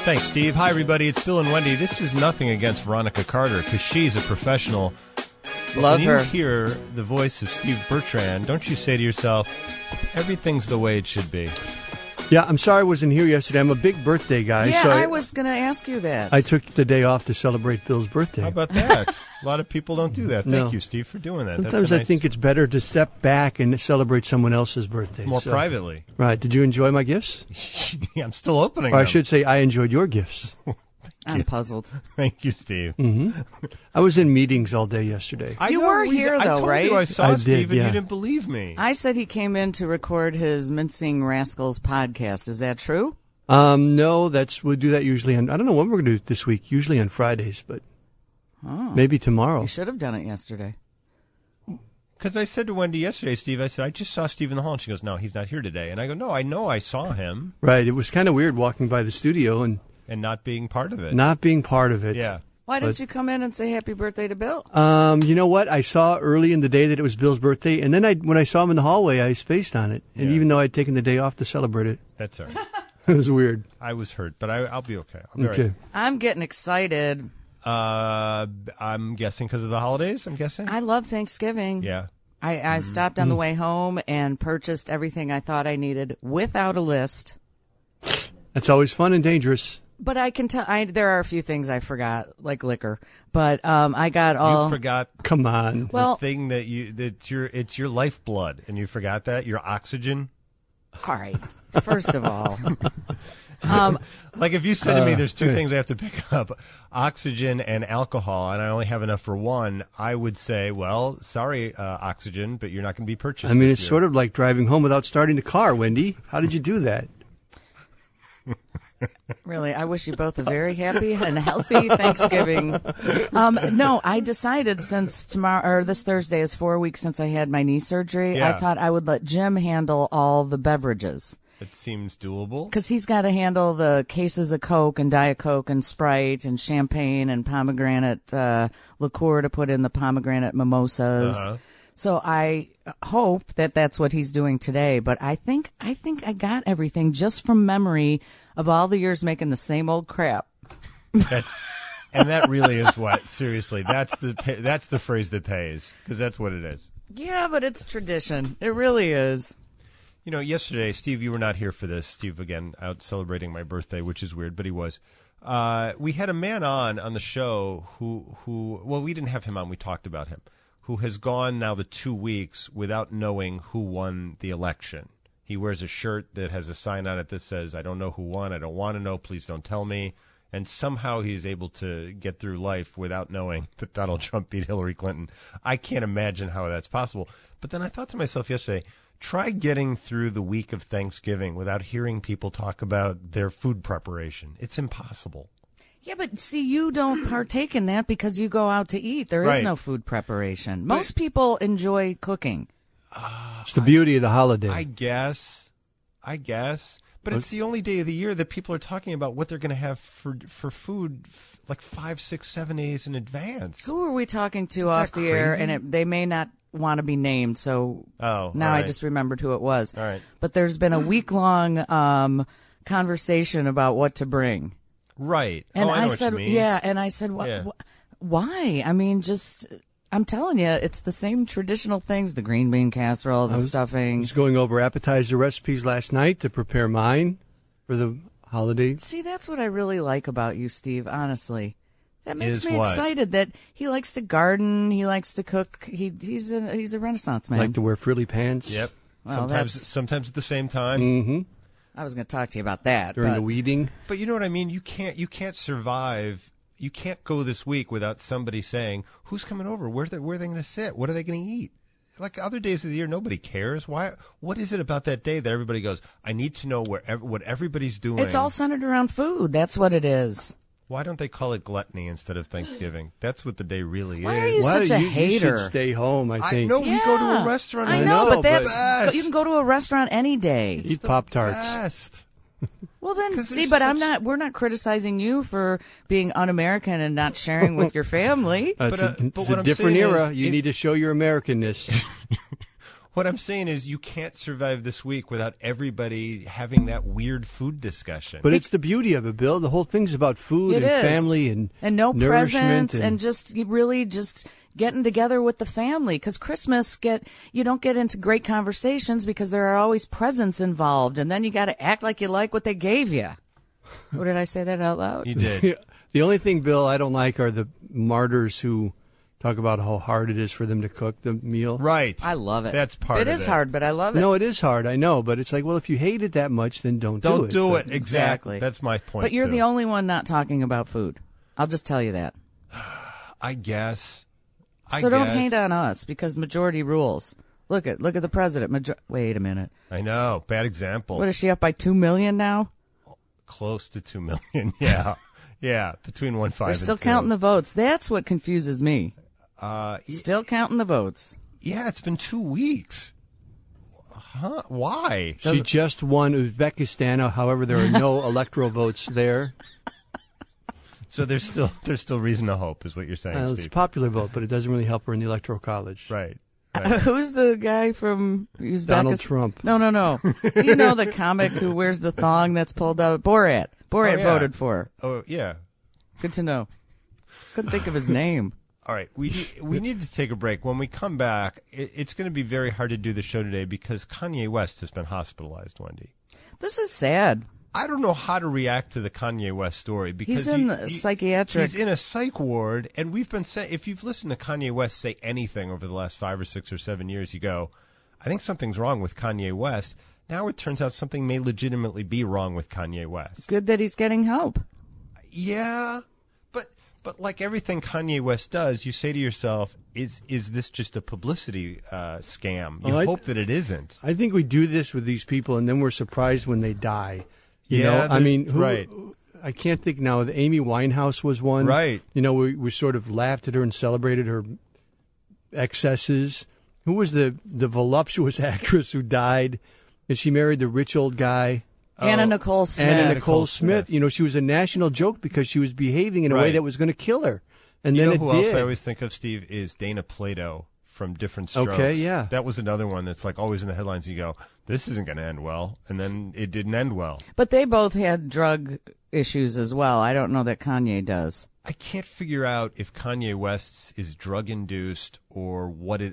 Thanks, Steve. Hi, everybody. It's Bill and Wendy. This is nothing against Veronica Carter because she's a professional. But Love her. When you hear the voice of Steve Bertrand, don't you say to yourself, everything's the way it should be? Yeah, I'm sorry I wasn't here yesterday. I'm a big birthday guy. Yeah, so I was going to ask you that. I took the day off to celebrate Bill's birthday. How about that? A lot of people don't do that. Thank No. you, Steve, for doing that. Sometimes That's a I nice, think it's better to step back and celebrate someone else's birthday. more So- privately. Right. Did you enjoy my gifts? I'm still opening Or I them. should say I enjoyed your gifts. I'm puzzled. Thank you, Steve. I was in meetings all day yesterday. I You know, were here, I though, told right? You I saw I Steve, did, and yeah. you didn't believe me. I said he came in to record his Mincing Rascals podcast. Is that true? No, we'll do that usually on, I don't know when we're going to do it this week, usually on Fridays, but maybe tomorrow. You should have done it yesterday. Because I said to Wendy yesterday, Steve, I said, I just saw Steve in the hall. And she goes, no, he's not here today. And I go, no, I know I saw him Right. It was kind of weird walking by the studio and and not being part of it. not being part of it. Yeah. Why didn't you come in and say happy birthday to Bill? You know what? I saw early in the day that it was Bill's birthday, and then when I saw him in the hallway, I spaced on it. And Yeah. even though I'd taken the day off to celebrate it, That's all right. it was weird. I was hurt, but I'll be okay. I'll be all Okay. right. I'm getting excited. I'm guessing because of the holidays, I'm guessing? I love Thanksgiving. Yeah. I stopped on the way home and purchased everything I thought I needed without a list. That's always fun and dangerous. But I can tell there are a few things I forgot, like liquor. But I got all. You forgot Come on. Well, the thing it's your lifeblood, and you forgot that? Your oxygen? all right. First of all, Like if you said to me, there's two things I have to pick up, oxygen and alcohol, and I only have enough for one, I would say, well, sorry, oxygen, but you're not going to be purchased I mean, this it's year. sort of like driving home without starting the car, Wendy. How did you do that? really, I wish you both a very happy and healthy Thanksgiving. No, I decided since tomorrow or this Thursday is 4 weeks since I had my knee surgery, Yeah. I thought I would let Jim handle all the beverages. It seems doable. Because he's got to handle the cases of Coke and Diet Coke and Sprite and champagne and pomegranate liqueur to put in the pomegranate mimosas. Uh-huh. So I hope that that's what he's doing today. But I think I got everything just from memory of all the years making the same old crap. And that really is what, seriously, that's the phrase that pays, because that's what it is. Yeah, but it's tradition. It really is. You know, yesterday, Steve, you were not here for this. Steve, again, out celebrating my birthday, which is weird, but he was. We had a man on the show who, well, we didn't have him on. We talked about him, who has gone now the 2 weeks without knowing who won the election. He wears a shirt that has a sign on it that says, I don't know who won. I don't want to know. Please don't tell me. And somehow he's able to get through life without knowing that Donald Trump beat Hillary Clinton. I can't imagine how that's possible. But then I thought to myself yesterday, try getting through the week of Thanksgiving without hearing people talk about their food preparation. It's impossible. Yeah, but see, you don't partake in that because you go out to eat. There is Right. no food preparation. Most people enjoy cooking. It's the beauty of the holiday. I guess. But it's the only day of the year that people are talking about what they're going to have for food like 5, 6, 7 days in advance. Who are we talking to Isn't off that the air? crazy? And they may not want to be named, so Oh, now all I right. just remembered who it was. All right. But there's been a week-long conversation about what to bring. Right. And I know said, what you mean. yeah, and I said, Yeah. why? I mean, just, I'm telling you, it's the same traditional things, the green bean casserole, the I stuffing. was going over appetizer recipes last night to prepare mine for the holiday. See, that's what I really like about you, Steve, honestly. That makes Is me what? excited that he likes to garden, he likes to cook. He's a Renaissance man. Like to wear frilly pants. Yep. Well, Sometimes at the same time. Mm-hmm. I was going to talk to you about that. During but the weeding. But you know what I mean? You can't survive. You can't go this week without somebody saying, who's coming over? Where are they going to sit? What are they going to eat? Like other days of the year, nobody cares. Why? What is it about that day that everybody goes, I need to know what everybody's doing? It's all centered around food. That's what it is. Why don't they call it gluttony instead of Thanksgiving? That's what the day really Why is. are you such a You hater? should stay home, I think. know we go to a restaurant. I and know, know, but that's but- you can go to a restaurant any day. Eat Pop-Tarts. Best. Well, then, 'Cause see, there's but such- we're not criticizing you for being un-American and not sharing with your family. It's But a what I'm different saying era. is, You need to show your Americanness. What I'm saying is you can't survive this week without everybody having that weird food discussion. But it's the beauty of it, Bill. The whole thing's about food and family and no nourishment presents and just really just getting together with the family. Because Christmas, you don't get into great conversations because there are always presents involved, and then you got to act like you like what they gave you. Or did I say that out loud? You did. The only thing, Bill, I don't like are the martyrs who talk about how hard it is for them to cook the meal. Right. I love it. That's part of it. It is hard, but I love it. No, it is hard, I know. But it's like, well, if you hate it that much, then don't do it. Don't do But it. Exactly. That's my point, But you're too. the only one not talking about food. I'll just tell you that. I guess. So don't hate on us because majority rules. Look at the president. Wait a minute. I know. Bad example. What is she up by 2 million now? Close to 2 million. Yeah. Yeah. Between 1.5 and 2. They're still counting the votes. That's what confuses me. Still counting the votes. Yeah, it's been 2 weeks. Huh? Why? She just won Uzbekistan. However, there are no electoral votes there. So there's still reason to hope, is what you're saying, It's Steve. a popular vote, but it doesn't really help her in the electoral college. Right. Who's the guy from Uzbekistan? Donald Trump. No. You know the comic who wears the thong that's pulled out? Borat. Borat yeah. voted for her. Oh, yeah. Good to know. Couldn't think of his name. All right, we need to take a break. When we come back, it's going to be very hard to do the show today because Kanye West has been hospitalized, Wendy. This is sad. I don't know how to react to the Kanye West story because He's in psychiatric. He's in a psych ward, and we've been saying, if you've listened to Kanye West say anything over the last 5 or 6 or 7 years, you go, I think something's wrong with Kanye West. Now it turns out something may legitimately be wrong with Kanye West. Good that he's getting help. Yeah, but like everything Kanye West does, you say to yourself, is this just a publicity scam? You hope that it isn't. I think we do this with these people, and then we're surprised when they die. You know, I mean, right. I can't think now. The Amy Winehouse was one. Right. You know, we sort of laughed at her and celebrated her excesses. Who was the voluptuous actress who died? And she married the rich old guy. Anna Nicole Smith. Anna Nicole Smith. You know, she was a national joke because she was behaving in a way that was going to kill her. And then know it who did. else I always think of, Steve, is Dana Plato from Different Strokes. Okay, yeah. That was another one that's like always in the headlines. You go, this isn't going to end well. And then it didn't end well. But they both had drug issues as well. I don't know that Kanye does. I can't figure out if Kanye West is drug-induced or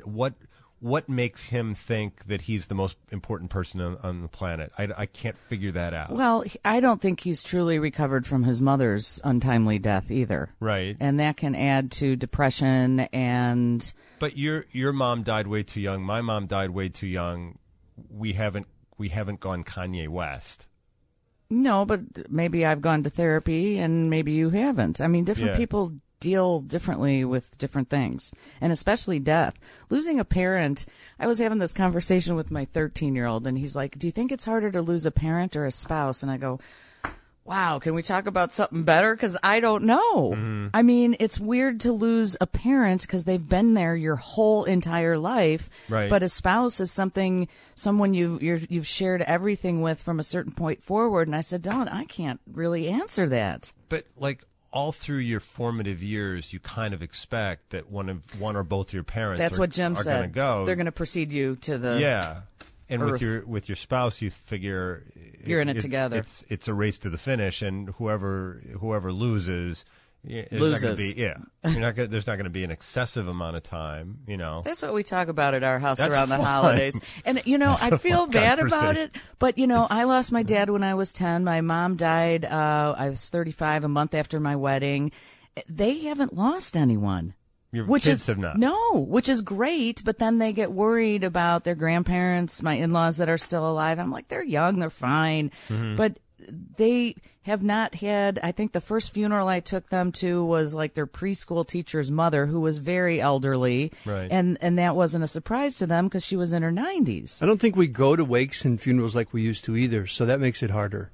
what makes him think that he's the most important person on the planet. I can't figure that out. Well, I don't think he's truly recovered from his mother's untimely death either. Right. And that can add to depression and... But your mom died way too young. My mom died way too young. We haven't gone Kanye West. No, but maybe I've gone to therapy and maybe you haven't. I mean, different people deal differently with different things, and especially death. Losing a parent, I was having this conversation with my 13-year-old, and he's like, do you think it's harder to lose a parent or a spouse? And I go, wow, can we talk about something better? Because I don't know. Mm-hmm. I mean, it's weird to lose a parent because they've been there your whole entire life. Right. But a spouse is someone you've shared everything with from a certain point forward. And I said, Dylan, I can't really answer that. But like all through your formative years, you kind of expect that one or both of your parents That's what Jim said. Going to go. They're going to precede you to the And Earth. with your spouse, you figure you're in it together. It's a race to the finish, and whoever loses. Loses. There's not going to be an excessive amount of time, you know. That's what we talk about at our house That's around the fun. holidays. And, you know, I feel bad about it. But, you know, I lost my dad when I was 10. My mom died, I was 35, a month after my wedding. They haven't lost anyone. Your kids have not. No, which is great, but then they get worried about their grandparents, my in-laws that are still alive. I'm like, they're young, they're fine. Mm-hmm. But they have not had, I think the first funeral I took them to was like their preschool teacher's mother, who was very elderly. Right. And that wasn't a surprise to them because she was in her 90s. I don't think we go to wakes and funerals like we used to either, so that makes it harder.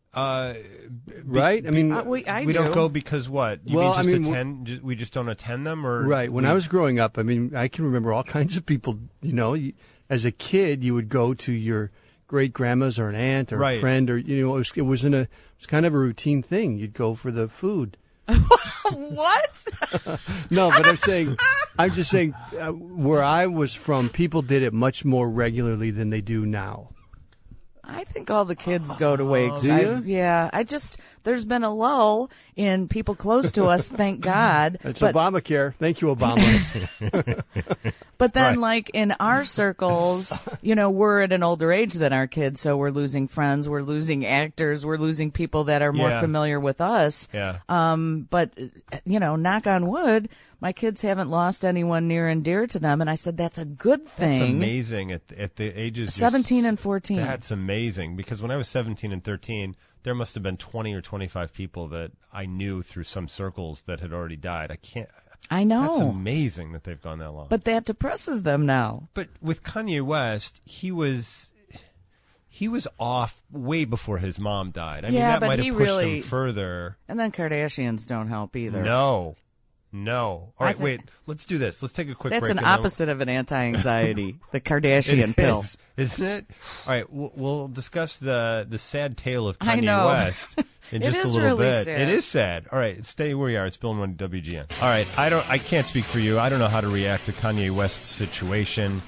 Right? I mean, we don't go because what? We just don't attend them, or right? When I was growing up, I mean, I can remember all kinds of people. You know, as a kid, you would go to your great grandma's or an aunt or a friend, or you know, it was kind of a routine thing. You'd go for the food. What? No, but I'm just saying, where I was from, people did it much more regularly than they do now. I think all the kids go to wakes. Do you? Yeah. There's been a lull in people close to us, thank God. It's Obamacare. Thank you, Obama. But then, Right. like, in our circles, we're at an older age than our kids, so we're losing friends, we're losing actors, we're losing people that are more Yeah. familiar with us. Yeah. But, knock on wood, my kids haven't lost anyone near and dear to them, and I said that's a good thing. That's amazing at the ages 17 and 14. That's amazing, because when I was 17 and 13, there must have been 20 or 25 people that I knew through some circles that had already died. I know. That's amazing that they've gone that long. But that depresses them now. But with Kanye West, he was off way before his mom died. I mean, Yeah, that but might have he pushed really- him further. And then Kardashians don't help either. No. All right, think- wait. Let's do this. Let's take a quick That's break. an and then opposite of an anti-anxiety, the Kardashian It pill. is, isn't it? All right, we'll discuss the sad tale of I Kanye know. West in It just a is little really bit. sad. It is sad. All right, stay where you are. It's Bill and Wendy WGN. All right, I can't speak for you. I don't know how to react to Kanye West's situation.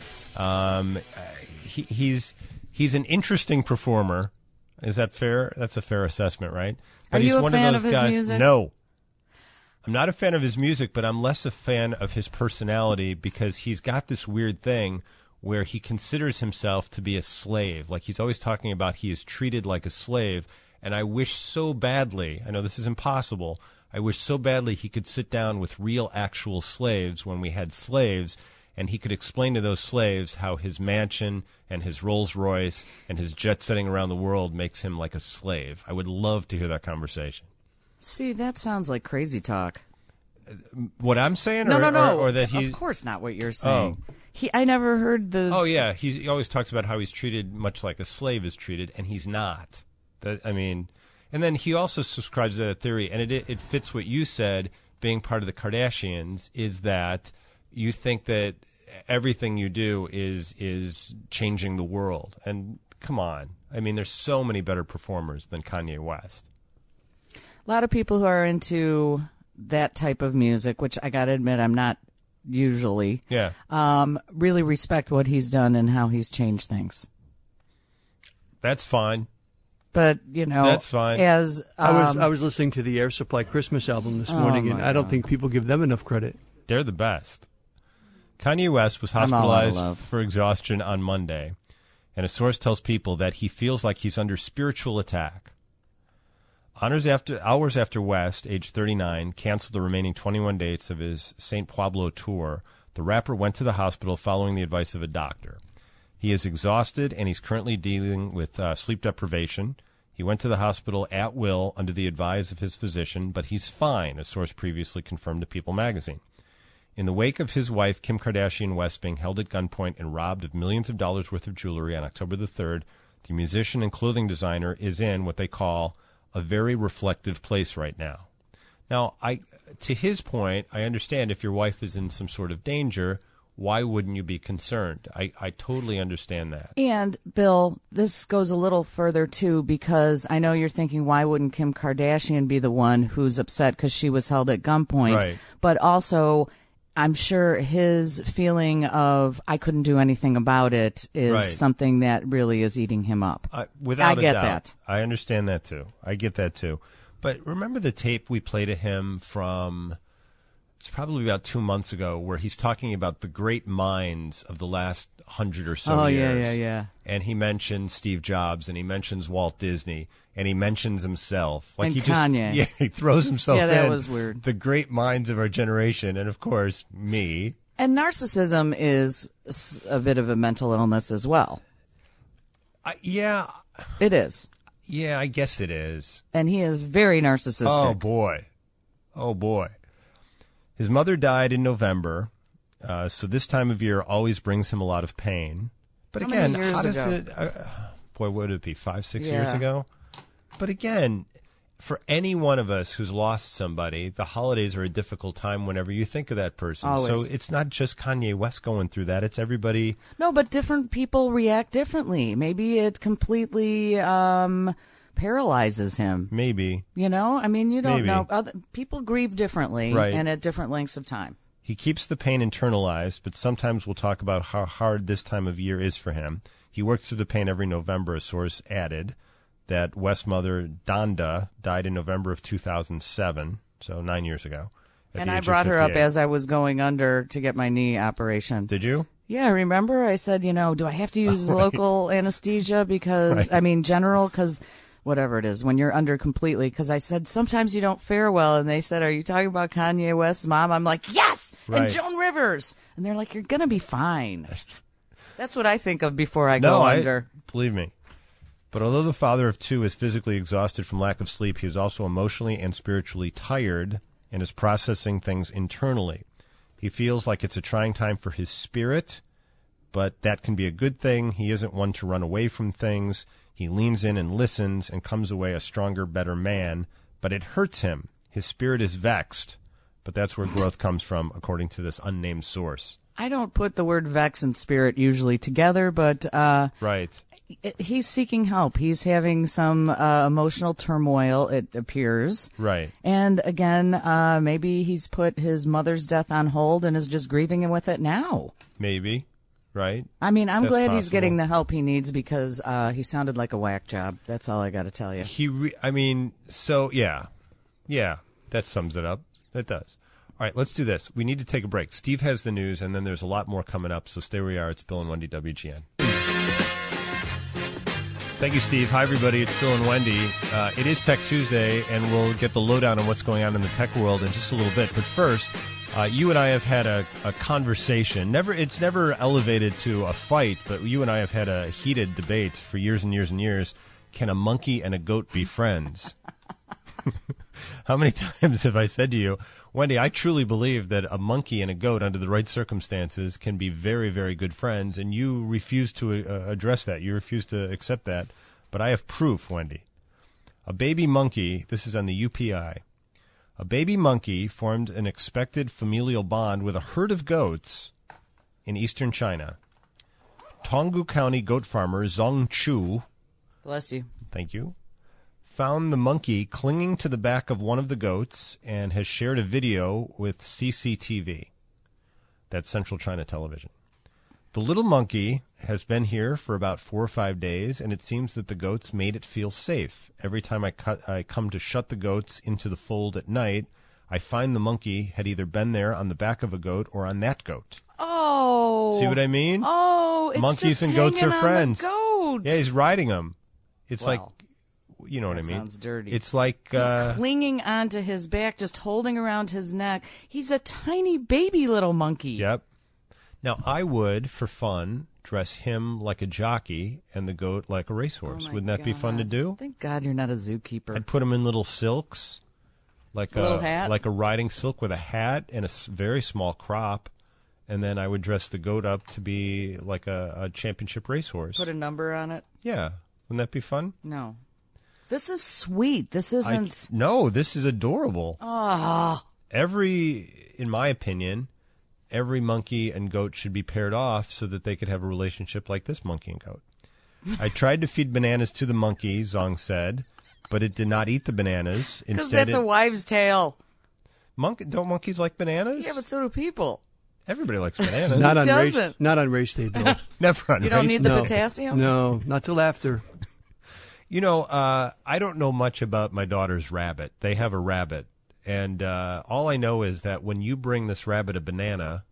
He's an interesting performer. Is that fair? That's a fair assessment, right? But Are you he's a one fan of of those his guys. music? No. I'm not a fan of his music, but I'm less a fan of his personality, because he's got this weird thing where he considers himself to be a slave. Like, he's always talking about he is treated like a slave. And I wish so badly, I know this is impossible, I wish so badly he could sit down with real actual slaves when we had slaves, and he could explain to those slaves how his mansion and his Rolls Royce and his jet setting around the world makes him like a slave. I would love to hear that conversation. See, that sounds like crazy talk. What I'm saying, No. or that he? Of course not what you're saying. I never heard the. Oh yeah, he always talks about how he's treated much like a slave is treated, and he's not. And then he also subscribes to that theory, and it fits what you said. Being part of the Kardashians is that you think that everything you do is changing the world, and come on, I mean, there's so many better performers than Kanye West. A lot of people who are into that type of music, which I got to admit I'm not usually, Yeah. really respect what he's done and how he's changed things. That's fine. But, That's fine. As I was listening to the Air Supply Christmas album this morning, and my I don't God. think people give them enough credit. They're the best. Kanye West was I'm all out of hospitalized love. for exhaustion on Monday, and a source tells People that he feels like he's under spiritual attack. Hours after West, age 39, canceled the remaining 21 dates of his St. Pablo tour, the rapper went to the hospital following the advice of a doctor. He is exhausted, and he's currently dealing with sleep deprivation. He went to the hospital at will under the advice of his physician, but he's fine, a source previously confirmed to People magazine. In the wake of his wife, Kim Kardashian West, being held at gunpoint and robbed of millions of dollars worth of jewelry on October the 3rd, the musician and clothing designer is in what they call a very reflective place right now. Now, to his point, I understand if your wife is in some sort of danger, why wouldn't you be concerned? I totally understand that. And, Bill, this goes a little further, too, because I know you're thinking, why wouldn't Kim Kardashian be the one who's upset because she was held at gunpoint? Right. But also, I'm sure his feeling of, I couldn't do anything about it is Right. something that really is eating him up. Without I get a doubt. that. I understand that, too. I get that, too. But remember the tape we played of him from... It's probably about 2 months ago, where he's talking about the great minds of the last 100 or so years. Yeah. And he mentions Steve Jobs, and he mentions Walt Disney, and he mentions himself. And he Kanye. Just, he throws himself in. Yeah, that was weird. The great minds of our generation, and of course, me. And narcissism is a bit of a mental illness as well. Yeah, It is. I guess it is. And he is very narcissistic. Oh, boy. His mother died in November, so this time of year always brings him a lot of pain. But How again, many years how does ago? boy, what would it be, 5-6 Yeah. years ago? But again, for any one of us who's lost somebody, the holidays are a difficult time whenever you think of that person. Always. So it's not just Kanye West going through that. It's everybody. No, but different people react differently. Maybe it completely paralyzes him. Maybe. You know? I mean, you don't Maybe. know. People grieve differently Right. and at different lengths of time. He keeps the pain internalized, but sometimes we'll talk about how hard this time of year is for him. He works through the pain every November, a source added. That West's mother, Donda, died in November of 2007, so 9 years ago. And I brought her up as I was going under to get my knee operation. Did you? Yeah, remember I said, do I have to use Right. local anesthesia because, Right. general, because whatever it is, when you're under completely, because I said, sometimes you don't fare well. And they said, are you talking about Kanye West's mom? I'm like, yes! Right. And Joan Rivers. And they're like, you're going to be fine. That's what I think of before I No, go under. Believe me. But although the father of two is physically exhausted from lack of sleep, he is also emotionally and spiritually tired and is processing things internally. He feels like it's a trying time for his spirit, but that can be a good thing. He isn't one to run away from things. He leans in and listens and comes away a stronger, better man, but it hurts him. His spirit is vexed, but that's where growth comes from, according to this unnamed source. I don't put the word vex and spirit usually together, but Right. he's seeking help. He's having some emotional turmoil, it appears. Right. And again, maybe he's put his mother's death on hold and is just grieving with it now. Maybe. Right. I mean, I'm That's glad he's possible. getting the help he needs because he sounded like a whack job. That's all I got to tell you. Yeah, that sums it up. It does. All right, let's do this. We need to take a break. Steve has the news, and then there's a lot more coming up, so stay where you are. It's Bill and Wendy, WGN. Thank you, Steve. Hi, everybody. It's Bill and Wendy. It is Tech Tuesday, and we'll get the lowdown on what's going on in the tech world in just a little bit. But first, you and I have had a conversation. It's never elevated to a fight, but you and I have had a heated debate for years and years and years. Can a monkey and a goat be friends? How many times have I said to you, Wendy, I truly believe that a monkey and a goat, under the right circumstances, can be very, very good friends, and you refuse to address that. You refuse to accept that. But I have proof, Wendy. A baby monkey, this is on the UPI, a baby monkey formed an expected familial bond with a herd of goats in eastern China. Tonggu County goat farmer Zhong Chu, Bless you. thank you, found the monkey clinging to the back of one of the goats and has shared a video with CCTV. That's Central China Television. The little monkey has been here for about 4 or 5 days, and it seems that the goats made it feel safe. Every time I come to shut the goats into the fold at night, I find the monkey had either been there on the back of a goat or on that goat. Oh. See what I mean? Oh, it's Monkeys just and goats hanging are on friends. The goats. Yeah, he's riding them. It's Well, like, you know what I that mean? sounds dirty. It's like He's clinging onto his back, just holding around his neck. He's a tiny baby little monkey. Yep. Now, I would, for fun, dress him like a jockey and the goat like a racehorse. Oh my Wouldn't that be fun to God. do? Thank God you're not a zookeeper. I'd put him in little silks, like Little hat? like a riding silk with a hat and a very small crop, and then I would dress the goat up to be like a championship racehorse. Put a number on it? Yeah. Wouldn't that be fun? No. This is sweet. This isn't. No, this is adorable. Oh. In my opinion, every monkey and goat should be paired off so that they could have a relationship like this monkey and goat. I tried to feed bananas to the monkey, Zong said, but it did not eat the bananas. Because that's a wives' tale. Don't monkeys like bananas? Yeah, but so do people. Everybody likes bananas. Not on race. doesn't? Not on race day, Bill. Never on You don't race. need the No. potassium? No, not till after. You know, I don't know much about my daughter's rabbit. They have a rabbit. And all I know is that when you bring this rabbit a banana,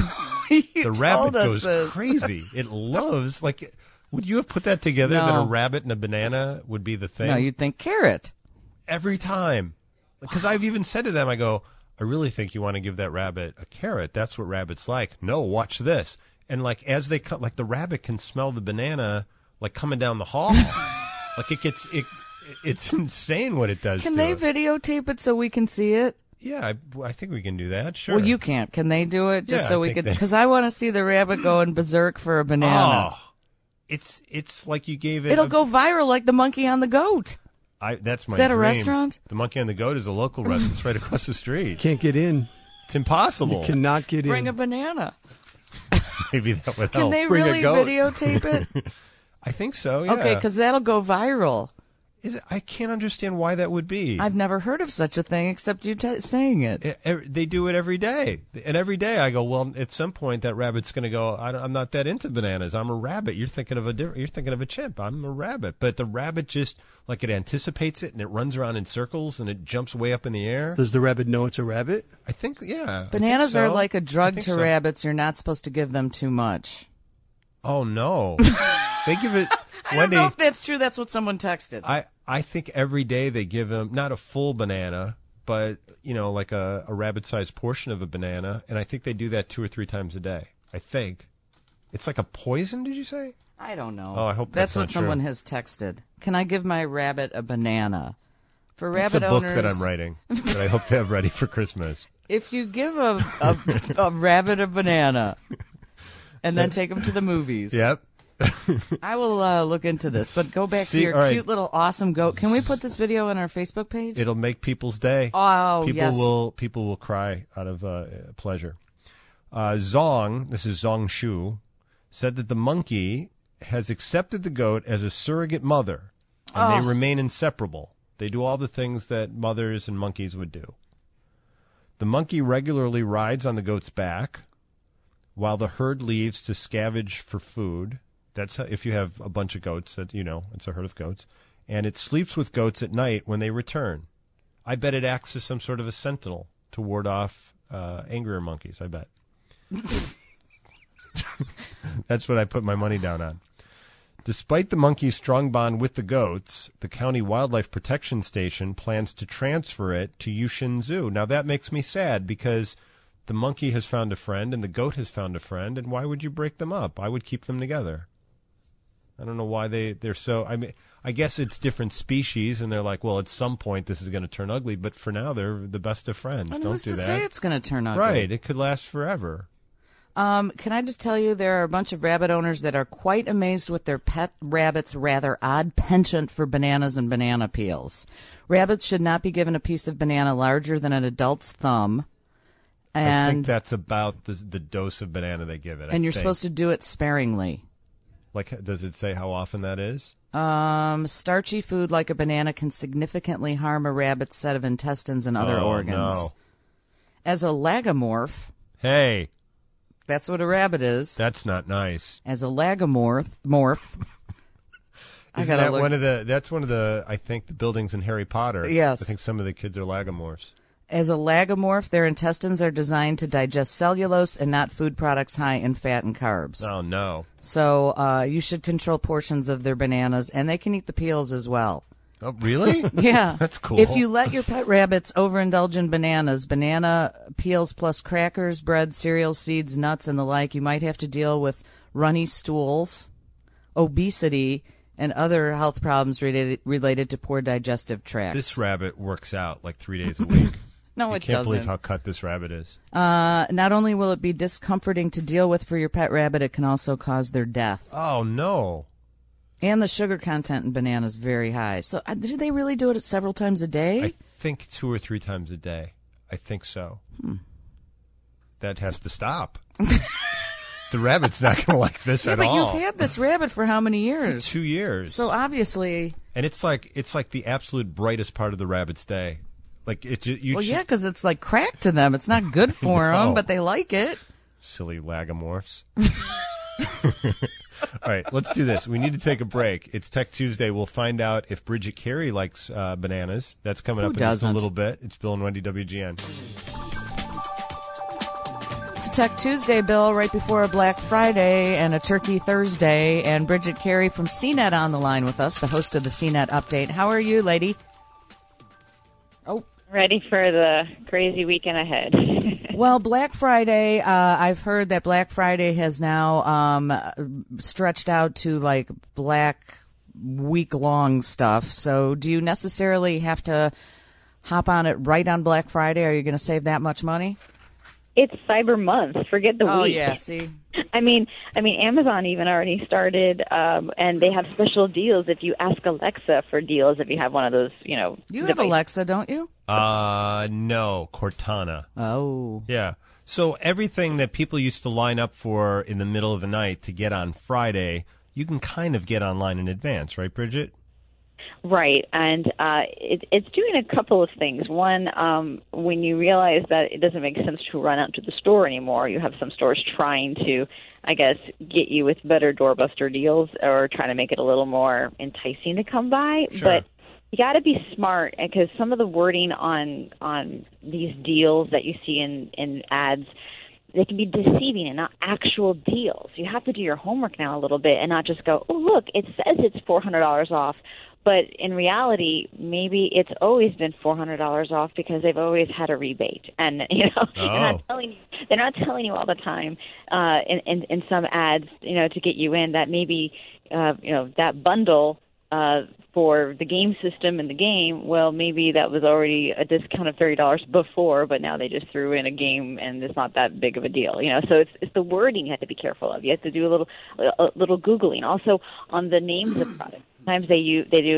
You the rabbit told us goes this. crazy. It loves, like, would you have put that together that a No. rabbit and a banana would be the thing? No, you'd think carrot. Every time. Because I've even said to them, I go, I really think you want to give that rabbit a carrot. That's what rabbits like. No, watch this. And like as they come, like the rabbit can smell the banana like coming down the hall. Like it's insane what it does. Can to they it. videotape it so we can see it? Yeah, I think we can do that. Sure. Well, you can't. Can they do it just Yeah, so I we think could? they- Because I want to see the rabbit going berserk for a banana. Oh, it's like you gave it. It'll go viral like the monkey on the goat. That's my. Is that a dream. restaurant? The Monkey and the Goat is a local restaurant. It's right across the street. Can't get in. It's impossible. You cannot get Bring in. a banana. Maybe that would Can help. they Bring a really goat. videotape it? I think so. Yeah. Okay, because that'll go viral. I can't understand why that would be. I've never heard of such a thing except you saying it. They do it every day. And every day I go, well, at some point that rabbit's going to go, I'm not that into bananas. I'm a rabbit. You're thinking of a chimp. I'm a rabbit. But the rabbit just, like, it anticipates it, and it runs around in circles, and it jumps way up in the air. Does the rabbit know it's a rabbit? I think, yeah. Bananas are like a drug to rabbits. You're not supposed to give them too much. Oh, no. They give it... I don't know if that's true. That's what someone texted. I think every day they give him not a full banana, but like a rabbit-sized portion of a banana, and I think they do that 2 or 3 times a day. I think it's like a poison. Did you say? I don't know. Oh, I hope that's what not someone true. has texted. Can I give my rabbit a banana? For It's rabbit a book owners, that I'm writing that I hope to have ready for Christmas. If you give a rabbit a banana and then take him to the movies, Yep. I will look into this, but go back to your cute little awesome goat. Can we put this video on our Facebook page? It'll make people's day. Oh, yes. People will cry out of pleasure. Zong, this is Zong Shu, said that the monkey has accepted the goat as a surrogate mother, and they remain inseparable. They do all the things that mothers and monkeys would do. The monkey regularly rides on the goat's back while the herd leaves to scavenge for food. That's if you have a bunch of goats that, it's a herd of goats. And it sleeps with goats at night when they return. I bet it acts as some sort of a sentinel to ward off angrier monkeys, I bet. That's what I put my money down on. Despite the monkey's strong bond with the goats, the County Wildlife Protection Station plans to transfer it to Yushin Zoo. Now, that makes me sad because the monkey has found a friend and the goat has found a friend, and why would you break them up? I would keep them together. I don't know why they're so... I mean, I guess it's different species, and they're like, well, at some point this is going to turn ugly, but for now they're the best of friends. And Don't who's do to that. say it's going to turn ugly? Right. It could last forever. Can I just tell you, there are a bunch of rabbit owners that are quite amazed with their pet rabbit's rather odd penchant for bananas and banana peels. Rabbits should not be given a piece of banana larger than an adult's thumb. And I think that's about the dose of banana they give it. And you're supposed to do it sparingly. Like, does it say how often that is? Starchy food like a banana can significantly harm a rabbit's set of intestines and other organs. No. As a lagomorph, Hey, that's what a rabbit is. that's not nice. As a lagomorph, Isn't that one of the? That's one of the. I think the buildings in Harry Potter. Yes. I think some of the kids are lagomorphs. As a lagomorph, their intestines are designed to digest cellulose and not food products high in fat and carbs. Oh no. So you should control portions of their bananas, and they can eat the peels as well. Oh really? Yeah. That's cool. If you let your pet rabbits overindulge in bananas, banana peels plus crackers, bread, cereal, seeds, nuts, and the like, you might have to deal with runny stools, obesity, and other health problems related to poor digestive tracts. This rabbit works out like 3 days a week. No, I it can't doesn't. believe how cut this rabbit is. Not only will it be discomforting to deal with for your pet rabbit, it can also cause their death. Oh no. And the sugar content in bananas is very high. So do they really do it several times a day? I think 2 or 3 times a day. I think so. That has to stop. The rabbit's not going to like this at but all. You've had this rabbit for how many years? 2 years. So obviously... And it's like the absolute brightest part of the rabbit's day. Like yeah, because it's like crack to them. It's not good for them, but they like it. Silly lagomorphs. All right, let's do this. We need to take a break. It's Tech Tuesday. We'll find out if Bridget Carey likes bananas. That's coming up in just a little bit. It's Bill and Wendy, WGN. It's a Tech Tuesday, Bill, right before a Black Friday and a Turkey Thursday. And Bridget Carey from CNET on the line with us, the host of the CNET Update. How are you, lady? Oh. Ready for the crazy weekend ahead. Well, Black Friday, I've heard that Black Friday has now stretched out to like Black week-long stuff. So do you necessarily have to hop on it right on Black Friday? Are you going to save that much money? It's Cyber Month. Forget the week. Oh, yeah, see? I mean, Amazon even already started, and they have special deals if you ask Alexa for deals if you have one of those, You have Alexa, don't you? No, Cortana. Oh. Yeah. So everything that people used to line up for in the middle of the night to get on Friday, you can kind of get online in advance, right, Bridget? Right, and it's doing a couple of things. One, when you realize that it doesn't make sense to run out to the store anymore, you have some stores trying to, I guess, get you with better doorbuster deals or trying to make it a little more enticing to come by. Sure. But you got to be smart, because some of the wording on these deals that you see in ads, they can be deceiving and not actual deals. You have to do your homework now a little bit and not just go, oh, look, it says it's $400 off. But in reality, maybe it's always been $400 off because they've always had a rebate. And, they're not telling you all the time in some ads, to get you in that maybe, that bundle for the game system in the game, well, maybe that was already a discount of $30 before, but now they just threw in a game and it's not that big of a deal, So it's the wording you have to be careful of. You have to do a little Googling. Also, on the names of products. Sometimes they do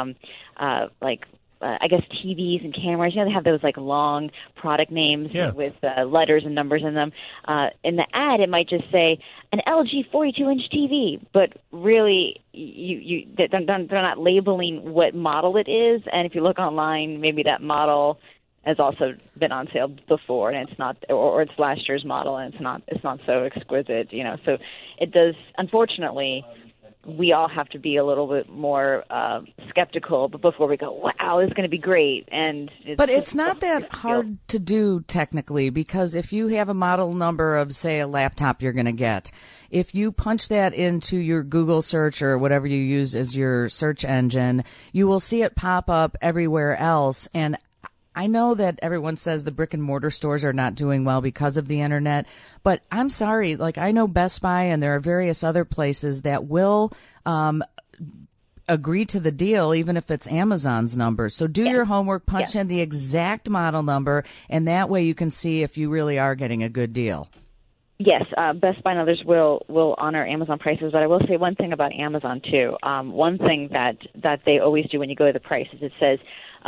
I guess TVs and cameras. They have those long product names with letters and numbers in them. In the ad, it might just say an LG 42-inch TV, but really, they're not labeling what model it is. And if you look online, maybe that model has also been on sale before, and it's not, or it's last year's model, and it's not so exquisite. So it does, unfortunately. We all have to be a little bit more skeptical before we go, wow, this is going to be great. But it's not that hard to do technically, because if you have a model number of, say, a laptop you're going to get, if you punch that into your Google search or whatever you use as your search engine, you will see it pop up everywhere else. And I know that everyone says the brick and mortar stores are not doing well because of the internet, but I'm sorry, I know Best Buy and there are various other places that will agree to the deal even if it's Amazon's number. So do your homework, punch in the exact model number, and that way you can see if you really are getting a good deal. Yes, Best Buy and others will honor Amazon prices, but I will say one thing about Amazon too. One thing that they always do when you go to the prices, it says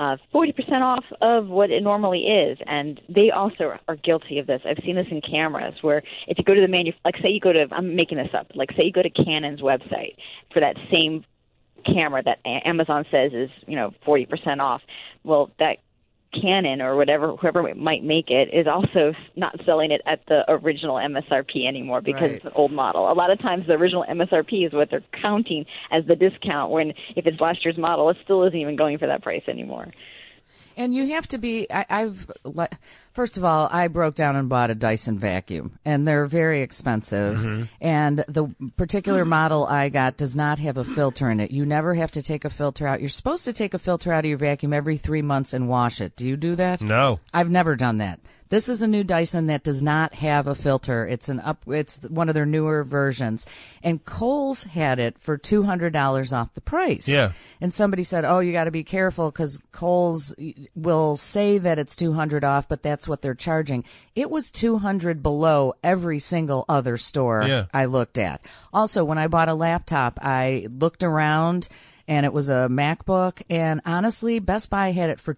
40% off of what it normally is, and they also are guilty of this. I've seen this in cameras where if you go to the say you go to, I'm making this up, say you go to Canon's website for that same camera that Amazon says is 40% off. Well, that Canon or whoever might make it is also not selling it at the original MSRP anymore because it's an old model. A lot of times the original MSRP is what they're counting as the discount, when if it's last year's model, it still isn't even going for that price anymore. And you have to be, first of all, I broke down and bought a Dyson vacuum, and they're very expensive. Mm-hmm. And the particular model I got does not have a filter in it. You never have to take a filter out. You're supposed to take a filter out of your vacuum every 3 months and wash it. Do you do that? No. I've never done that. This is a new Dyson that does not have a filter. It's one of their newer versions. And Kohl's had it for $200 off the price. Yeah. And somebody said, oh, you got to be careful because Kohl's will say that it's $200 off, but that's what they're charging. It was $200 below every single other store I looked at. Also, when I bought a laptop, I looked around, and it was a MacBook, and honestly, Best Buy had it for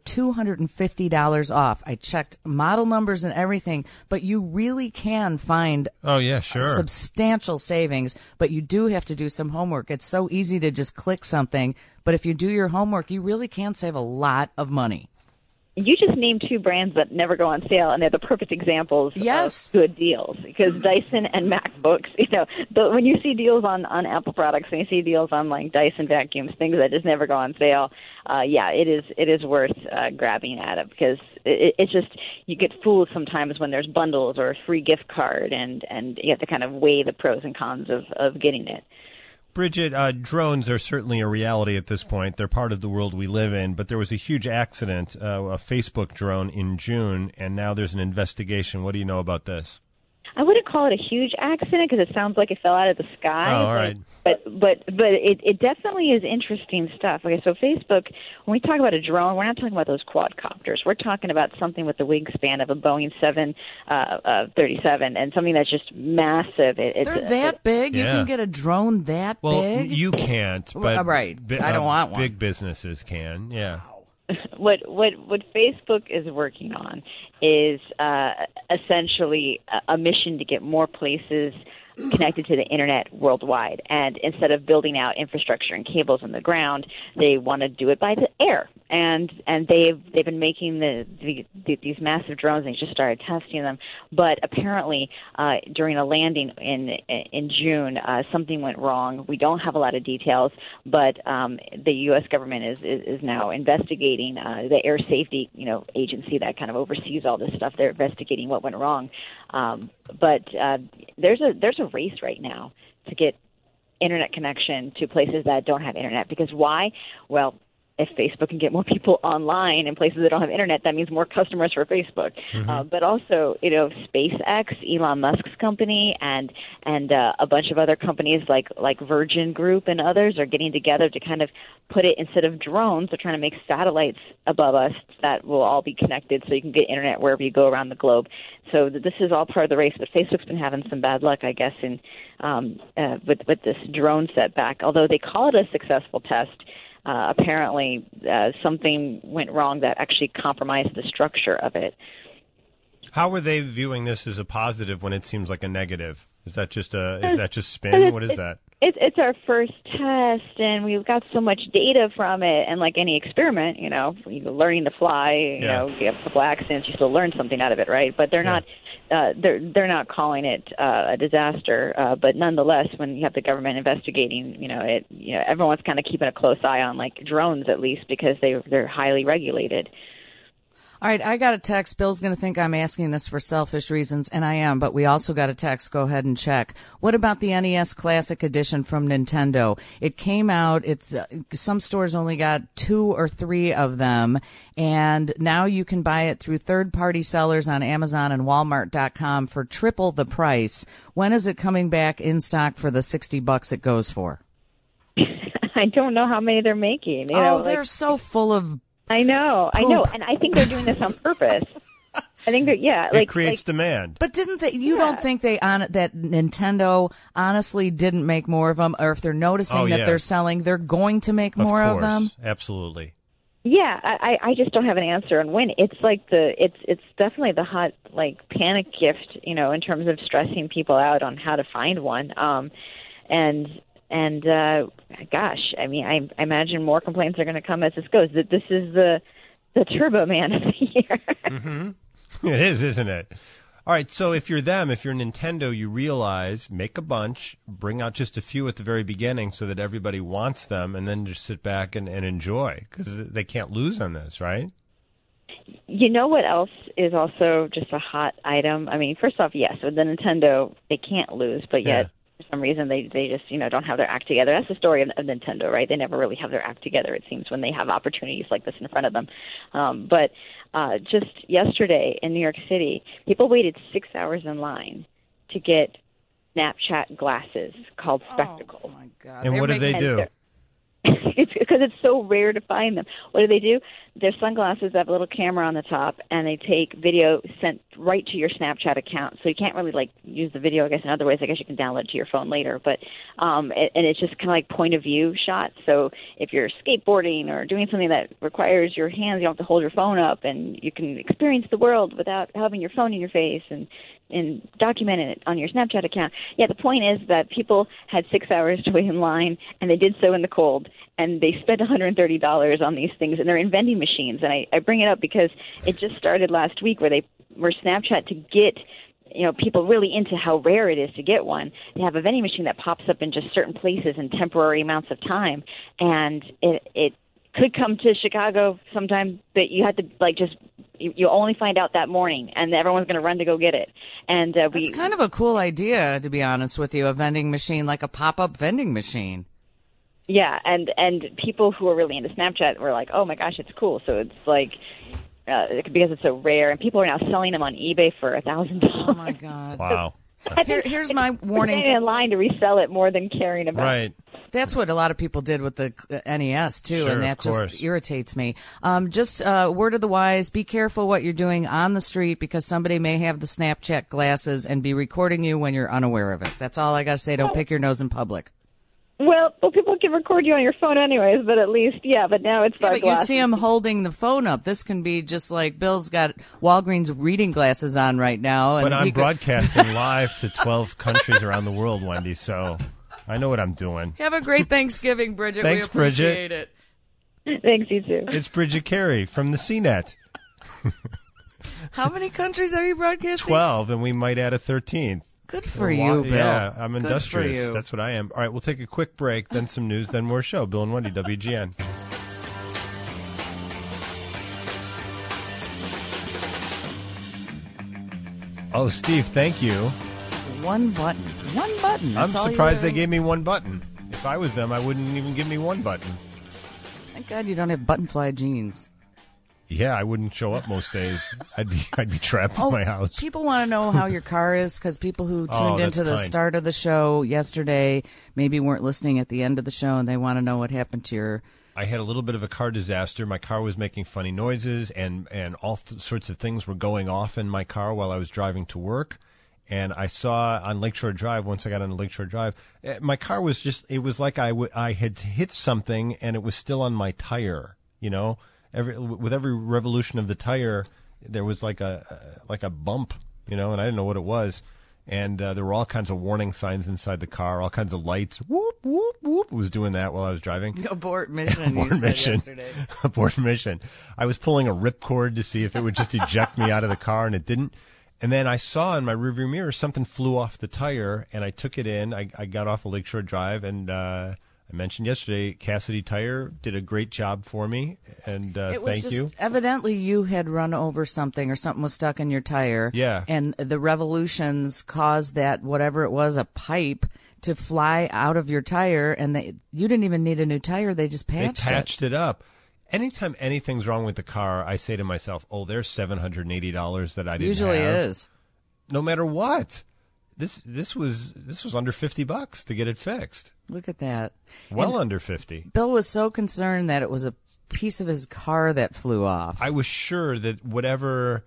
$250 off. I checked model numbers and everything, but you really can find substantial savings, but you do have to do some homework. It's so easy to just click something, but if you do your homework, you really can save a lot of money. You just named two brands that never go on sale, and they're the perfect examples of good deals. Because Dyson and MacBooks, when you see deals on Apple products, and you see deals on Dyson vacuums, things that just never go on sale, it is worth grabbing at it, because it's just, you get fooled sometimes when there's bundles or a free gift card, and you have to kind of weigh the pros and cons of getting it. Bridget, drones are certainly a reality at this point. They're part of the world we live in, but there was a huge accident, a Facebook drone in June, and now there's an investigation. What do you know about this? I wouldn't call it a huge accident because it sounds like it fell out of the sky. Oh, all right. But it definitely is interesting stuff. Okay, so Facebook, when we talk about a drone, we're not talking about those quadcopters. We're talking about something with the wingspan of a Boeing 737 and something that's just massive. They're that big? Yeah. You can get a drone that big? Well, you can't, but right. I don't want one. Big businesses can, yeah. What Facebook is working on is essentially a mission to get more places connected to the internet worldwide. And instead of building out infrastructure and cables on the ground, they want to do it by the air. And they've been making these massive drones. They just started testing them, but apparently during a landing in June, something went wrong. We don't have a lot of details, but the U.S. government is now investigating. The Air Safety agency that kind of oversees all this stuff. They're investigating what went wrong. But there's a race right now to get internet connection to places that don't have internet. Because why? Well, if Facebook can get more people online in places that don't have internet, that means more customers for Facebook. But also, SpaceX, Elon Musk's company, and a bunch of other companies like Virgin Group and others are getting together to kind of put it, instead of drones, they're trying to make satellites above us that will all be connected so you can get internet wherever you go around the globe. So this is all part of the race. But Facebook's been having some bad luck, I guess, with this drone setback. Although they call it a successful test, apparently something went wrong that actually compromised the structure of it. How are they viewing this as a positive when it seems like a negative? Is that just spin? What is that? It's our first test, and we've got so much data from it. And like any experiment, learning to fly, you have a couple accidents, you still learn something out of it, right? But they're not. They're not calling it a disaster, but nonetheless, when you have the government investigating, everyone's kind of keeping a close eye on like drones, at least, because they're highly regulated. All right, I got a text. Bill's going to think I'm asking this for selfish reasons, and I am, but we also got a text. Go ahead and check. What about the NES Classic Edition from Nintendo? It came out. Some stores only got 2 or 3 of them, and now you can buy it through third-party sellers on Amazon and Walmart.com for triple the price. When is it coming back in stock for the $60 it goes for? I don't know how many they're making. They're so full of I know, and I think they're doing this on purpose. I think it creates demand. But didn't they? You don't think that Nintendo honestly didn't make more of them, or if they're noticing that they're selling, they're going to make more of them? Absolutely. Yeah, I just don't have an answer on when. It's like it's definitely the hot panic gift, in terms of stressing people out on how to find one. And gosh, I mean, I imagine more complaints are going to come as this goes. That this is the Turbo Man of the year. Mm-hmm. It is, isn't it? All right, so if you're Nintendo, you realize, make a bunch, bring out just a few at the very beginning so that everybody wants them, and then just sit back and enjoy, because they can't lose on this, right? You know what else is also just a hot item? I mean, first off, yes, with the Nintendo, they can't lose, but yet for some reason they just don't have their act together. That's the story of Nintendo, right? They never really have their act together, it seems, when they have opportunities like this in front of them. But just yesterday in New York City, people waited 6 hours in line to get Snapchat glasses called Spectacles. Oh my God! And what did they do? It's because it's so rare to find them. What do? They're sunglasses that have a little camera on the top, and they take video sent right to your Snapchat account. So you can't really use the video, I guess, in other ways. I guess you can download it to your phone later. But and it's just kind of like point of view shots. So if you're skateboarding or doing something that requires your hands, you don't have to hold your phone up, and you can experience the world without having your phone in your face and document it on your Snapchat account. Yeah, the point is that people had 6 hours to wait in line, and they did so in the cold, and they spent $130 on these things, and they're in vending machines. And I bring it up because it just started last week where Snapchat, to get people really into how rare it is to get one. They have a vending machine that pops up in just certain places in temporary amounts of time, and it could come to Chicago sometime, but you had to you only find out that morning, and everyone's going to run to go get it. And it's kind of a cool idea, to be honest with you, a vending machine, like a pop-up vending machine. Yeah, and people who are really into Snapchat were like, oh my gosh, it's cool. So it's because it's so rare, and people are now selling them on eBay for $1,000. Oh my God! Wow. Here's my warning. Standing in line to resell it more than caring about. Right. That's what a lot of people did with the NES too, sure, and that just irritates me. Just word of the wise: be careful what you're doing on the street, because somebody may have the Snapchat glasses and be recording you when you're unaware of it. That's all I got to say. Don't pick your nose in public. Well, people can record you on your phone anyways, but at least, but now it's Yeah, our but glasses. you see him holding the phone up. This can be just like Bill's got Walgreens reading glasses on right now. And But I'm broadcasting live to 12 countries around the world, Wendy, so I know what I'm doing. Have a great Thanksgiving, Bridget. Thanks, we appreciate Bridget. it. Thanks, you too. It's Bridget Carey from the CNET. How many countries are you broadcasting? 12, and we might add a 13th. Good for you, Bill. Yeah, I'm Good industrious. for you. That's what I am. All right, we'll take a quick break, then some news, then more show. Bill and Wendy, WGN. Oh, Steve, thank you. One button. One button. I'm That's all surprised you they gave me one button. If I was them, I wouldn't even give me one button. Thank God you don't have button-fly jeans. Yeah, I wouldn't show up most days. I'd be trapped in my house. People want to know how your car is because people who tuned that's into the kind. start of the show yesterday maybe weren't listening at the end of the show, and they want to know what happened to your... I had a little bit of a car disaster. My car was making funny noises, and all sorts of things were going off in my car while I was driving to work. And I saw on Lakeshore Drive, once I got on Lakeshore Drive, my car was just, it was like I had hit something and it was still on my tire, you know? With every revolution of the tire, there was like a bump, you know, and I didn't know what it was. And there were all kinds of warning signs inside the car, all kinds of lights. Whoop, whoop, whoop. It was doing that while I was driving. Abort mission, Abort you said mission. yesterday. Abort mission. I was pulling a ripcord to see if it would just eject me out of the car, and it didn't. And then I saw in my rearview mirror something flew off the tire, and I took it in. I got off of Lakeshore Drive, and I mentioned yesterday, Cassidy Tire did a great job for me, and It was thank just, you. evidently you had run over something or something was stuck in your tire. Yeah. And the revolutions caused that, whatever it was, a pipe to fly out of your tire, and you didn't even need a new tire. They just patched They patched it up. Anytime anything's wrong with the car, I say to myself, oh, there's $780 that I didn't Usually have. is. No matter what. This was under $50 to get it fixed. Look at that. Well And under 50. Bill was so concerned that it was a piece of his car that flew off. I was sure that whatever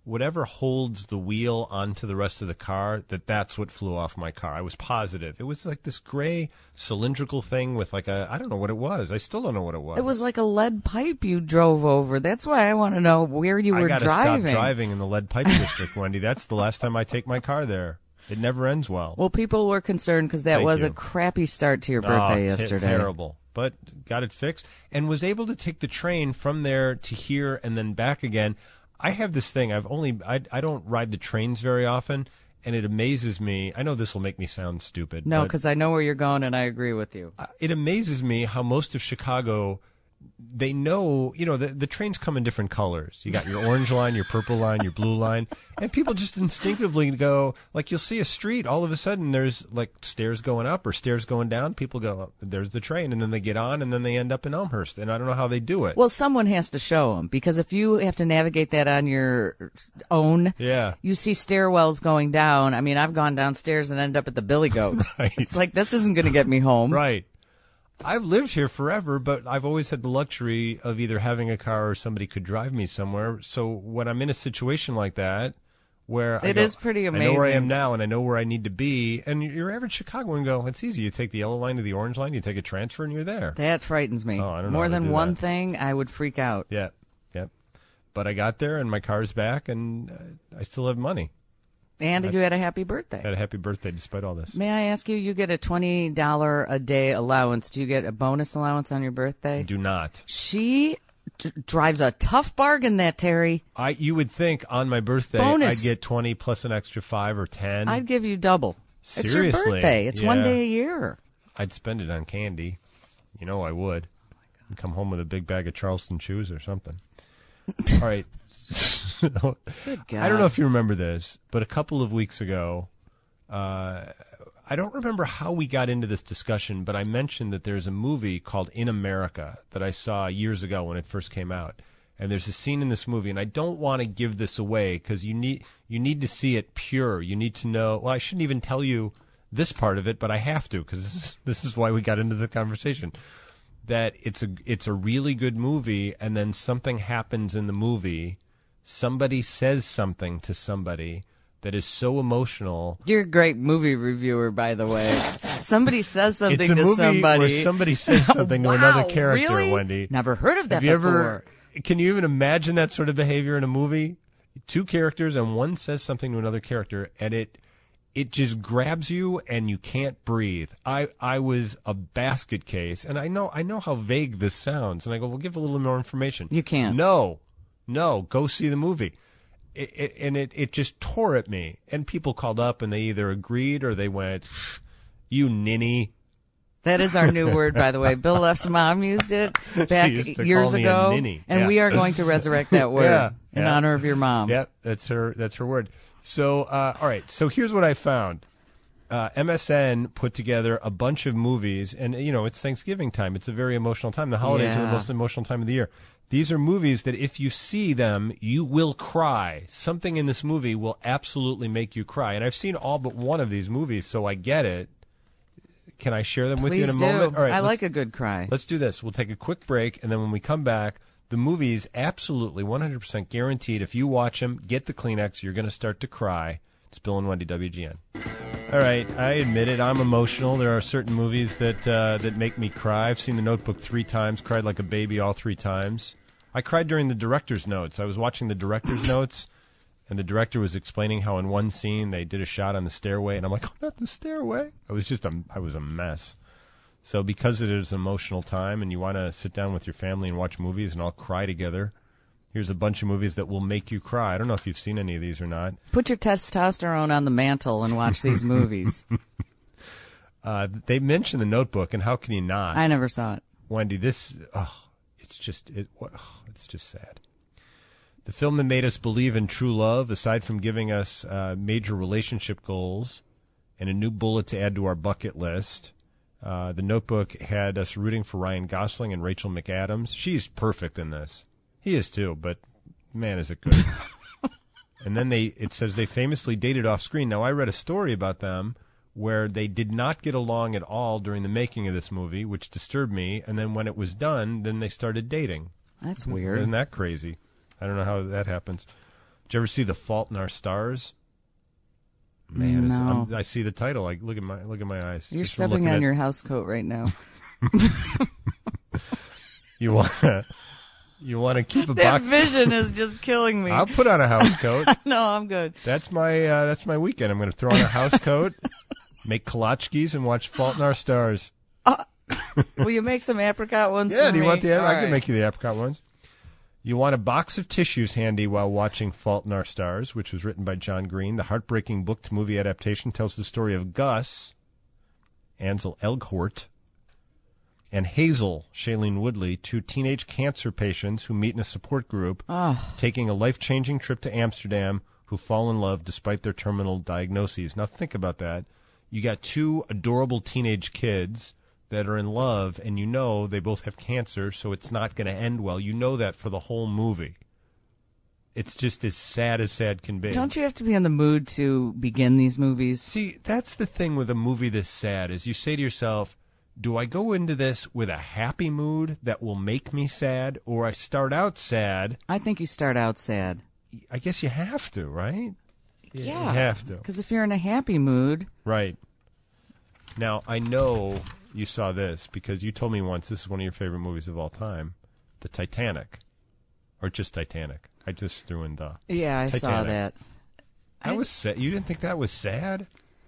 holds the wheel onto the rest of the car, that's what flew off my car. I was positive. It was like this gray cylindrical thing with like I don't know what it was. I still don't know what it was. It was like a lead pipe you drove over. That's why I want to know where you were I gotta driving. stop driving in the lead pipe district, Wendy. That's the last time I take my car there. It never ends well. Well, people were concerned because that Thank was you. a crappy start to your birthday yesterday. Terrible. But got it fixed and was able to take the train from there to here and then back again. I have this thing. I don't ride the trains very often, and it amazes me. I know this will make me sound stupid. No, but because I know where you're going, and I agree with you. it amazes me how most of Chicago, they know, the trains come in different colors. You got your orange line, your purple line, your blue line, and people just instinctively go, like you'll see a street, all of a sudden there's like stairs going up or stairs going down. People go, there's the train, and then they get on, and then they end up in Elmhurst, and I don't know how they do it. Well, someone has to show them, because if you have to navigate that on your own, Yeah. you see stairwells going down. I mean, I've gone downstairs and ended up at the Billy Goat. Right. It's like, this isn't going to get me home. Right. I've lived here forever, but I've always had the luxury of either having a car or somebody could drive me somewhere. So when I'm in a situation like that, where It is pretty I know where I am amazing. now, and I know where I need to be, and your average Chicagoan go, it's easy. You take the yellow line to the orange line, you take a transfer, and you're there. That frightens me. Oh, I don't know More how to than do one that. thing, I would freak out. Yeah, yep. But I got there, and my car's back, and I still have money. And you had a happy birthday. Had a happy birthday despite all this. May I ask you, you get a $20 a day allowance. Do you get a bonus allowance on your birthday? I do not. She drives a tough bargain, that Terry. You would think on my birthday Bonus. I'd get 20 plus an extra 5 or 10. I'd give you double. It's your Seriously? birthday. It's one Yeah. day a year. I'd spend it on candy. You know I would. And come home with a big bag of Charleston chews or something. All right. God. I don't know if you remember this, but a couple of weeks ago, I don't remember how we got into this discussion, but I mentioned that there's a movie called In America that I saw years ago when it first came out. And there's a scene in this movie, and I don't want to give this away because you need to see it pure. You need to know. Well, I shouldn't even tell you this part of it, but I have to because this is why we got into the conversation. That it's a really good movie, and then something happens in the movie. Somebody says something to somebody that is so emotional. You're a great movie reviewer, by the way. Somebody says something It's a to movie somebody. where somebody says something to Wow, another character, really? Wendy. Never heard of that Have you before. Can you even imagine that sort of behavior in a movie? Two characters and one says something to another character, and it just grabs you and you can't breathe. I was a basket case, and I know how vague this sounds, and I go, well, give a little more information. You can't. No, go see the movie. It just tore at me, and people called up and they either agreed or they went, "You ninny." That is our new word, by the way. Bill Left's mom used it back used to years call me a ago, ninny. and Yeah. we are going to resurrect that word in honor of your mom. Yep, that's her word. So, all right. So here's what I found. MSN put together a bunch of movies, and it's Thanksgiving time. It's a very emotional time. The holidays are the most emotional time of the year. These are movies that if you see them, you will cry. Something in this movie will absolutely make you cry. And I've seen all but one of these movies, so I get it. Can I share them with you in a moment? All right, I like a good cry. Let's do this. We'll take a quick break, and then when we come back, the movies absolutely 100% guaranteed. If you watch them, get the Kleenex, you're going to start to cry. It's Bill and Wendy, WGN. All right, I admit it. I'm emotional. There are certain movies that make me cry. I've seen The Notebook 3 times, cried like a baby all 3 times. I cried during the director's notes. I was watching the director's notes, and the director was explaining how in one scene they did a shot on the stairway, and I'm like, oh, not the stairway. I was a mess. So because it is an emotional time and you want to sit down with your family and watch movies and all cry together, here's a bunch of movies that will make you cry. I don't know if you've seen any of these or not. Put your testosterone on the mantle and watch these movies. They mentioned The Notebook, and how can you not? I never saw it. Wendy, it's just sad. The film that made us believe in true love, aside from giving us major relationship goals and a new bullet to add to our bucket list, The Notebook had us rooting for Ryan Gosling and Rachel McAdams. She's perfect in this. He is too, but man, is it good. And then it says they famously dated off screen. Now, I read a story about them where they did not get along at all during the making of this movie, which disturbed me. And then when it was done, then they started dating. That's weird. Isn't that crazy? I don't know how that happens. Did you ever see The Fault in Our Stars? Man, no. I see the title. Like, look at my eyes. You're Just from stepping looking on at- your house coat right now. You want to keep a That box. vision is just killing me. I'll put on a house coat. No, I'm good. That's my weekend. I'm going to throw on a house coat, make kolachkis, and watch Fault in Our Stars. Will you make some apricot ones Yeah, for do you me? want the? All I can right. make you the apricot ones. You want a box of tissues handy while watching Fault in Our Stars, which was written by John Green. The heartbreaking book-to-movie adaptation tells the story of Gus, Ansel Elgort, and Hazel, Shailene Woodley, 2 teenage cancer patients who meet in a support group, taking a life-changing trip to Amsterdam, who fall in love despite their terminal diagnoses. Now think about that. You got 2 adorable teenage kids that are in love, and you know they both have cancer, so it's not going to end well. You know that for the whole movie. It's just as sad can be. Don't you have to be in the mood to begin these movies? See, that's the thing with a movie this sad, is you say to yourself, do I go into this with a happy mood that will make me sad, or I start out sad? I think you start out sad. I guess you have to, right? Yeah. You have to. Because if you're in a happy mood, Right. Now, I know you saw this because you told me once this is one of your favorite movies of all time, The Titanic. Or just Titanic. I just threw in the. yeah, I saw Titanic. that. That was sad. You didn't think that was sad?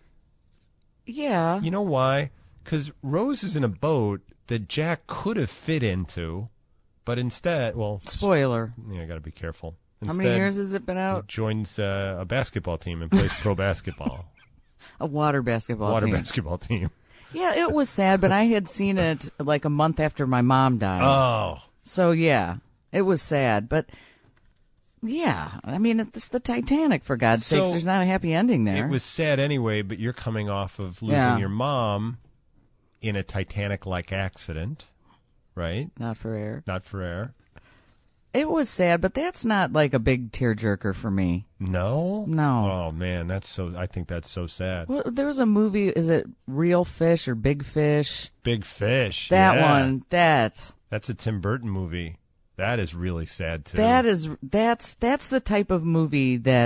Yeah. You know why? Because Rose is in a boat that Jack could have fit into, but instead, well, Spoiler. yeah, I got to be careful. How Instead, many years has it been he out? joins a basketball team and plays pro basketball. A water basketball team. Basketball team. Yeah, it was sad, but I had seen it like a month after my mom died. Oh, So, yeah, it was sad. But, yeah, I mean, it's the Titanic, for God's So, sakes. There's not a happy ending there. it was sad anyway, but you're coming off of losing Yeah. your mom in a Titanic-like accident, right? Not for air. Not for air. It was sad, but that's not like a big tearjerker for me. No? No. Oh, man, I think that's so sad. Well, there was a movie, is it Real Fish or Big Fish? Big Fish. That yeah. one, That's a Tim Burton movie. That is really sad, too. that's the type of movie that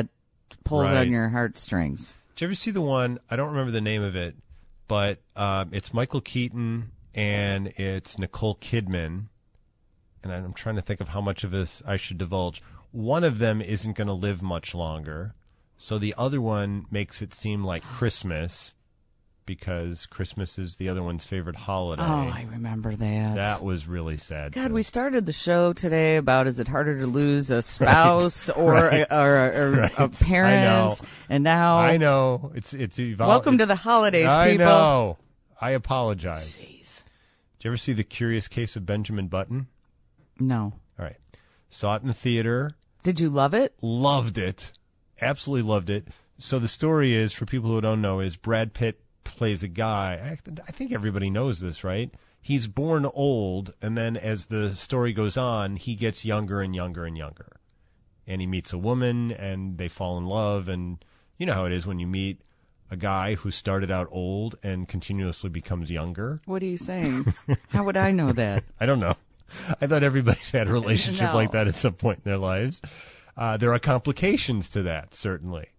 pulls Right. on your heartstrings. Did you ever see the one? I don't remember the name of it, but it's Michael Keaton and it's Nicole Kidman. And I'm trying to think of how much of this I should divulge. One of them isn't going to live much longer, so the other one makes it seem like Christmas, because Christmas is the other one's favorite holiday. Oh, I remember that. That was really sad. God, too. we started the show today about is it harder to lose a spouse or Right. a parent? I know. And now I know. It's evolved. welcome to the holidays, I people. know. I apologize. Jeez. Did you ever see The Curious Case of Benjamin Button? No. All right. Saw it in the theater. Did you love it? Loved it. Absolutely loved it. So the story is, for people who don't know, is Brad Pitt plays a guy. I think everybody knows this, right? He's born old, and then as the story goes on, he gets younger and younger and younger. And he meets a woman, and they fall in love. And you know how it is when you meet a guy who started out old and continuously becomes younger. What are you saying? How would I know that? I don't know. I thought everybody's had a relationship No. like that at some point in their lives. There are complications to that, certainly.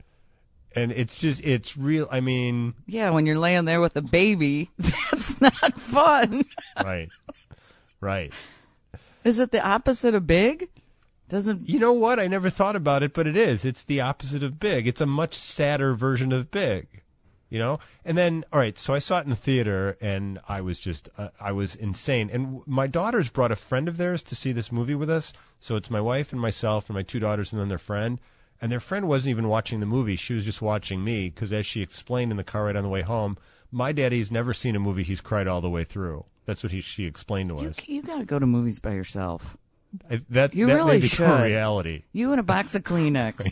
And it's real. I mean, Yeah, when you're laying there with a baby, that's not fun. right. Right. Is it the opposite of big? Doesn't You know what? I never thought about it, but it is. It's the opposite of Big. It's a much sadder version of Big. You know? And then, all right, so I saw it in the theater, and I was just, I was insane. And my daughters brought a friend of theirs to see this movie with us. So it's my wife and myself and my two daughters and then their friend. And their friend wasn't even watching the movie. She was just watching me because, as she explained in the car right on the way home, my daddy's never seen a movie he's cried all the way through. That's what she explained to us. you got to go to movies by yourself? That You that really may become should. reality. You and a box of Kleenex.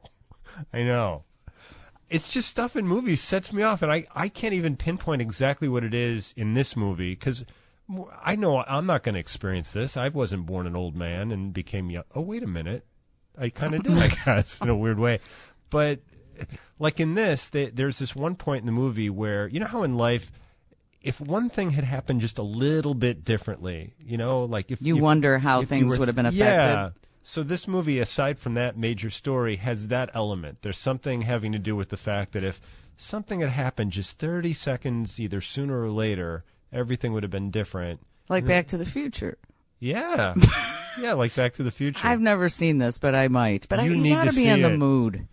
I know. It's just stuff in movies sets me off, and I can't even pinpoint exactly what it is in this movie, because I know I'm not going to experience this. I wasn't born an old man and became young. Oh, wait a minute. I kind of did, I guess, in a weird way. But like in this, there's this one point in the movie where, you know how in life, if one thing had happened just a little bit differently, you know, like if You wonder how if things would have been affected. Yeah. So this movie, aside from that major story, has that element. There's something having to do with the fact that if something had happened just 30 seconds, either sooner or later, everything would have been different. Like Back to the Future. Yeah. Yeah, like Back to the Future. I've never seen this, but I might. But You you need got to to be see in the it. mood.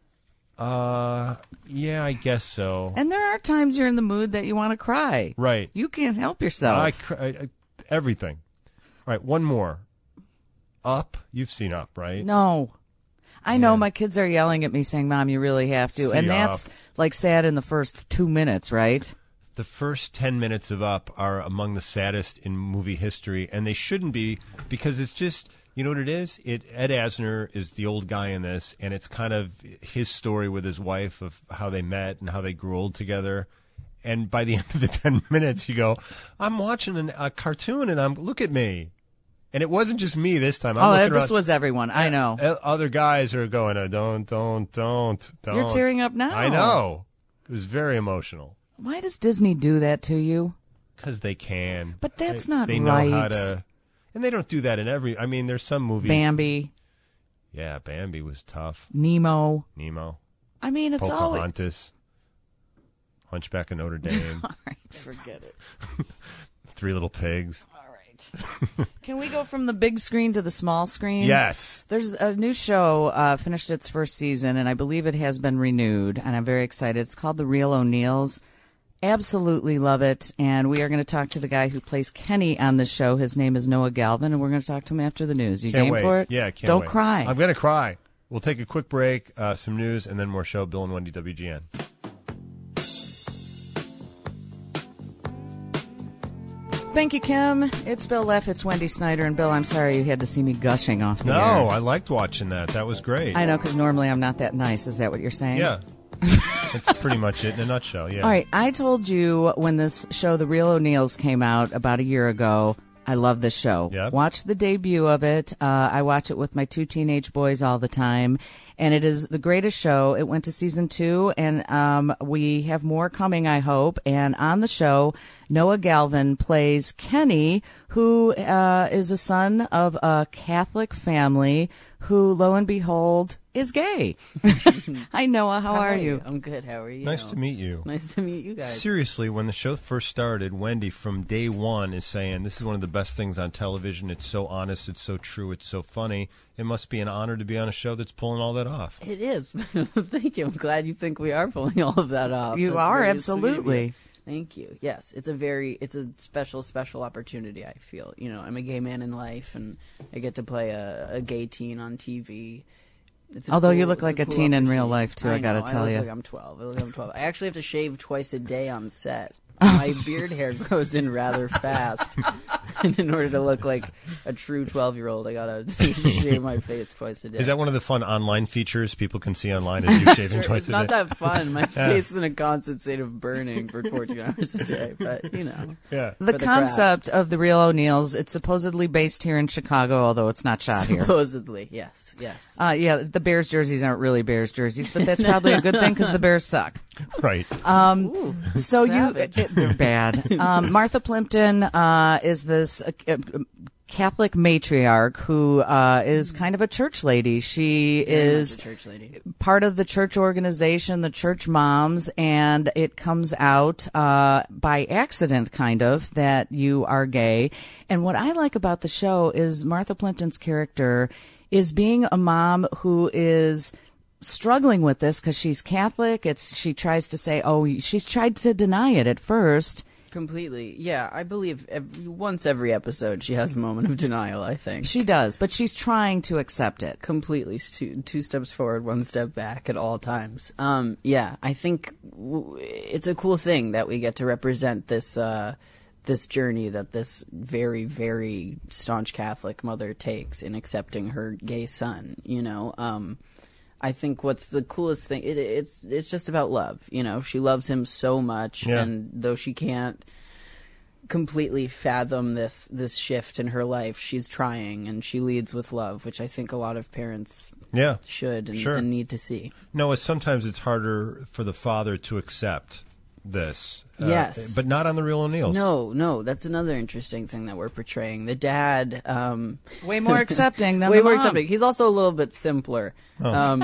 Yeah, I guess so. And there are times you're in the mood that you want to cry. Right. You can't help yourself. Everything. All right, one more. Up. You've seen Up, right? No. I know my kids are yelling at me saying, Mom, you really have to. See And that's Up. like sad in the first 2 minutes, right? The first 10 minutes of Up are among the saddest in movie history, and they shouldn't be, because it's just, you know what it is? Ed Asner is the old guy in this, and it's kind of his story with his wife of how they met and how they grew old together. And by the end of the 10 minutes, you go, I'm watching a cartoon, and look at me. And it wasn't just me this time. I'm looking this around. was everyone. I know. Other guys are going, don't. You're tearing up now. I know. It was very emotional. Why does Disney do that to you? Because they can. But that's They- not they right. know how to. And they don't do that in every. I mean, there's some movies. Bambi, Yeah, Bambi was tough. Nemo. Nemo. I mean, it's all. Pocahontas. Hunchback of Notre Dame. All right, forget it. Three Little Pigs. All right. Can we go from the big screen to the small screen? Yes. There's a new show, finished its first season, and I believe it has been renewed, and I'm very excited. It's called The Real O'Neills. Absolutely love it, and we are going to talk to the guy who plays Kenny on this show. His name is Noah Galvin, and we're going to talk to him after the news. You Can't game wait. for it? Yeah, can't Don't wait. cry. I'm going to cry. We'll take a quick break, some news, and then more show. Bill and Wendy, WGN. Thank you, Kim. It's Bill Leff. It's Wendy Snyder. And Bill, I'm sorry you had to see me gushing off the No, air. I liked watching that. That was great. I know, because normally I'm not that nice. Is that what you're saying? Yeah. That's pretty much it in a nutshell, yeah. All right. I told you when this show, The Real O'Neills, came out about a year ago, I love this show. Yep. Watch the debut of it. I watch it with my 2 teenage boys all the time, and it is the greatest show. It went to season 2, and we have more coming, I hope. And on the show, Noah Galvin plays Kenny, who is a son of a Catholic family who, lo and behold, is gay. Hi, Noah. How are you? I'm good. How are you? Nice to meet you. Nice to meet you guys. Seriously, when the show first started, Wendy from day one is saying, this is one of the best things on television. It's so honest. It's so true. It's so funny. It must be an honor to be on a show that's pulling all that off. It is. Thank you. I'm glad you think we are pulling all of that off. You That's are, very absolutely. sweet of you. Thank you. Yes, it's a special opportunity, I feel. You know, I'm a gay man in life, and I get to play a gay teen on TV. Although you look like a teen in real life, too, I gotta tell you. I look like I'm 12. I actually have to shave twice a day on set. My beard hair grows in rather fast. And in order to look like a true 12-year-old, I gotta shave my face twice a day. Is that one of the fun online features people can see online? Is you shaving twice a day? It's not that fun. My face is in a constant state of burning for 14 hours a day, but you know. Yeah. The concept of The Real O'Neills, it's supposedly based here in Chicago, although it's not shot here. Supposedly, yes. Yeah, the Bears jerseys aren't really Bears jerseys, but that's probably a good thing because the Bears suck. Right. Ooh, So savage. they're bad. Martha Plimpton is this Catholic matriarch who is kind of a church lady. She Very much is a church lady. part of the church organization, the Church Moms, and it comes out by accident, kind of, that you are gay. And what I like about the show is Martha Plimpton's character is being a mom who is struggling with this because she's Catholic. She tries to say, she's tried to deny it at first. Completely. Yeah, I believe once every episode she has a moment of denial, I think. She does, but she's trying to accept it. Completely. Two steps forward, one step back at all times. Yeah, I think it's a cool thing that we get to represent this this journey that this very, very staunch Catholic mother takes in accepting her gay son, you know. I think what's the coolest thing, it's just about love, you know. She loves him so much, and though she can't completely fathom this shift in her life, she's trying, and she leads with love, which I think a lot of parents should and need to see. No, sometimes it's harder for the father to accept this. Yes. But not on The Real O'Neills. No, that's another interesting thing that we're portraying. The dad... way more accepting than way the more mom. accepting. He's also a little bit simpler, you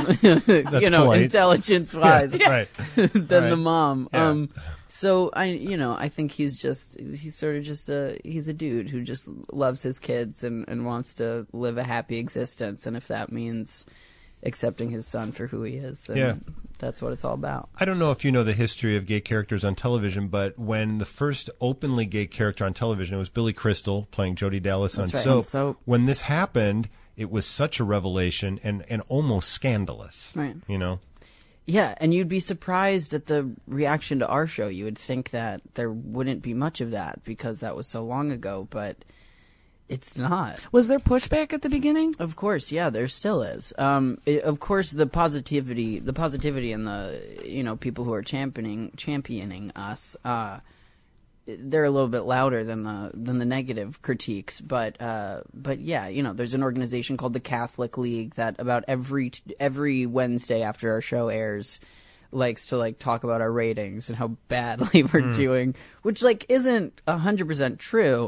know, polite. intelligence-wise Right. than Right. the mom. Yeah. So I think he's sort of just he's a dude who just loves his kids and wants to live a happy existence. And if that means accepting his son for who he is, then that's what it's all about. I don't know if you know the history of gay characters on television, but when the first openly gay character on television, it was Billy Crystal playing Jodi Dallas on That's right. Soap. When this happened, it was such a revelation and almost scandalous. Right. You know? Yeah, and you'd be surprised at the reaction to our show. You would think that there wouldn't be much of that because that was so long ago, but it's not. Was there pushback at the beginning? Of course, yeah, there still is. Of course, the positivity and the people who are championing us, they're a little bit louder than the negative critiques. But yeah, there's an organization called the Catholic League that about every Wednesday after our show airs likes to talk about our ratings and how badly we're doing, which isn't 100% true.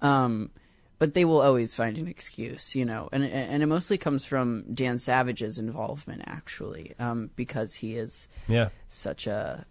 But they will always find an excuse, and it mostly comes from Dan Savage's involvement, actually, because he is such a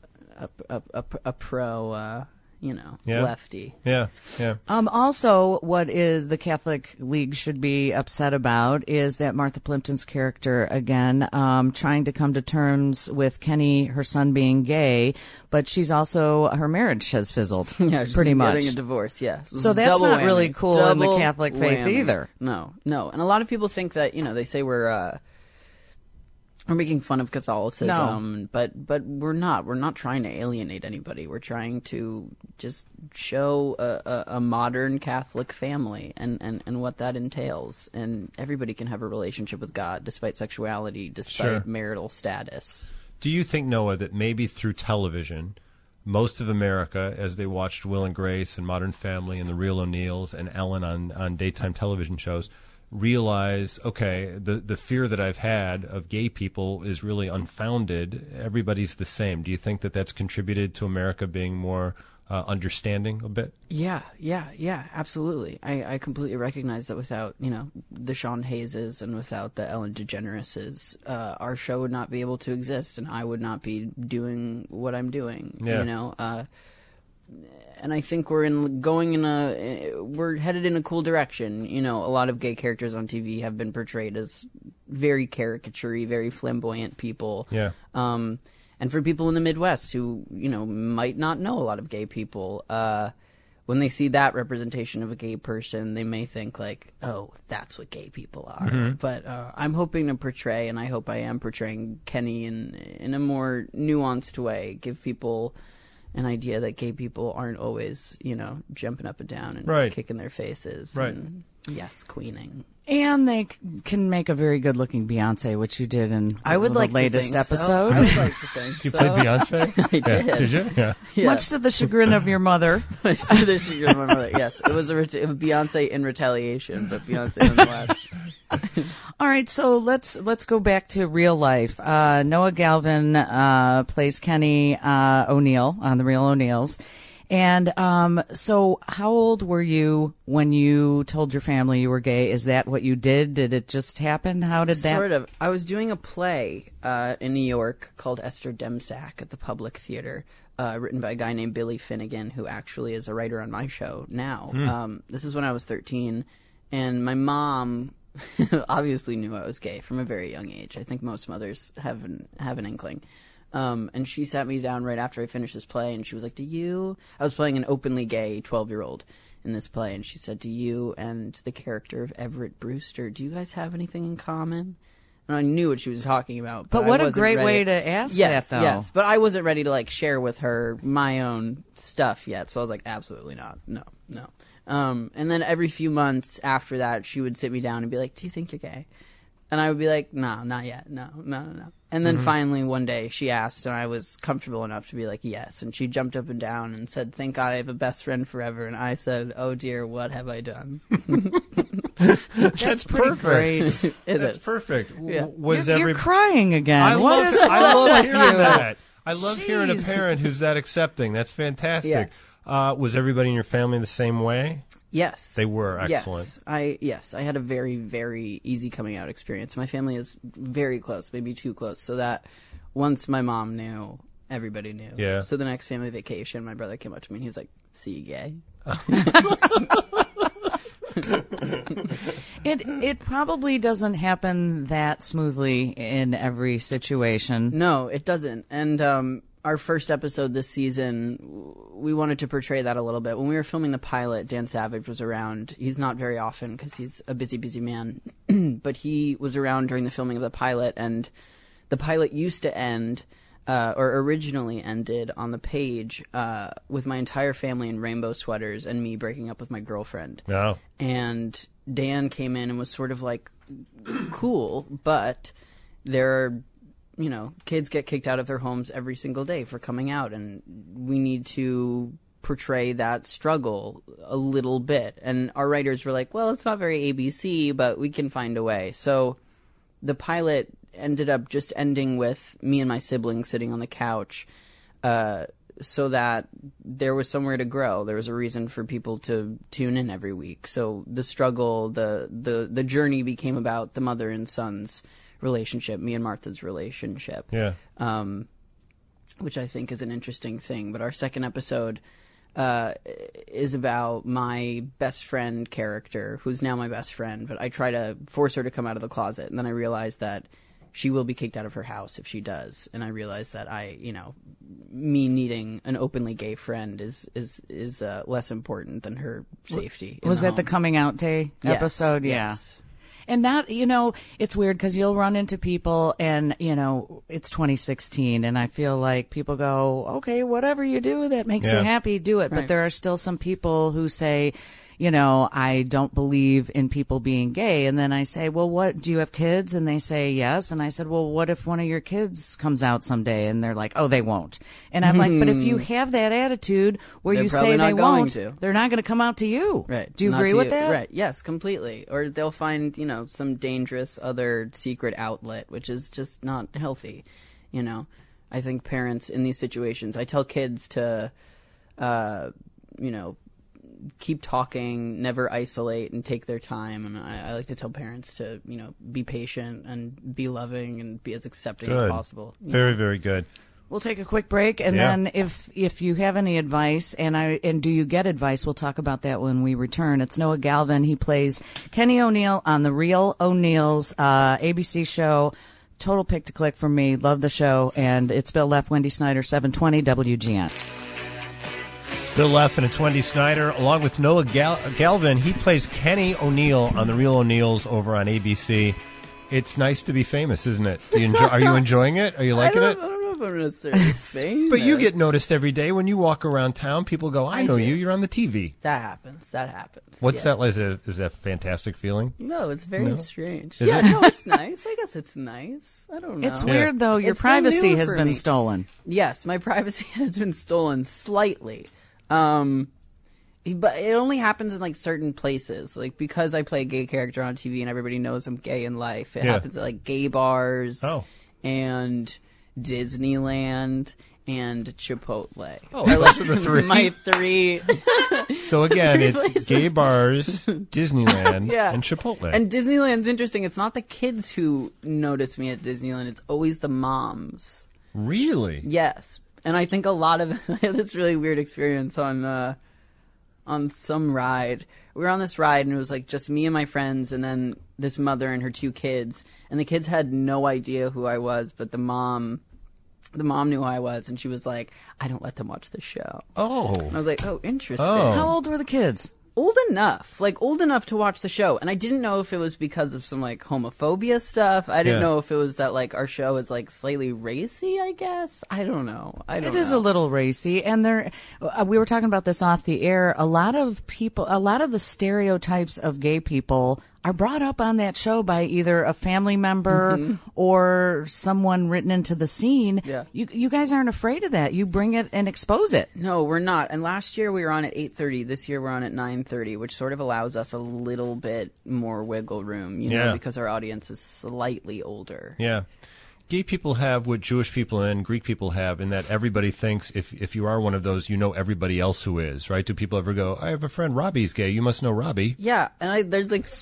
pro, lefty. Yeah. Also, what is the Catholic League should be upset about is that Martha Plimpton's character, again, trying to come to terms with Kenny, her son, being gay, but her marriage has fizzled. Yeah, she's pretty much getting a divorce. Yeah, so that's double not whammy. really cool Double in the Catholic faith whammy. either. No, and a lot of people think that they say we're making fun of Catholicism, but we're not. We're not trying to alienate anybody. We're trying to just show a modern Catholic family and what that entails. And everybody can have a relationship with God despite sexuality, despite marital status. Do you think, Noah, that maybe through television, most of America, as they watched Will and Grace and Modern Family and The Real O'Neills and Ellen on daytime television shows, realize, okay, the fear that I've had of gay people is really unfounded. Everybody's the same. Do you think that that's contributed to America being more understanding a bit? Yeah, absolutely. I completely recognize that without, the Sean Hayeses and without the Ellen DeGenereses, our show would not be able to exist, and I would not be doing what I'm doing, and I think we're headed in a cool direction. A lot of gay characters on TV have been portrayed as very caricature-y, very flamboyant people. Yeah. And for people in the Midwest who, might not know a lot of gay people, when they see that representation of a gay person, they may think like, oh, that's what gay people are. Mm-hmm. But I'm hoping to portray, and I hope I am portraying Kenny in a more nuanced way, give people an idea that gay people aren't always, jumping up and down and kicking their faces. Right. And, yes, queening. And they can make a very good-looking Beyonce, which you did in the latest episode. I would like to think You played Beyonce? I did. Yeah. Did you? Yeah. Much to the chagrin of your mother. Much to the chagrin of my mother, yes. It was Beyonce in retaliation, but Beyonce nonetheless. All right, so let's go back to real life. Noah Galvin plays Kenny O'Neill on The Real O'Neills. And so how old were you when you told your family you were gay? Is that what you did? Did it just happen? How did that? Sort of. I was doing a play in New York called Esther Demsack at the Public Theater, written by a guy named Billy Finnegan, who actually is a writer on my show now. This is when I was 13, and my mom obviously knew I was gay from a very young age. I think most mothers have an inkling. And she sat me down right after I finished this play, and she was like, I was playing an openly gay 12-year-old in this play, and she said, do you and the character of Everett Brewster, do you guys have anything in common? And I knew what she was talking about. But what a great way to ask that, though. Yes, but I wasn't ready to, share with her my own stuff yet, so I was like, absolutely not. No. And then every few months after that, she would sit me down and be like, do you think you're gay? And I would be like, no, not yet. No. And then finally one day she asked, and I was comfortable enough to be like, yes. And she jumped up and down and said, thank God I have a best friend forever. And I said, oh dear, what have I done? That's pretty great. That's perfect. Yeah. You're crying again. I love hearing that. I love Jeez. hearing a parent who's that accepting. That's fantastic. Yeah. Was everybody in your family the same way? Yes. They were. Excellent. Yes. I had a very, very easy coming out experience. My family is very close, maybe too close, so that once my mom knew, everybody knew. Yeah. So the next family vacation, my brother came up to me and he was like, "See you gay?" It probably doesn't happen that smoothly in every situation. No, it doesn't. And our first episode this season, we wanted to portray that a little bit. When we were filming the pilot, Dan Savage was around. He's not very often because he's a busy, busy man. But he was around during the filming of the pilot, and the pilot used to end, or originally ended, on the page with my entire family in rainbow sweaters and me breaking up with my girlfriend. No. And Dan came in and was sort of like, cool, but there are... kids get kicked out of their homes every single day for coming out, and we need to portray that struggle a little bit. And our writers were like, well, it's not very ABC, but we can find a way. So the pilot ended up just ending with me and my siblings sitting on the couch, so that there was somewhere to grow. There was a reason for people to tune in every week. So the struggle, the journey became about the mother and son's relationship, me and Martha's relationship. Yeah. Which I think is an interesting thing. But our second episode is about my best friend character, who's now my best friend. But I try to force her to come out of the closet, and then I realize that she will be kicked out of her house if she does. And I realize that me needing an openly gay friend is less important than her safety. Was that the coming out day episode? Yes. And that, it's weird because you'll run into people and, it's 2016 and I feel like people go, okay, whatever you do that makes you happy, do it. Right. But there are still some people who say, I don't believe in people being gay. And then I say, well, do you have kids? And they say yes. And I said, well, what if one of your kids comes out someday? And they're like, oh, they won't. And I'm like, but if you have that attitude where They're you probably say not they going won't, to. they're not going to come out to you. Right. Do you Not agree to with you. that? Right. Yes, completely. Or they'll find, some dangerous other secret outlet, which is just not healthy. I think parents in these situations, I tell kids to keep talking, never isolate, and take their time. And I like to tell parents to, be patient and be loving and be as accepting as possible. Very, very good. We'll take a quick break, and then if you have any advice, and do you get advice, we'll talk about that when we return. It's Noah Galvin. He plays Kenny O'Neill on The Real O'Neills ABC show. Total pick to click for me. Love the show. And it's Bill Leff, Wendy Snyder, 720 WGN. It's Bill Leff and it's Wendy Snyder, along with Noah Galvin. He plays Kenny O'Neill on The Real O'Neills over on ABC. It's nice to be famous, isn't it? Are you enjoying it? Are you liking it? I don't know if I'm necessarily famous. But you get noticed every day when you walk around town. People go, I know you. You're on the TV. That happens. What's that like? Is that a fantastic feeling? No, it's very strange. Is it? No, it's nice. I guess it's nice. I don't know. It's weird, though. Your privacy has been stolen. Yes, my privacy has been stolen slightly. But it only happens in, certain places. Because I play a gay character on TV and everybody knows I'm gay in life, it happens at, gay bars and Disneyland and Chipotle. Oh, those are the three. My three. So, again, it's gay bars, Disneyland, and Chipotle. And Disneyland's interesting. It's not the kids who notice me at Disneyland. It's always the moms. Really? Yes. And I think a lot of I had this really weird experience on some ride. We were on this ride and it was just me and my friends and then this mother and her two kids. And the kids had no idea who I was, but the mom knew who I was, and she was like, I don't let them watch the show. Oh. And I was like, oh, interesting. Oh. How old were the kids? Old enough to watch the show. And I didn't know if it was because of some homophobia stuff. I didn't know if it was that our show is slightly racy, I guess. I don't know. It is a little racy. And we were talking about this off the air. A lot of the stereotypes of gay people are brought up on that show by either a family member or someone written into the scene. Yeah. You guys aren't afraid of that. You bring it and expose it. No, we're not. And last year we were on at 8:30. This year we're on at 9:30, which sort of allows us a little bit more wiggle room, because our audience is slightly older. Yeah. Gay people have what Jewish people and Greek people have, in that everybody thinks if you are one of those, you know everybody else who is, right? Do people ever go, I have a friend, Robbie's gay, you must know Robbie? Yeah, and there's a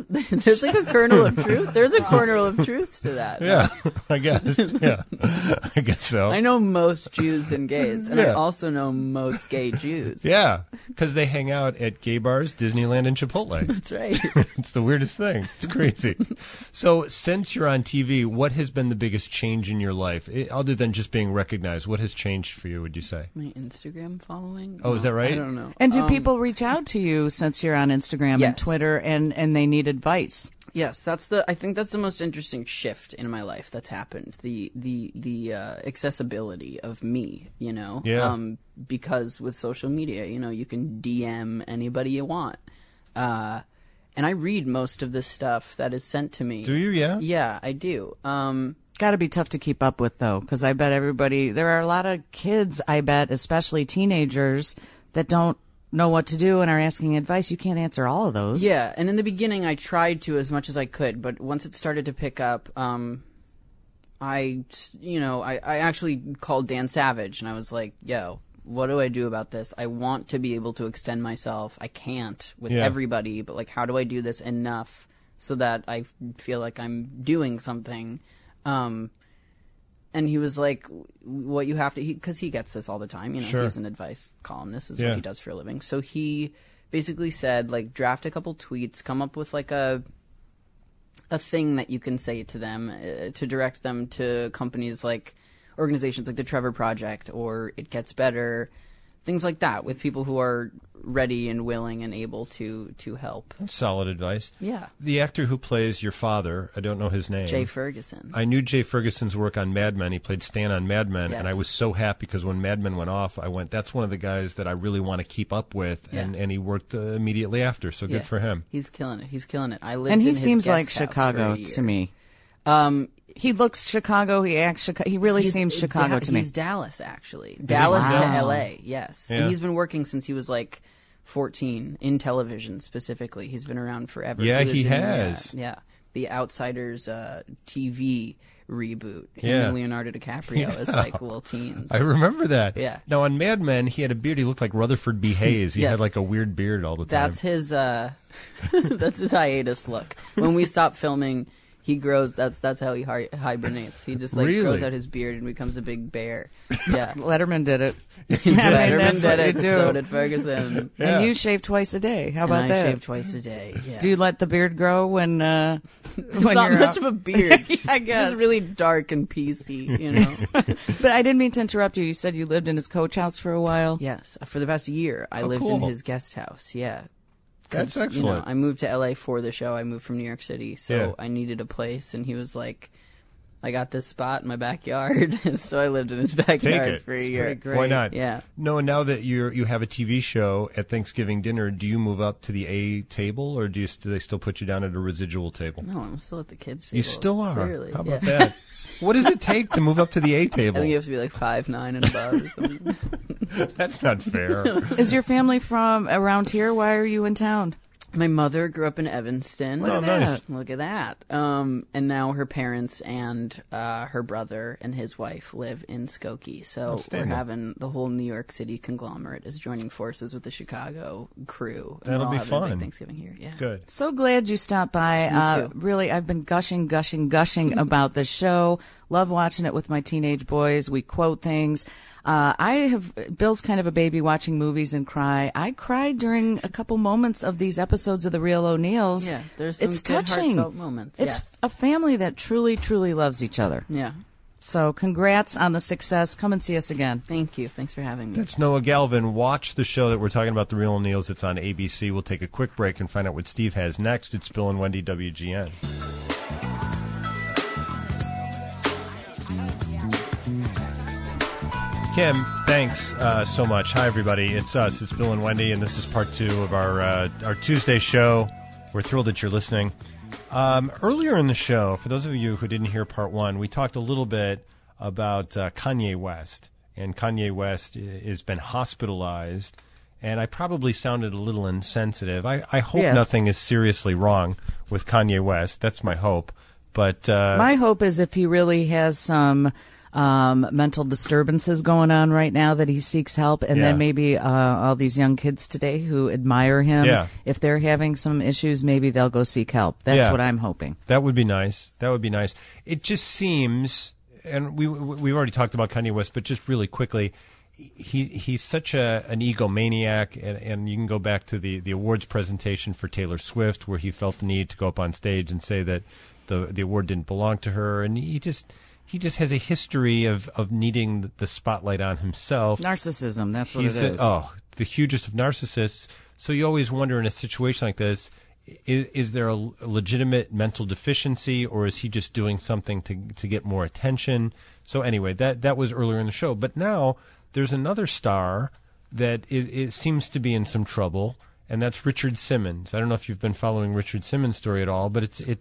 kernel of truth. There's a kernel of truth to that. Yeah, I guess. Yeah, I guess so. I know most Jews and gays, and I also know most gay Jews. Yeah, because they hang out at gay bars, Disneyland, and Chipotle. That's right. It's the weirdest thing. It's crazy. So since you're on TV, what has been the biggest change in your life, other than just being recognized? What has changed for you, would you say? My Instagram following. Oh, is that right? I don't know. And do people reach out to you since you're on Instagram and Twitter and they need advice? Yes, I think that's the most interesting shift in my life that's happened. The accessibility of me, Yeah. Because with social media, you can DM anybody you want. And I read most of the stuff that is sent to me. Do you? Yeah. Yeah, I do. Got to be tough to keep up with, though, because I bet there are a lot of kids, I bet, especially teenagers, that don't know what to do and are asking advice. You can't answer all of those. Yeah, and in the beginning I tried to as much as I could, but once it started to pick up, I actually called Dan Savage, and I was like, yo, what do I do about this? I want to be able to extend myself. I can't with everybody, but how do I do this enough so that I feel like I'm doing something? And he was like, what you have to, because he gets this all the time, he's an advice columnist, is what he does for a living. So he basically said, draft a couple tweets, come up with a thing that you can say to them to direct them to companies organizations like the Trevor Project or It Gets Better, things like that, with people who are ready and willing and able to help. That's solid advice. Yeah. The actor who plays your father, I don't know his name. Jay Ferguson. I knew Jay Ferguson's work on Mad Men. He played Stan on Mad Men, and I was so happy because when Mad Men went off, I went, that's one of the guys that I really want to keep up with, and he worked immediately after, so good for him. He's killing it. I lived and he in his seems like guest house Chicago for a year. to me. He looks Chicago. He acts Chicago. He really seems Chicago to me. He's Dallas, actually. Dallas to L.A., yes. Yeah. And he's been working since he was 14 in television specifically. He's been around forever. Yeah, he was in, has. The Outsiders TV reboot. Yeah. Him and Leonardo DiCaprio as like little teens. I remember that. Yeah. Now on Mad Men, he had a beard. He looked like Rutherford B. Hayes. He Yes. had like a weird beard all the time. That's his that's his hiatus look. When we stop filming, he grows. That's how he hibernates. He just like Really? grows out his beard and becomes a big bear. Yeah. Letterman did it. Letterman that's what did you it. do. So did Ferguson. Yeah. And you shave twice a day. How about and I that? shave twice a day. Yeah. Do you let the beard grow when it's when not you're much out? of a beard. I guess. It's really dark and PC, you know. But I didn't mean to interrupt you. You said you lived in his coach house for a while. Yes, for the past year, I lived cool. in his guest house. Yeah. That's 'Cause, excellent. You know, I moved to LA for the show. I moved from New York City, so Yeah. I needed a place, and he was like, "I got this spot in my backyard," so I lived in his backyard it. for a It's year. pretty great. Why not? Yeah. No, and now that you have a TV show at Thanksgiving dinner, do you move up to the A table, or do they still put you down at a residual table? No, I'm still at the kids' You table. still are. Clearly. How about Yeah. that? What does it take to move up to the A I table? think you have to be like 5'9" and above. Or something. That's not fair. Is your family from around here? Why are you in town? My mother grew up in Evanston. Oh, nice. Look at that. And now her parents and her brother and his wife live in Skokie. So Outstanding. we're having the whole New York City conglomerate is joining forces with the Chicago crew. And That'll we're all be having a big fun. Thanksgiving here. Yeah. Good. So glad you stopped by. Me too. Really, I've been gushing about the show. Love watching it with my teenage boys. We quote things. Bill's kind of a baby watching movies and cry. I cried during a couple moments of these episodes of The Real O'Neills. Yeah, there's some it's good touching. heartfelt moments. It's a family that truly, truly loves each other. Yeah. So congrats on the success. Come and see us again. Thank you. Thanks for having me. That's Noah Galvin. Watch the show that we're talking about, The Real O'Neills. It's on ABC. We'll take a quick break and find out what Steve has next. It's Bill and Wendy, WGN. Kim, thanks so much. Hi, everybody. It's us. It's Bill and Wendy, and this is part 2 of our Tuesday show. We're thrilled that you're listening. Earlier in the show, for those of you who didn't hear part 1, we talked a little bit about Kanye West. And Kanye West has been hospitalized, and I probably sounded a little insensitive. I hope Yes. nothing is seriously wrong with Kanye West. That's my hope. But My hope is if he really has some mental disturbances going on right now, that he seeks help, and Yeah. then maybe all these young kids today who admire him, Yeah. if they're having some issues, maybe they'll go seek help. That's Yeah. what I'm hoping. that would be nice. That would be nice. It just seems, and we've already talked about Kanye West, but just really quickly, he's such an egomaniac, and you can go back to the awards presentation for Taylor Swift, where he felt the need to go up on stage and say that the award didn't belong to her, and he just has a history of needing the spotlight on himself. Narcissism, that's what He's it is. the hugest of narcissists. So you always wonder in a situation like this, is there a legitimate mental deficiency, or is he just doing something to get more attention? So anyway, that was earlier in the show. But now there's another star that it seems to be in some trouble, and that's Richard Simmons. I don't know if you've been following Richard Simmons' story at all, but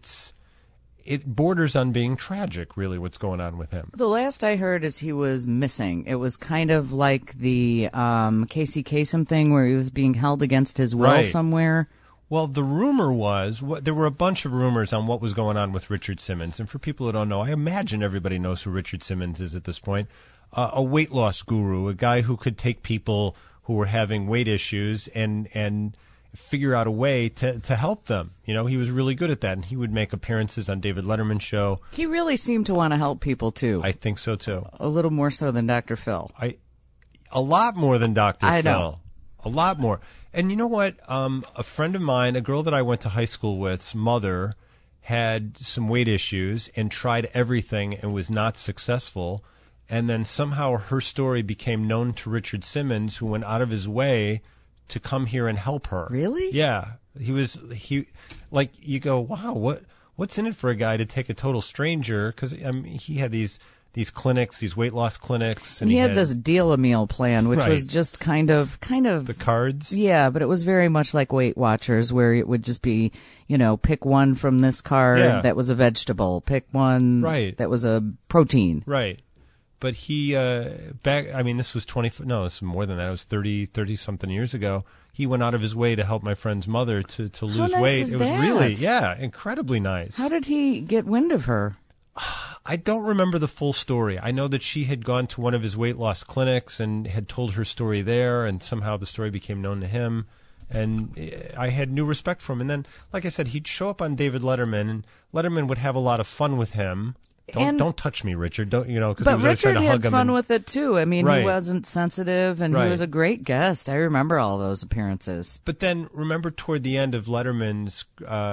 it borders on being tragic, really, what's going on with him. The last I heard is he was missing. It was kind of like the Casey Kasem thing where he was being held against his will Right. somewhere. Well, the rumor was, there were a bunch of rumors on what was going on with Richard Simmons. And for people who don't know, I imagine everybody knows who Richard Simmons is at this point. A weight loss guru, a guy who could take people who were having weight issues and figure out a way to help them. You know, he was really good at that. And he would make appearances on David Letterman's show. He really seemed to want to help people, too. I think so, too. A little more so than Dr. Phil. A lot more than Dr. I Phil. know. A lot more. And you know what? A friend of mine, a girl that I went to high school with's mother had some weight issues and tried everything and was not successful. And then somehow her story became known to Richard Simmons, who went out of his way to come here and help her. Really? Yeah. He like, you go, wow, what's in it for a guy to take a total stranger? Because he had these clinics, these weight loss clinics, And he had this deal-a-meal plan, which Right. was just kind of the cards. yeah, but it was very much like Weight Watchers, where it would just be, pick one from this card Yeah. that was a vegetable, pick one Right. that was a protein. Right. But he, this was this was more than that. It was 30 something years ago. He went out of his way to help my friend's mother to lose nice weight. is It was that? really, incredibly nice. How did he get wind of her? I don't remember the full story. I know that she had gone to one of his weight loss clinics and had told her story there, and somehow the story became known to him. And I had new respect for him. And then, like I said, he'd show up on David Letterman, and Letterman would have a lot of fun with him. Don't touch me, Richard. Don't, you know, because he was always trying to hug him. But Richard had fun with it too. I mean, Right. he wasn't sensitive, and he was a great guest. I remember all those appearances. But then, remember, toward the end of Letterman's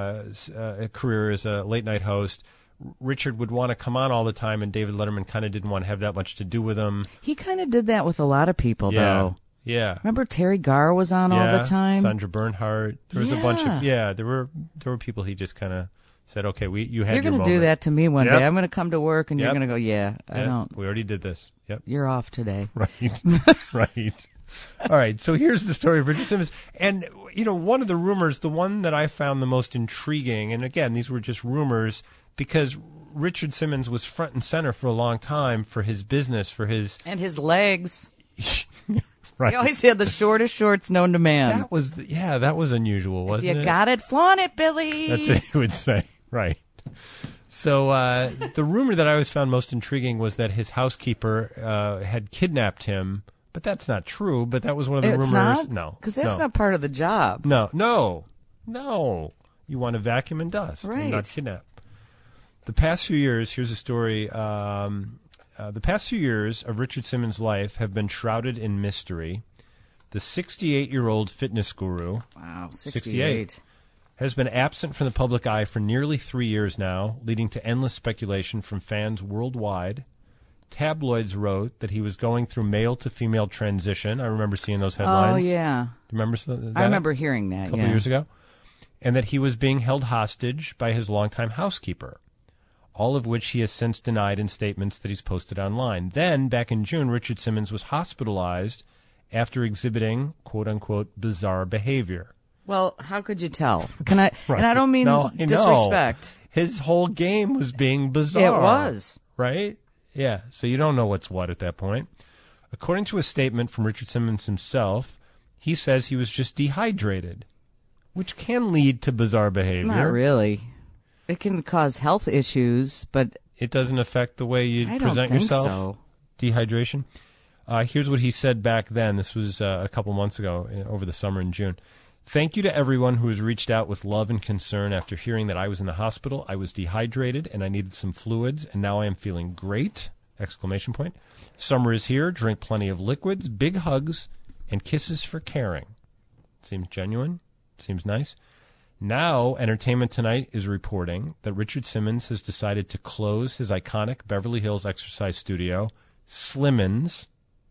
career as a late night host, Richard would want to come on all the time, and David Letterman kind of didn't want to have that much to do with him. He kind of did that with a lot of people, though. Yeah. Remember Terry Garr was on all the time? Sandra Bernhardt. There was a bunch of there were people he just kind of said, okay, you had You're your going to do moment. that to me one Yep. day. I'm going to come to work, and you're going to go, I don't. We already did this. Yep. You're off today. Right. Right. All right. So here's the story of Richard Simmons. And, you know, one of the rumors, the one that I found the most intriguing, and again, these were just rumors, because Richard Simmons was front and center for a long time for his business, for his... And his legs. Right. He always had the shortest shorts known to man. That was unusual, wasn't it? You got it, flaunt it, Billy. That's what he would say. Right. So the rumor that I always found most intriguing was that his housekeeper had kidnapped him, but that's not true. But that was one of the rumors. Not? No. Because that's not part of the job. No. You want to vacuum and dust, right? And not kidnap. The past few years, here's a story. The past few years of Richard Simmons' life have been shrouded in mystery. The 68-year-old fitness guru, wow, 68, has been absent from the public eye for nearly 3 years now, leading to endless speculation from fans worldwide. Tabloids wrote that he was going through male-to-female transition. I remember seeing those headlines. Oh, yeah. Do you remember that? I remember hearing that, a couple years ago. And that he was being held hostage by his longtime housekeeper, all of which he has since denied in statements that he's posted online. Then, back in June, Richard Simmons was hospitalized after exhibiting, quote-unquote, bizarre behavior. Well, how could you tell? Can I? Right. And I don't mean disrespect. His whole game was being bizarre. It was. Right? Yeah. So you don't know what's what at that point. According to a statement from Richard Simmons himself, he says he was just dehydrated, which can lead to bizarre behavior. Not really. It can cause health issues, but it doesn't affect the way you present yourself. So. Dehydration. Here's what he said back then. This was a couple months ago, over the summer in June. Thank you to everyone who has reached out with love and concern after hearing that I was in the hospital. I was dehydrated and I needed some fluids, and now I am feeling great! ! Summer is here. Drink plenty of liquids. Big hugs and kisses for caring. Seems genuine. Seems nice. Now, Entertainment Tonight is reporting that Richard Simmons has decided to close his iconic Beverly Hills exercise studio, Slimmons,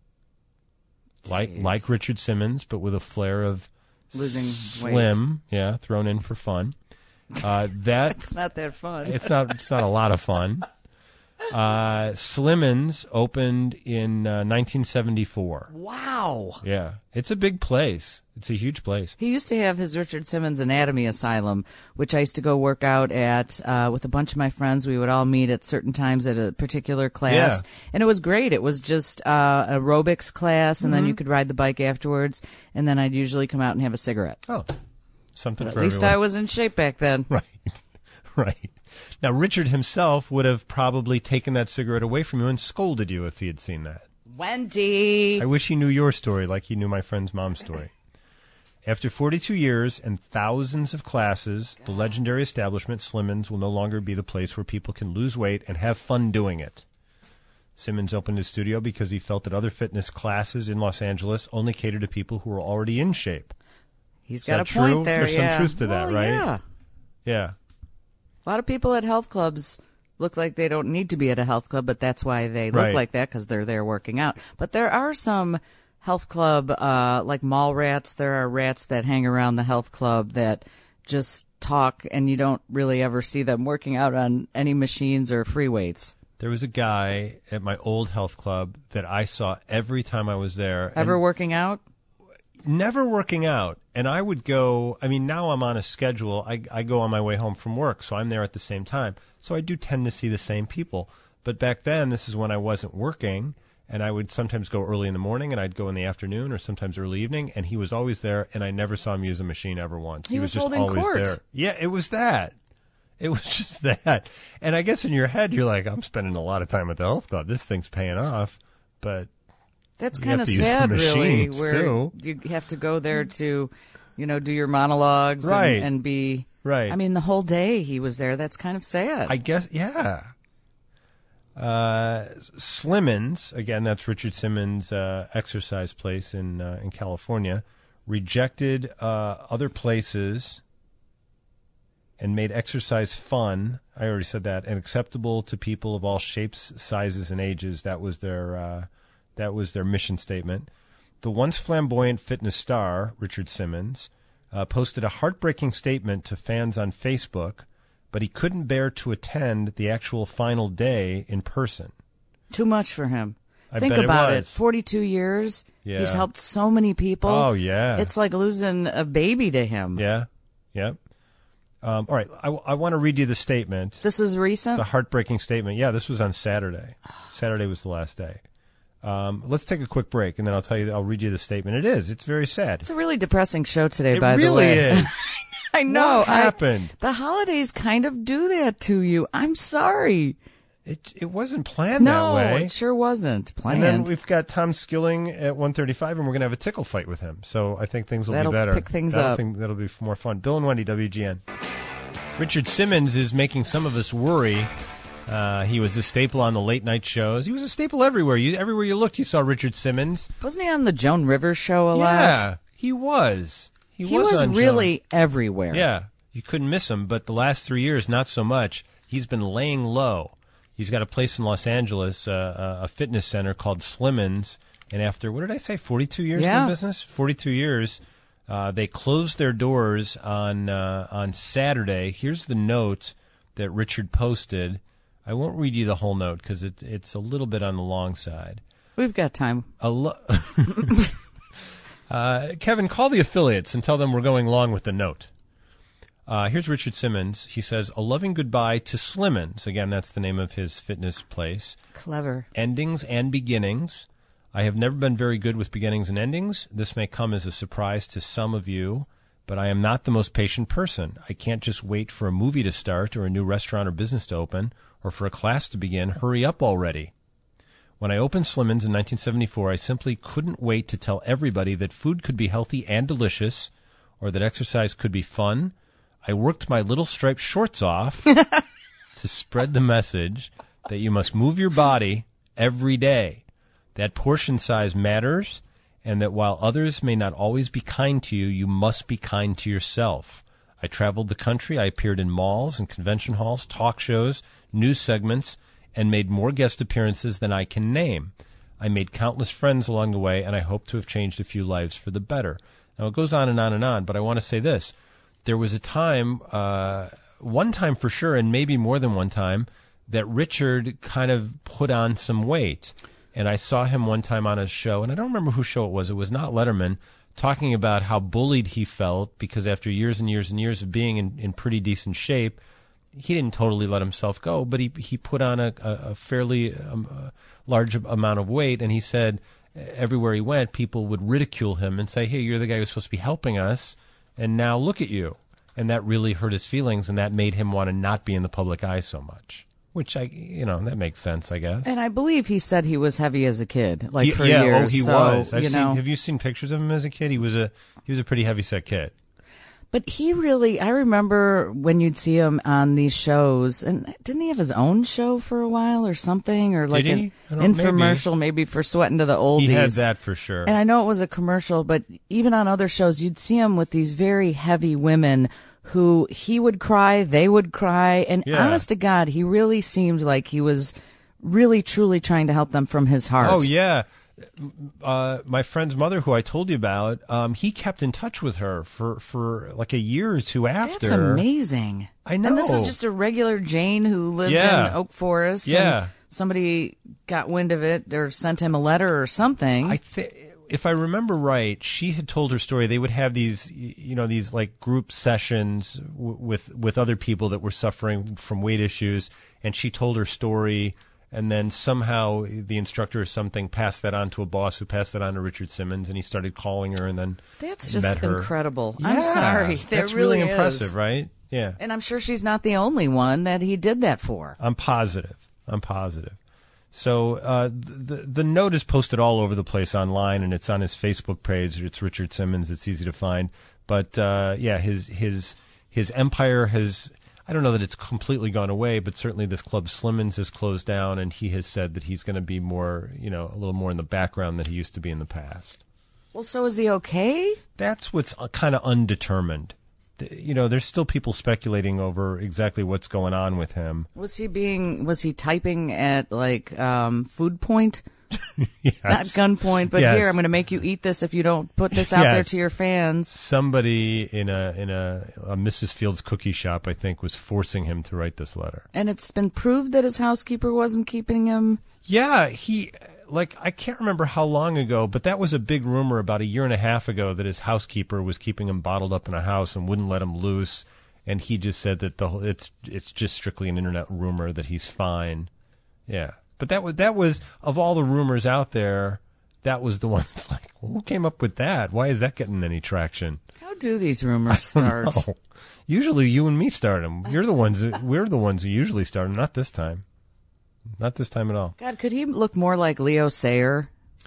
like Richard Simmons, but with a flair of losing slim, weight. Thrown in for fun. It's not that fun. It's not a lot of fun. Slimmons opened in 1974. Wow. Yeah, it's a big place. It's a huge place. He used to have his Richard Simmons Anatomy Asylum, which I used to go work out at with a bunch of my friends. We would all meet at certain times at a particular class, and it was great. It was just aerobics class, and then you could ride the bike afterwards, and then I'd usually come out and have a cigarette. Oh, something but for at least everyone. I was in shape back then. Right. Now, Richard himself would have probably taken that cigarette away from you and scolded you if he had seen that. Wendy! I wish he knew your story like he knew my friend's mom's story. After 42 years and thousands of classes, the legendary establishment, Slimmons, will no longer be the place where people can lose weight and have fun doing it. Simmons opened his studio because he felt that other fitness classes in Los Angeles only cater to people who are already in shape. He's got a point there, There's some truth to that, right? Yeah. A lot of people at health clubs look like they don't need to be at a health club, but that's why they look like that, because they're there working out. But there are some health club, like mall rats. There are rats that hang around the health club that just talk, and you don't really ever see them working out on any machines or free weights. There was a guy at my old health club that I saw every time I was there. Ever working out? Never working out. And I would go, I mean, now I'm on a schedule. I go on my way home from work, so I'm there at the same time. So I do tend to see the same people. But back then, this is when I wasn't working, and I would sometimes go early in the morning, and I'd go in the afternoon or sometimes early evening, and he was always there, and I never saw him use a machine ever once. He was just holding always court. there. Yeah, it was that. It was just that. And I guess in your head, you're like, I'm spending a lot of time at the health club. This thing's paying off. But that's you kind have of to use the sad, really, machines, where too. you have to go there to, do your monologues Right. and be. Right. I mean, the whole day he was there. That's kind of sad. I guess, yeah. Slimmons, again, that's Richard Simmons' exercise place in California, rejected other places and made exercise fun. I already said that, and acceptable to people of all shapes, sizes, and ages. That was their mission statement. The once flamboyant fitness star, Richard Simmons, posted a heartbreaking statement to fans on Facebook, but he couldn't bear to attend the actual final day in person. Too much for him. I Think bet about it it. was. 42 years. Yeah. He's helped so many people. Oh, yeah. It's like losing a baby to him. Yeah, yeah. All right, I want to read you the statement. This is recent? The heartbreaking statement. Yeah, this was on Saturday. Saturday was the last day. Let's take a quick break, and then I'll read you the statement. It is. It's very sad. It's a really depressing show today, It by the really way. is. I know. What happened? The holidays kind of do that to you. I'm sorry. It wasn't planned that way. No, it sure wasn't planned. And then we've got Tom Skilling at 1:35, and we're going to have a tickle fight with him. So I think things will That'll be better. pick things up. That'll be more fun. Bill and Wendy, WGN. Richard Simmons is making some of us worry. He was a staple on the late night shows. He was a staple everywhere. Everywhere you looked, you saw Richard Simmons. Wasn't he on the Joan Rivers show a lot? Yeah, he was. He was on really Joan. everywhere. Yeah, you couldn't miss him. But the last 3 years, not so much. He's been laying low. He's got a place in Los Angeles, a fitness center called Slimmons. And after, what did I say, 42 years in the business? 42 years. They closed their doors on Saturday. Here's the note that Richard posted. I won't read you the whole note because it's a little bit on the long side. We've got time. Kevin, call the affiliates and tell them we're going long with the note. Here's Richard Simmons. He says, a loving goodbye to Slimmons. Again, that's the name of his fitness place. Clever. Endings and beginnings. I have never been very good with beginnings and endings. This may come as a surprise to some of you, but I am not the most patient person. I can't just wait for a movie to start or a new restaurant or business to open or for a class to begin. Hurry up already. When I opened Slimmons in 1974, I simply couldn't wait to tell everybody that food could be healthy and delicious or that exercise could be fun. I worked my little striped shorts off to spread the message that you must move your body every day, that portion size matters, and that while others may not always be kind to you, you must be kind to yourself. I traveled the country. I appeared in malls and convention halls, talk shows, news segments, and made more guest appearances than I can name. I made countless friends along the way, and I hope to have changed a few lives for the better. Now, it goes on and on and on, but I want to say this. There was a time, one time for sure, and maybe more than one time, that Richard kind of put on some weight. And I saw him one time on a show, and I don't remember whose show it was. It was not Letterman, talking about how bullied he felt because after years and years and years of being in pretty decent shape, he didn't totally let himself go, but he put on a fairly large amount of weight, and he said everywhere he went, people would ridicule him and say, hey, you're the guy who's supposed to be helping us, and now look at you. And that really hurt his feelings, and that made him want to not be in the public eye so much. Which, that makes sense, I guess. And I believe he said he was heavy as a kid, for years. Yeah, he was. Have you seen pictures of him as a kid? He was a pretty heavy-set kid. But I remember when you'd see him on these shows, and didn't he have his own show for a while or something? Or like an infomercial maybe for Sweating to the Oldies. He had that for sure. And I know it was a commercial, but even on other shows, you'd see him with these very heavy women who he would cry, they would cry. And honest to God, he really seemed like he was really, truly trying to help them from his heart. Oh, yeah. My friend's mother, who I told you about, he kept in touch with her for like a year or two after. That's amazing. I know. And this is just a regular Jane who lived in Oak Forest. Yeah. And somebody got wind of it or sent him a letter or something. If I remember right, she had told her story. They would have these, these like group sessions with other people that were suffering from weight issues, and she told her story. And then somehow the instructor or something passed that on to a boss who passed that on to Richard Simmons, and he started calling her and then That's just met her. incredible. Yeah, I'm sorry. That's really impressive, is. right? Yeah. And I'm sure she's not the only one that he did that for. I'm positive. So the note is posted all over the place online, and it's on his Facebook page. It's Richard Simmons. It's easy to find. But his empire has. I don't know that it's completely gone away, but certainly this club Slimmons has closed down, and he has said that he's going to be more, a little more in the background than he used to be in the past. Well, so is he okay? That's what's kind of undetermined. There's still people speculating over exactly what's going on with him. Was he typing at food point? Yes. Not gunpoint, but Yes. here, I'm going to make you eat this if you don't put this out there to your fans. Somebody in a Mrs. Fields cookie shop, I think, was forcing him to write this letter. And it's been proved that his housekeeper wasn't keeping him. Yeah, I can't remember how long ago, but that was a big rumor about a year and a half ago that his housekeeper was keeping him bottled up in a house and wouldn't let him loose. And he just said that it's just strictly an internet rumor that he's fine. Yeah. But that was of all the rumors out there, that was the one that's who came up with that? Why is that getting any traction? How do these rumors start? No. Usually you and me start them. We're the ones who usually start them. Not this time. Not this time at all. God, could he look more like Leo Sayer?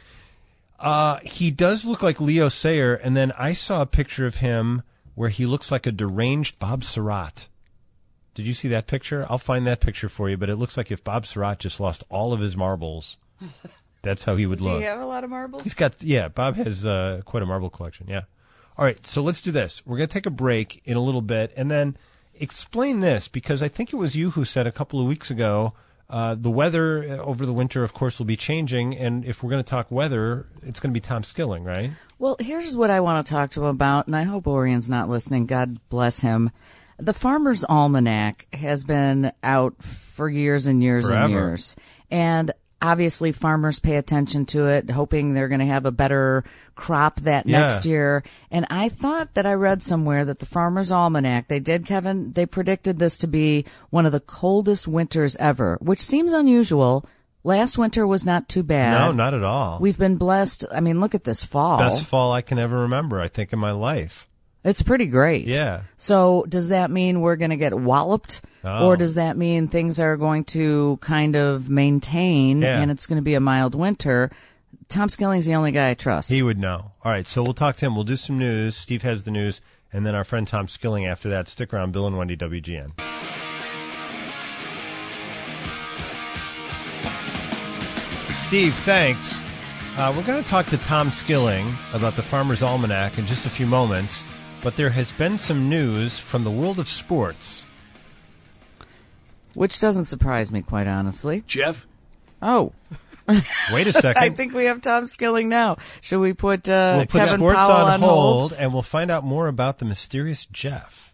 He does look like Leo Sayer, and then I saw a picture of him where he looks like a deranged Bob Surratt. Did you see that picture? I'll find that picture for you, but it looks like if Bob Surratt just lost all of his marbles, that's how he would look. Does he have a lot of marbles? Bob has quite a marble collection, yeah. All right, so let's do this. We're going to take a break in a little bit, and then explain this, because I think it was you who said a couple of weeks ago, the weather over the winter, of course, will be changing, and if we're going to talk weather, it's going to be Tom Skilling, right? Well, here's what I want to talk to him about, and I hope Orion's not listening. God bless him. The Farmer's Almanac has been out for years and years Forever. and years. And obviously farmers pay attention to it, hoping they're going to have a better crop that next year. And I thought that I read somewhere that the Farmer's Almanac, they predicted this to be one of the coldest winters ever, which seems unusual. Last winter was not too bad. No, not at all. We've been blessed. I mean, look at this fall. Best fall I can ever remember, I think, in my life. It's pretty great. Yeah. So does that mean we're going to get walloped? Oh. Or does that mean things are going to kind of maintain and it's going to be a mild winter? Tom Skilling's the only guy I trust. He would know. All right, so we'll talk to him. We'll do some news. Steve has the news. And then our friend Tom Skilling after that. Stick around. Bill and Wendy, WGN. Steve, thanks. We're going to talk to Tom Skilling about the Farmer's Almanac in just a few moments. But there has been some news from the world of sports. Which doesn't surprise me, quite honestly. Jeff? Oh. Wait a second. I think we have Tom Skilling now. Should we put, we'll put Kevin sports Powell on hold, and we'll find out more about the mysterious Jeff.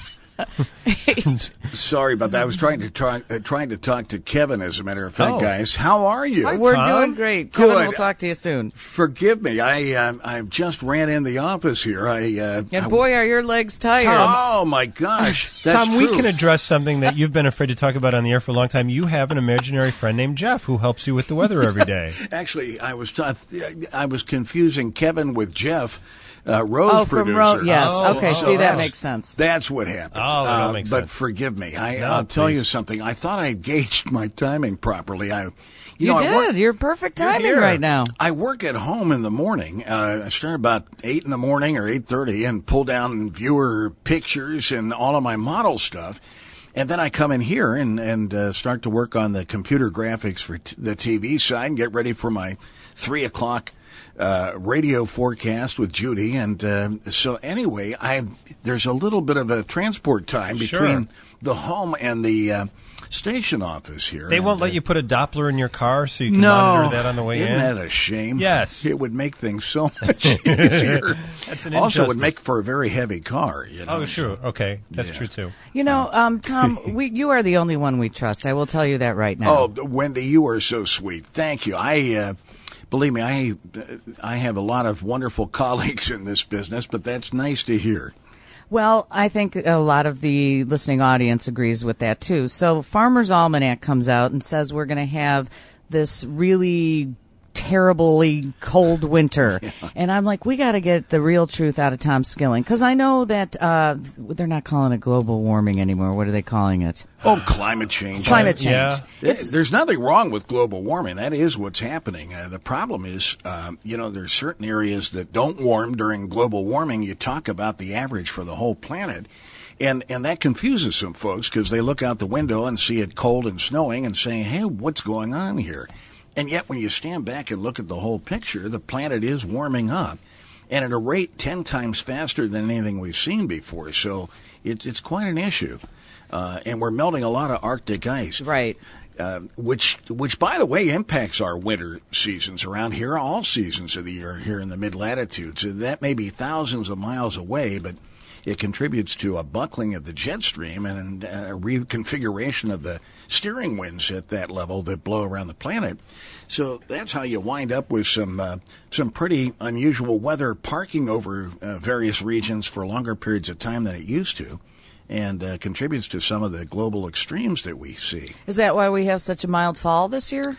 Sorry about that. I was trying to talk to Kevin, as a matter of fact, Oh. guys. How are you? Hi, We're Tom. doing great. Good. Kevin, we'll talk to you soon. Forgive me. I just ran in the office here. And boy, are your legs tired. Oh my gosh, that's Tom, we true. can address something that you've been afraid to talk about on the air for a long time. You have an imaginary friend named Jeff who helps you with the weather every day. Actually, I was confusing Kevin with Jeff. Rose from producer. Rose. Yes. Okay. So See, that that's- makes sense. That's what happened. Oh, that makes but sense. forgive me. No, I'll tell please. you something. I thought I gauged my timing properly. You know, I work- did. You're perfect timing here. right now. I work at home in the morning. I start about 8 in the morning or 8:30 and pull down viewer pictures and all of my model stuff. And then I come in here and start to work on the computer graphics for the TV side and get ready for my 3 o'clock radio forecast with Judy. And so anyway, there's a little bit of a transport time Sure. between the home and the station office here. They won't And, let you put a Doppler in your car so you can no, monitor that on the way isn't in? that a shame? Yes. It would make things so much easier. That's an Also, it would injustice. make for a very heavy car. You know? Oh, sure. Okay. That's Yeah. true, too. You know, Tom, you are the only one we trust. I will tell you that right now. Oh, Wendy, you are so sweet. Thank you. Believe me, I have a lot of wonderful colleagues in this business, but that's nice to hear. Well, I think a lot of the listening audience agrees with that, too. So Farmer's Almanac comes out and says we're going to have this really terribly cold winter. Yeah. And I'm like, we got to get the real truth out of Tom Skilling, because I know that they're not calling it global warming anymore. What are they calling it? Oh, climate change. Climate change. Yeah. There's nothing wrong with global warming. That is what's happening. The problem is, there's certain areas that don't warm during global warming. You talk about the average for the whole planet. And that confuses some folks because they look out the window and see it cold and snowing and saying, hey, what's going on here? And yet when you stand back and look at the whole picture, the planet is warming up, and at a rate 10 times faster than anything we've seen before. So it's quite an issue. And we're melting a lot of Arctic ice. Right. Which, by the way, impacts our winter seasons around here, all seasons of the year here in the mid-latitudes. That may be thousands of miles away, but it contributes to a buckling of the jet stream and a reconfiguration of the steering winds at that level that blow around the planet. So that's how you wind up with some pretty unusual weather parking over various regions for longer periods of time than it used to, and contributes to some of the global extremes that we see. Is that why we have such a mild fall this year?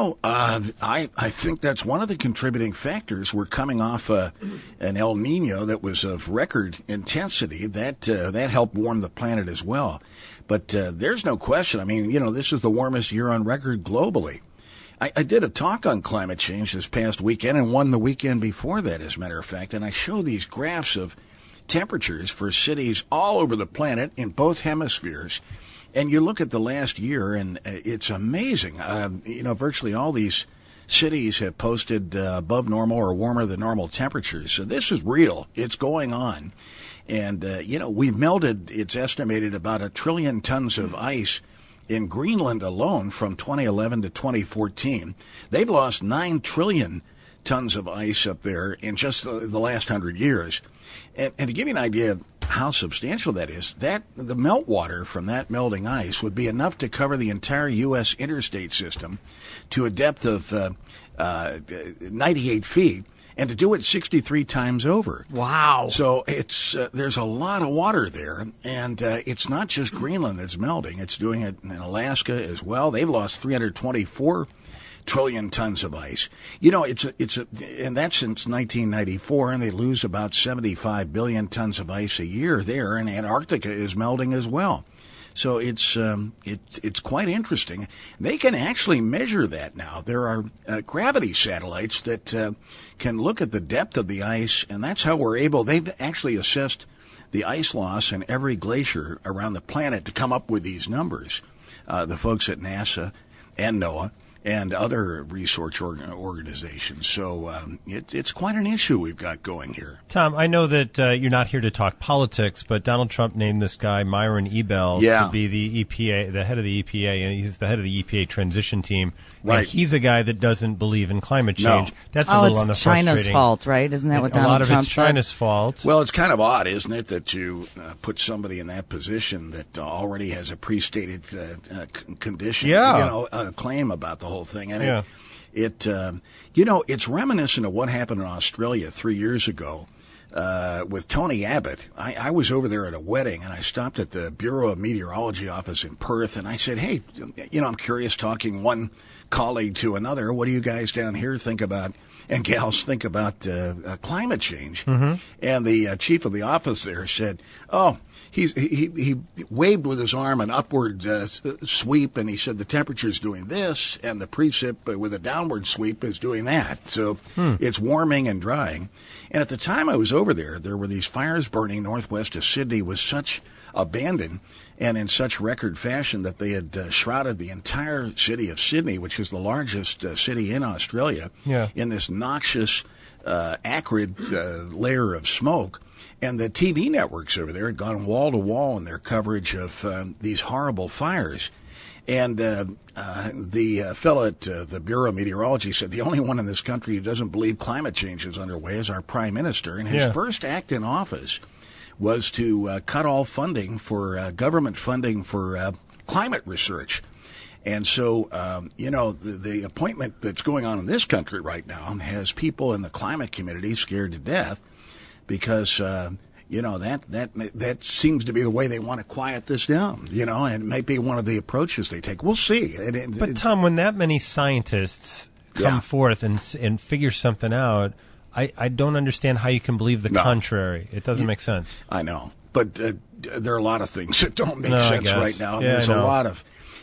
I think that's one of the contributing factors. We're coming off an El Nino that was of record intensity. That helped warm the planet as well. But there's no question. I mean, this is the warmest year on record globally. I did a talk on climate change this past weekend and one the weekend before that, as a matter of fact, and I show these graphs of temperatures for cities all over the planet in both hemispheres. And you look at the last year, and it's amazing. Virtually all these cities have posted above normal or warmer than normal temperatures. So this is real. It's going on. And, we've melted, it's estimated, about 1 trillion tons of ice in Greenland alone from 2011 to 2014. They've lost 9 trillion tons of ice up there in just the last 100 years. And to give you an idea of how substantial that is, the meltwater from that melting ice would be enough to cover the entire U.S. interstate system to a depth of 98 feet, and to do it 63 times over. Wow. So there's a lot of water there, and it's not just Greenland that's melting. It's doing it in Alaska as well. They've lost 324 trillion tons of ice. And that's since 1994, and they lose about 75 billion tons of ice a year there, and Antarctica is melting as well. So it's quite interesting. They can actually measure that now. There are gravity satellites that can look at the depth of the ice, and that's how they've actually assessed the ice loss in every glacier around the planet to come up with these numbers. The folks at NASA and NOAA and other research organizations. So it's quite an issue we've got going here. Tom, I know that you're not here to talk politics, but Donald Trump named this guy, Myron Ebell, to be the EPA, the head of the EPA, and he's the head of the EPA transition team. Right. And he's a guy that doesn't believe in climate change. No. That's a little on the it's China's fault, right? Isn't that what Donald Trump said? A lot of it's China's fault. Well, it's kind of odd, isn't it, that you put somebody in that position that already has a pre-stated condition, claim about the whole thing. And it's reminiscent of what happened in Australia 3 years ago with Tony Abbott. I was over there at a wedding, and I stopped at the Bureau of Meteorology office in Perth, and I said, hey, I'm curious, talking one colleague to another, what do you guys down here think about, and gals think about climate change? Mm-hmm. And the chief of the office there said, he waved with his arm an upward sweep, and he said the temperature's doing this, and the precip with a downward sweep is doing that. So it's warming and drying. And at the time I was over there, there were these fires burning northwest of Sydney with such abandon and in such record fashion that they had shrouded the entire city of Sydney, which is the largest city in Australia, in this noxious, acrid layer of smoke. And the TV networks over there had gone wall to wall in their coverage of these horrible fires. And the fellow at the Bureau of Meteorology said the only one in this country who doesn't believe climate change is underway is our prime minister. And his first act in office was to cut all funding for government funding for climate research. And so, the appointment that's going on in this country right now has people in the climate community scared to death because, that seems to be the way they want to quiet this down, and it might be one of the approaches they take. We'll see. But Tom, when that many scientists come forth and figure something out, I don't understand how you can believe the contrary. It doesn't make sense. I know, but there are a lot of things that don't make sense right now. Yeah, there's a lot of,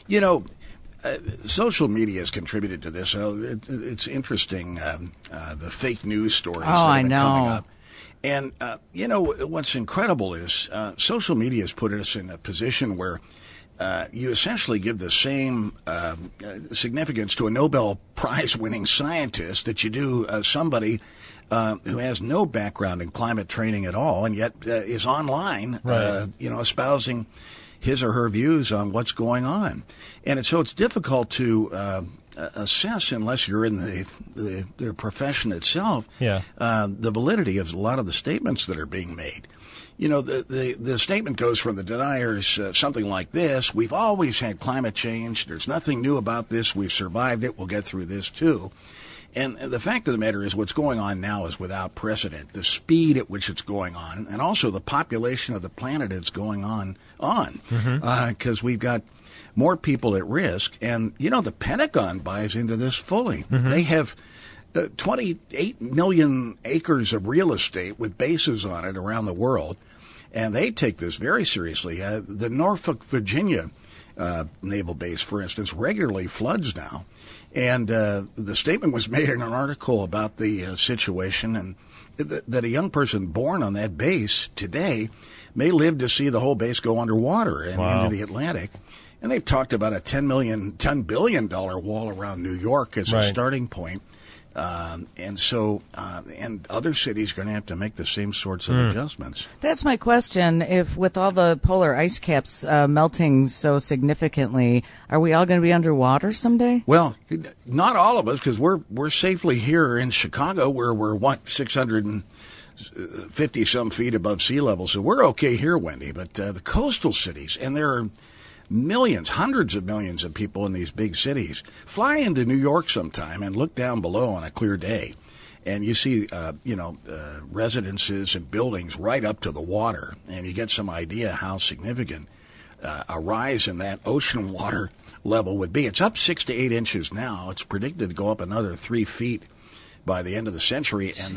social media has contributed to this. It's interesting, the fake news stories that have been coming up. And, what's incredible is social media has put us in a position where you essentially give the same significance to a Nobel Prize-winning scientist that you do somebody who has no background in climate training at all and yet is online, espousing his or her views on what's going on. And so it's difficult to assess unless you're in the profession itself, the validity of a lot of the statements that are being made. The statement goes from the deniers something like this: we've always had climate change. There's nothing new about this. We've survived it. We'll get through this too. And the fact of the matter is what's going on now is without precedent. The speed at which it's going on, and also the population of the planet it's going on, because we've got more people at risk. And, the Pentagon buys into this fully. They have 28 million acres of real estate with bases on it around the world, and they take this very seriously. The Norfolk, Virginia naval base, for instance, regularly floods now. And the statement was made in an article about the situation, and that a young person born on that base today may live to see the whole base go underwater and into the Atlantic. And they've talked about a $10 billion wall around New York as a starting point. And other cities are going to have to make the same sorts of adjustments. That's my question. If with all the polar ice caps melting so significantly, are we all going to be underwater someday? Well, not all of us, because we're safely here in Chicago, where we're 650 some feet above sea level, so we're okay here, Wendy. But the coastal cities, and there are millions, hundreds of millions of people in these big cities. Fly into New York sometime and look down below on a clear day, and you see, residences and buildings right up to the water, and you get some idea how significant a rise in that ocean water level would be. It's up 6 to 8 inches now. It's predicted to go up another 3 feet by the end of the century, and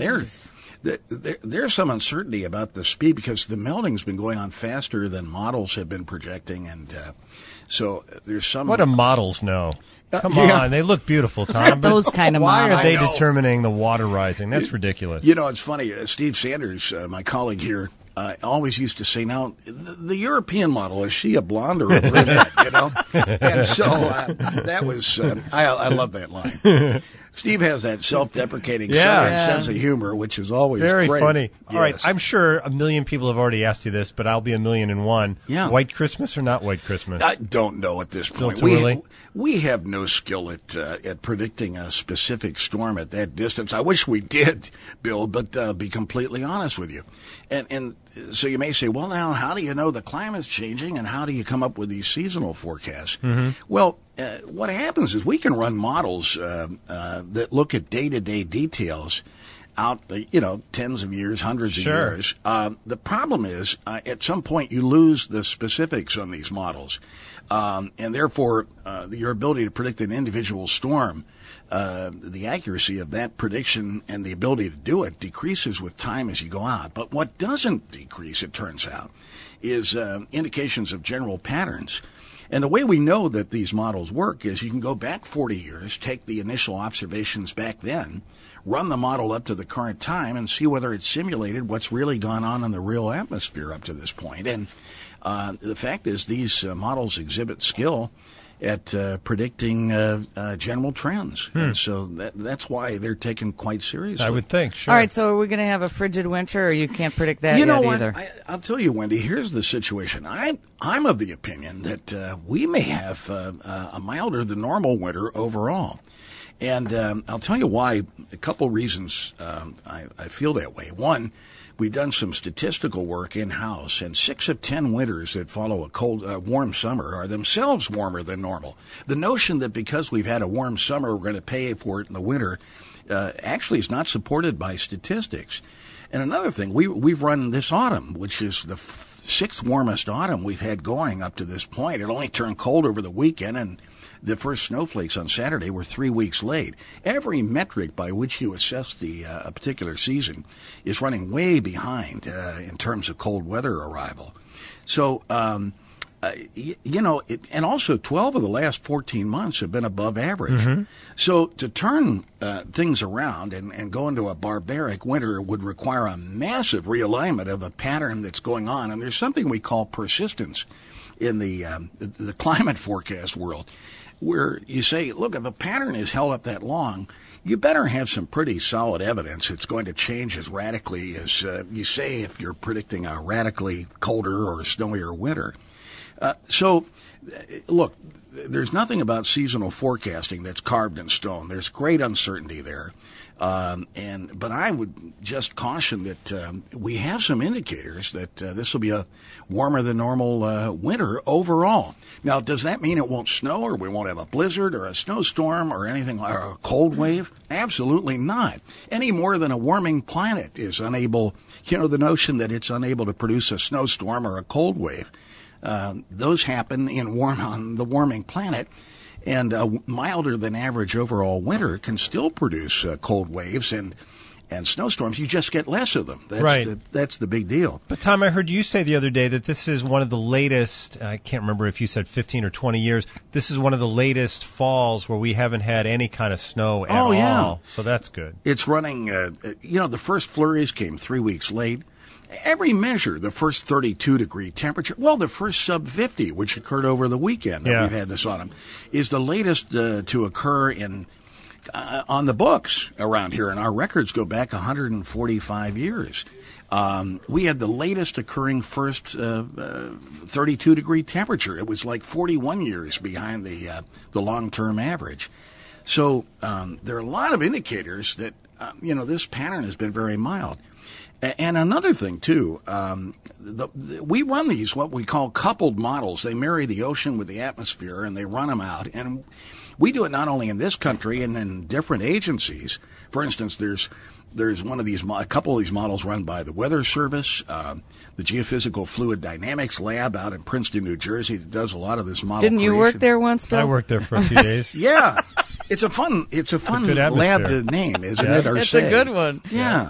there's some uncertainty about the speed because the melting's been going on faster than models have been projecting, and so there's some. What do models know? Come on, they look beautiful, Tom. Those kind of why models. Are they determining the water rising? That's ridiculous. It's funny. Steve Sanders, my colleague here, always used to say, now, the European model, is she a blonde or a brunette, And so that was, I love that line. Steve has that self-deprecating sense of humor, which is always very great. Funny. Yes. All right, I'm sure a million people have already asked you this, but I'll be 1,000,001. Yeah. White Christmas or not White Christmas? I don't know at this point. We have no skill at predicting a specific storm at that distance. I wish we did, Bill, but be completely honest with you. And so you may say, well, now, how do you know the climate's changing, and how do you come up with these seasonal forecasts? Well, what happens is we can run models that look at day-to-day details out, tens of years, hundreds of years. The problem is, at some point, you lose the specifics on these models, and therefore, your ability to predict an individual storm, the accuracy of that prediction and the ability to do it decreases with time as you go out. But what doesn't decrease, it turns out, is indications of general patterns. And the way we know that these models work is you can go back 40 years, take the initial observations back then, run the model up to the current time, and see whether it's simulated what's really gone on in the real atmosphere up to this point. And the fact is these models exhibit skill at predicting general trends. And so that's why they're taken quite seriously. I would think, sure. All right, so are we going to have a frigid winter, or you can't predict that yet either? I'll tell you, Wendy, here's the situation. I'm of the opinion that we may have a milder than normal winter overall. And I'll tell you why. A couple reasons I feel that way. One, we've done some statistical work in-house, and 6 of 10 winters that follow a warm summer are themselves warmer than normal. The notion that because we've had a warm summer, we're going to pay for it in the winter actually is not supported by statistics. And another thing, we've run this autumn, which is the sixth warmest autumn we've had going up to this point. It only turned cold over the weekend, and the first snowflakes on Saturday were 3 weeks late. Every metric by which you assess a particular season is running way behind in terms of cold weather arrival. So, and also 12 of the last 14 months have been above average. Mm-hmm. So to turn things around and go into a barbaric winter would require a massive realignment of a pattern that's going on. And there's something we call persistence in the climate forecast world, where you say, look, if a pattern is held up that long, you better have some pretty solid evidence it's going to change as radically as you say if you're predicting a radically colder or snowier winter. Look, there's nothing about seasonal forecasting that's carved in stone. There's great uncertainty there. But I would just caution that we have some indicators that this will be a warmer than normal winter overall. Now, does that mean it won't snow, or we won't have a blizzard or a snowstorm or anything, or a cold wave? Absolutely not. Any more than a warming planet is unable, the notion that it's unable to produce a snowstorm or a cold wave. Those happen on the warming planet. And a milder than average overall winter can still produce cold waves and snowstorms. You just get less of them. That's the big deal. But, Tom, I heard you say the other day that this is one of the latest, I can't remember if you said 15 or 20 years, this is one of the latest falls where we haven't had any kind of snow at all. Yeah. So that's good. It's running, the first flurries came 3 weeks late. Every measure, the first 32-degree temperature, the first sub-50, which occurred over the weekend that we've had this autumn, is the latest to occur on the books around here, and our records go back 145 years. We had the latest occurring first 32-degree temperature. It was like 41 years behind the long-term average. So there are a lot of indicators that, this pattern has been very mild. And another thing, too, we run these, what we call coupled models. They marry the ocean with the atmosphere, and they run them out. And we do it not only in this country and in different agencies. For instance, there's a couple of these models run by the Weather Service, the Geophysical Fluid Dynamics Lab out in Princeton, New Jersey, that does a lot of this model Didn't you work there once, Bill? I worked there for a few days. Yeah. It's a fun lab to name, isn't it? It's a good one. Yeah.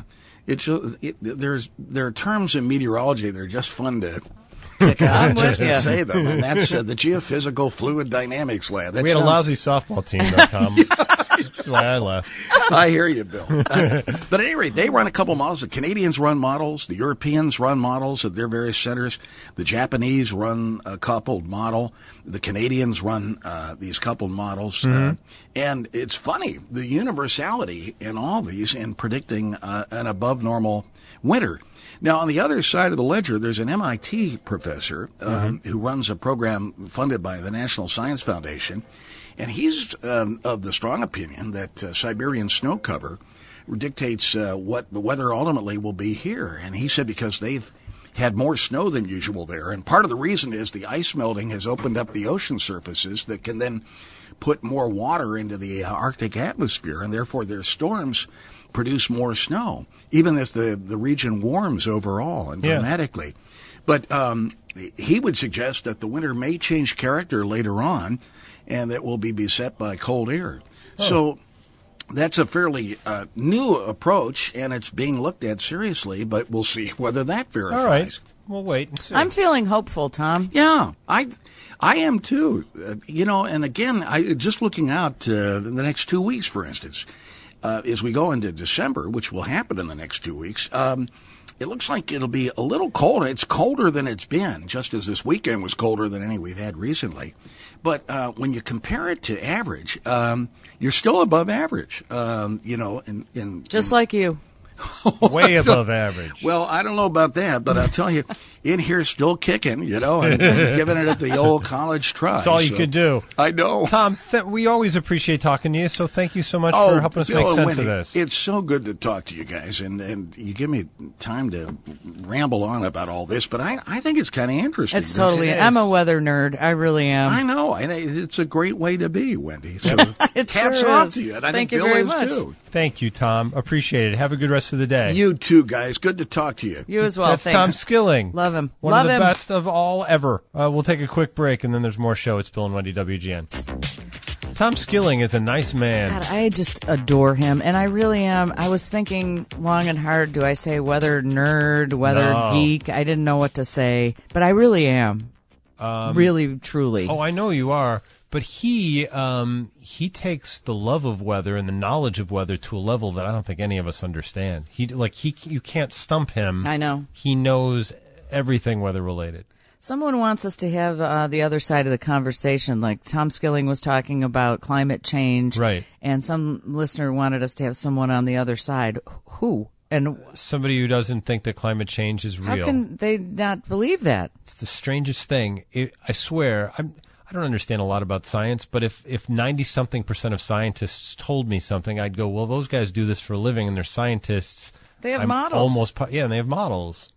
There are terms in meteorology that are just fun to pick out just to say them, and that's the Geophysical Fluid Dynamics Lab. We had a lousy softball team, though, Tom. That's why I left. I hear you, Bill. But at any rate, they run a couple models. The Canadians run models. The Europeans run models at their various centers. The Japanese run a coupled model. The Canadians run these coupled models. Mm-hmm. And it's funny, the universality in all these in predicting an above normal winter. Now, on the other side of the ledger, there's an MIT professor who runs a program funded by the National Science Foundation. And he's of the strong opinion that Siberian snow cover dictates what the weather ultimately will be here. And he said because they've had more snow than usual there. And part of the reason is the ice melting has opened up the ocean surfaces that can then put more water into the Arctic atmosphere. And therefore their storms produce more snow, even as the region warms overall and dramatically. But he would suggest that the winter may change character later on, and that will be beset by cold air. Oh. So that's a fairly new approach, and it's being looked at seriously, but we'll see whether that verifies. All right. We'll wait and see. I'm feeling hopeful, Tom. Yeah, I am too. And again, just looking out in the next 2 weeks, for instance, as we go into December, which will happen in the next 2 weeks, it looks like it'll be a little colder. It's colder than it's been, just as this weekend was colder than any we've had recently. But when you compare it to average, you're still above average. Just like you. Way above average. Well, I don't know about that, but I'll tell you, in here still kicking, and giving it the old college try. That's all you could do. I know. Tom, we always appreciate talking to you, so thank you so much for helping us Bill make and sense Wendy, of this. It's so good to talk to you guys, and you give me time to ramble on about all this, but I think it's kind of interesting. It's totally. I'm a weather nerd. I really am. I know. It's a great way to be, Wendy. So It hats sure off is. to you. And I Thank think you Bill very is much. too. Thank you, Tom. Appreciate it. Have a good rest of the day. You too, guys. Good to talk to you. You as well. That's Thanks. Tom Skilling. Love him. One Love of the him. best of all ever. We'll take a quick break, and then there's more show. It's Bill and Wendy WGN. Tom Skilling is a nice man. God, I just adore him, and I really am. I was thinking long and hard, do I say weather nerd, weather No. geek? I didn't know what to say, but I really am. Really, truly. Oh, I know you are. But he takes the love of weather and the knowledge of weather to a level that I don't think any of us understand. You can't stump him. I know. He knows everything weather related. Someone wants us to have the other side of the conversation, like Tom Skilling was talking about climate change. Right. And some listener wanted us to have someone on the other side. Who? And Somebody who doesn't think that climate change is real. how can they not believe that? It's the strangest thing. I swear, I don't understand a lot about science, but if 90-something% of scientists told me something, I'd go, well, those guys do this for a living, and they're scientists. They have I'm models. And they have models.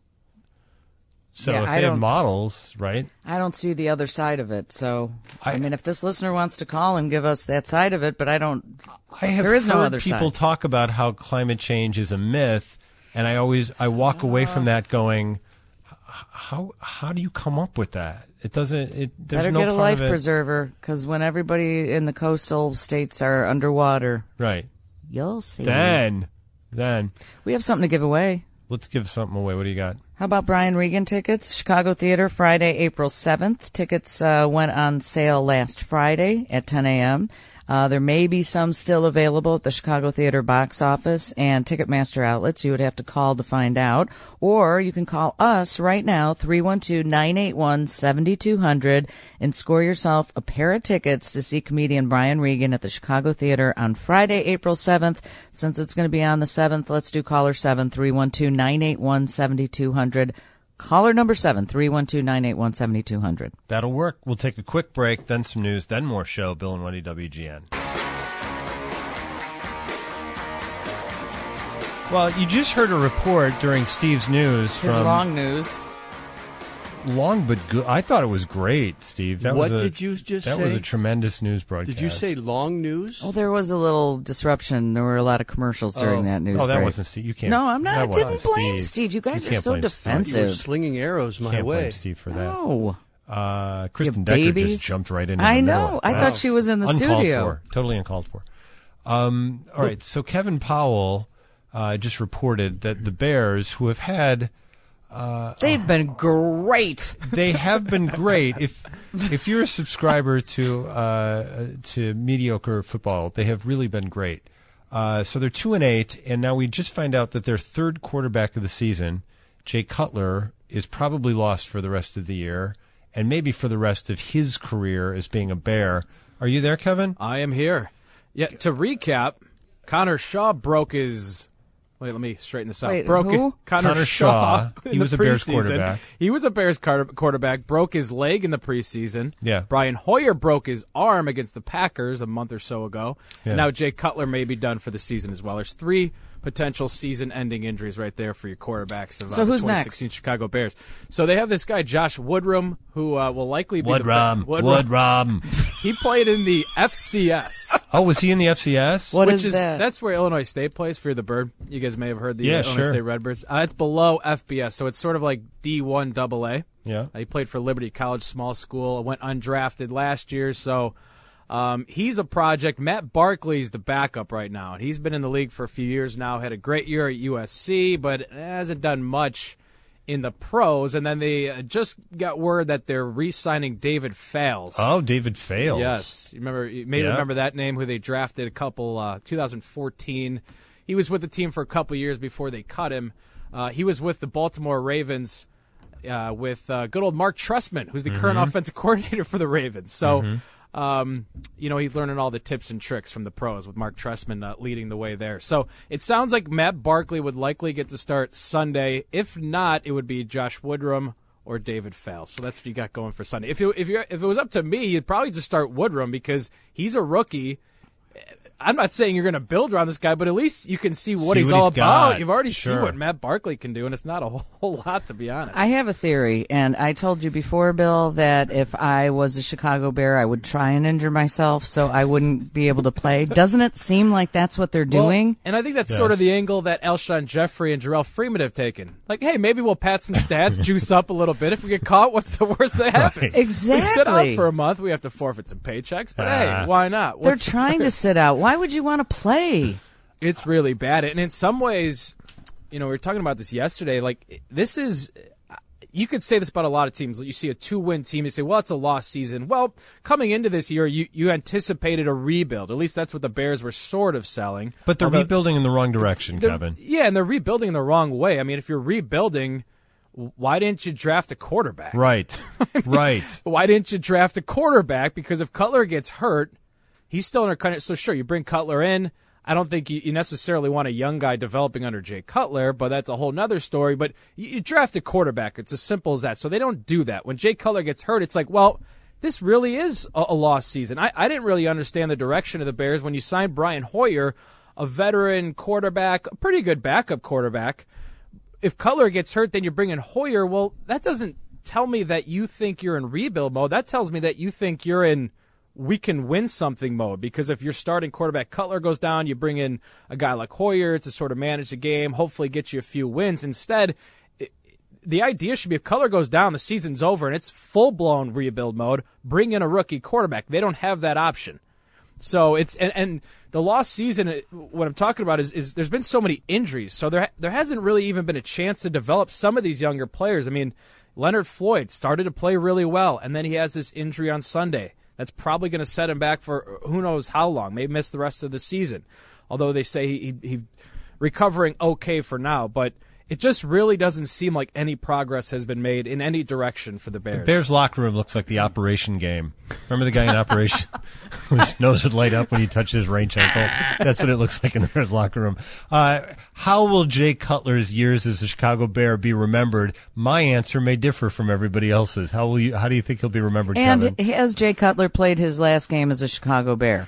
So Yeah, if I they have don't- models, right? I don't see the other side of it. So, I I mean, if this listener wants to call and give us that side of it, but I don't. I have There is no heard other people side. talk about how climate change is a myth, and I walk away from that going, how do you come up with that? It doesn't. There's Better no get a part life of it. preserver, because when everybody in the coastal states are underwater, Right. you'll see. Then We have something to give away. let's give something away. What do you got? How about Brian Regan tickets? Chicago Theater, Friday, April 7th. Tickets went on sale last Friday at 10 a.m. There may be some still available at the Chicago Theater box office and Ticketmaster outlets. You would have to call to find out. Or you can call us right now, 312-981-7200, and score yourself a pair of tickets to see comedian Brian Regan at the Chicago Theater on Friday, April 7th. Since it's going to be on the 7th, let's do caller 7, 312-981-7200. Caller number 7, 312-981-7200. That'll work. We'll take a quick break, then some news, then more show. Bill and Wendy WGN. Well, you just heard a report during Steve's news His from long news. long but good. I thought it was great, Steve. What did you just That say? was a tremendous news broadcast. Did you say long news? Oh, there was a little disruption. There were a lot of commercials during that news Oh, that break. wasn't Steve. You can't. No, I'm not. that I didn't wasn't blame Steve. You guys are can't so blame Steve. You were defensive. slinging arrows my Can't way. blame Steve for that. No. Kristen You Decker babies. just jumped right in. I the know. middle. I Wow. thought she was in the Uncalled studio. for. Totally uncalled for. All right. So Kevin Powell just reported that the Bears, who have had, They've been great. they have been great. If you're a subscriber to mediocre football, they have really been great. So they're 2-8, and now we just find out that their third quarterback of the season, Jay Cutler, is probably lost for the rest of the year, and maybe for the rest of his career as being a Bear. Are you there, Kevin? I am here. Yeah, to recap, Connor Shaw broke his... Wait, let me straighten this out. Wait, broke who? It, Connor Shaw. He in was the a Bears preseason. quarterback. He was a Bears quarterback, broke his leg in the preseason. Yeah. Brian Hoyer broke his arm against the Packers a month or so ago. Yeah. And now Jay Cutler may be done for the season as well. There's 3 potential season-ending injuries right there for your quarterbacks of So the who's 2016 Chicago Bears. So they have this guy, Josh Woodrum, who will likely be Woodrum. He played in the FCS. Oh, was he in the FCS? What Which is that? That's where Illinois State plays, Fear the Bird. You guys may have heard the Yeah, Illinois sure. State Redbirds. It's below FBS, so it's sort of like D1 AA. Yeah. He played for Liberty College Small School, went undrafted last year, so he's a project. Matt Barkley's the backup right now, and he's been in the league for a few years now, had a great year at USC, but hasn't done much in the pros, and then they just got word that they're re-signing David Fales. Oh, David Fales. Yes, you may Yeah. remember that name. Who they drafted a couple 2014. He was with the team for a couple years before they cut him. He was with the Baltimore Ravens with good old Mark Trestman, who's the current offensive coordinator for the Ravens. So, he's learning all the tips and tricks from the pros with Mark Trestman leading the way there. So it sounds like Matt Barkley would likely get to start Sunday. If not, it would be Josh Woodrum or David Fales. So that's what you got going for Sunday. If it was up to me, you'd probably just start Woodrum because he's a rookie. I'm not saying you're going to build around this guy, but at least you can see what he's all about. Got. You've already Sure. seen what Matt Barkley can do, and it's not a whole lot, to be honest. I have a theory, and I told you before, Bill, that if I was a Chicago Bear, I would try and injure myself so I wouldn't be able to play. Doesn't it seem like that's what they're doing? And I think that's sort of the angle that Alshon Jeffrey and Jarrell Freeman have taken. Like, hey, maybe we'll pat some stats, juice up a little bit. If we get caught, what's the worst that happens? Right. Exactly. We sit out for a month. We have to forfeit some paychecks, but hey, why not? They're trying to sit out. Why would you want to play? It's really bad. And in some ways, we were talking about this yesterday, like, this is... You could say this about a lot of teams. You see a 2-win team, you say, well, it's a lost season. Well, coming into this year, you anticipated a rebuild. At least that's what the Bears were sort of selling. But they're rebuilding in the wrong direction, Kevin. Yeah, and they're rebuilding in the wrong way. I mean, if you're rebuilding, why didn't you draft a quarterback? Right, right. Why didn't you draft a quarterback? Because if Cutler gets hurt, he's still under contract. So sure, you bring Cutler in. I don't think you necessarily want a young guy developing under Jay Cutler, but that's a whole nother story. But you draft a quarterback. It's as simple as that. So they don't do that. When Jay Cutler gets hurt, it's like, well, this really is a lost season. I didn't really understand the direction of the Bears when you signed Brian Hoyer, a veteran quarterback, a pretty good backup quarterback. If Cutler gets hurt, then you bring in Hoyer. Well, that doesn't tell me that you think you're in rebuild mode. That tells me that you think you're in we can win something mode, because if your starting quarterback Cutler goes down, you bring in a guy like Hoyer to sort of manage the game, hopefully get you a few wins. Instead, the idea should be if Cutler goes down, the season's over, and it's full-blown rebuild mode, bring in a rookie quarterback. They don't have that option. So it's and the lost season, what I'm talking about is there's been so many injuries, so there hasn't really even been a chance to develop some of these younger players. I mean, Leonard Floyd started to play really well, and then he has this injury on Sunday. That's probably going to set him back for who knows how long. Maybe miss the rest of the season. Although they say he recovering okay for now, but it just really doesn't seem like any progress has been made in any direction for the Bears. The Bears locker room looks like the Operation game. Remember the guy in Operation whose nose would light up when he touched his range ankle? That's what it looks like in the Bears locker room. How will Jay Cutler's years as a Chicago Bear be remembered? My answer may differ from everybody else's. How do you think he'll be remembered, And Kevin? has Jay Cutler played his last game as a Chicago Bear?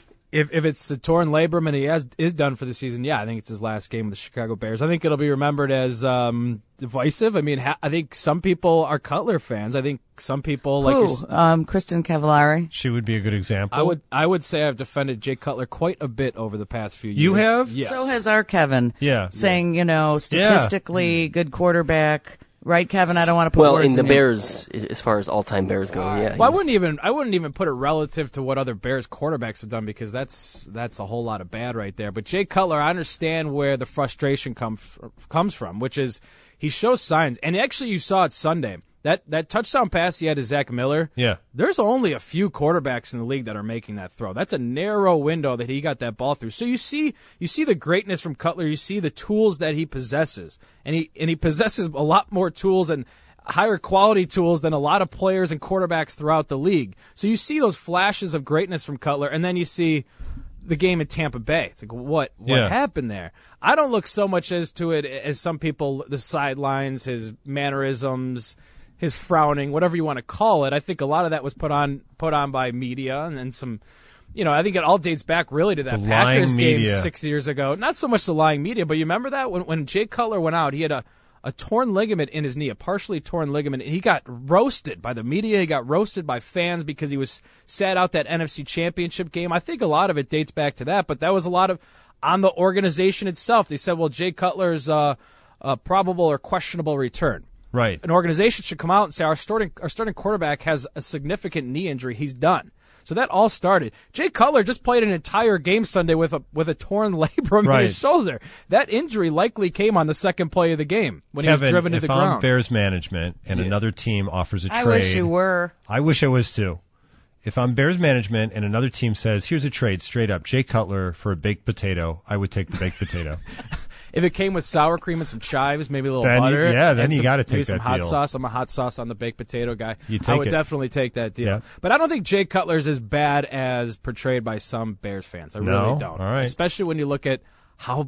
If it's the torn labrum and he is done for the season, yeah, I think it's his last game with the Chicago Bears. I think it'll be remembered as divisive. I mean, I think some people are Cutler fans. I think some people Kristen Cavallari. She would be a good example. I would say I've defended Jay Cutler quite a bit over the past few years. You have? Yes. So has our Kevin. Yeah. Saying, statistically good quarterback. Right, Kevin? I don't want to put words in the in your- Bears, as far as all-time Bears go, yeah. Well, I wouldn't even put it relative to what other Bears quarterbacks have done, because that's a whole lot of bad right there. But Jay Cutler, I understand where the frustration comes from, which is he shows signs, and actually you saw it Sunday. That touchdown pass he had to Zach Miller, Yeah. there's only a few quarterbacks in the league that are making that throw. That's a narrow window that he got that ball through. So you see the greatness from Cutler. You see the tools that he possesses, and he possesses a lot more tools and higher quality tools than a lot of players and quarterbacks throughout the league. So you see those flashes of greatness from Cutler, and then you see the game in Tampa Bay. It's like, what happened there? I don't look so much as to it as some people, the sidelines, his mannerisms, his frowning, whatever you want to call it. I think a lot of that was put on by media and some, I think it all dates back really to that Packers game 6 years ago. Not so much the lying media, but you remember that when Jay Cutler went out, he had a torn ligament in his knee, a partially torn ligament, and he got roasted by the media. He got roasted by fans because he was sat out that NFC Championship game. I think a lot of it dates back to that, but that was a lot of on the organization itself. They said, well, Jay Cutler's a probable or questionable return. Right. An organization should come out and say our starting quarterback has a significant knee injury. He's done. So that all started. Jay Cutler just played an entire game Sunday with a torn labrum in his shoulder. That injury likely came on the second play of the game when he was driven to the ground. If I'm Bears management and another team offers a trade, I wish you were. I wish I was too. If I'm Bears management and another team says, here's a trade straight up, Jay Cutler for a baked potato, I would take the baked potato. If it came with sour cream and some chives, maybe a little butter. Then you got to take maybe some that hot deal. sauce. I'm a hot sauce on the baked potato guy. I would definitely take that deal. Yeah. But I don't think Jay Cutler's as bad as portrayed by some Bears fans. I really don't. All right. Especially when you look at how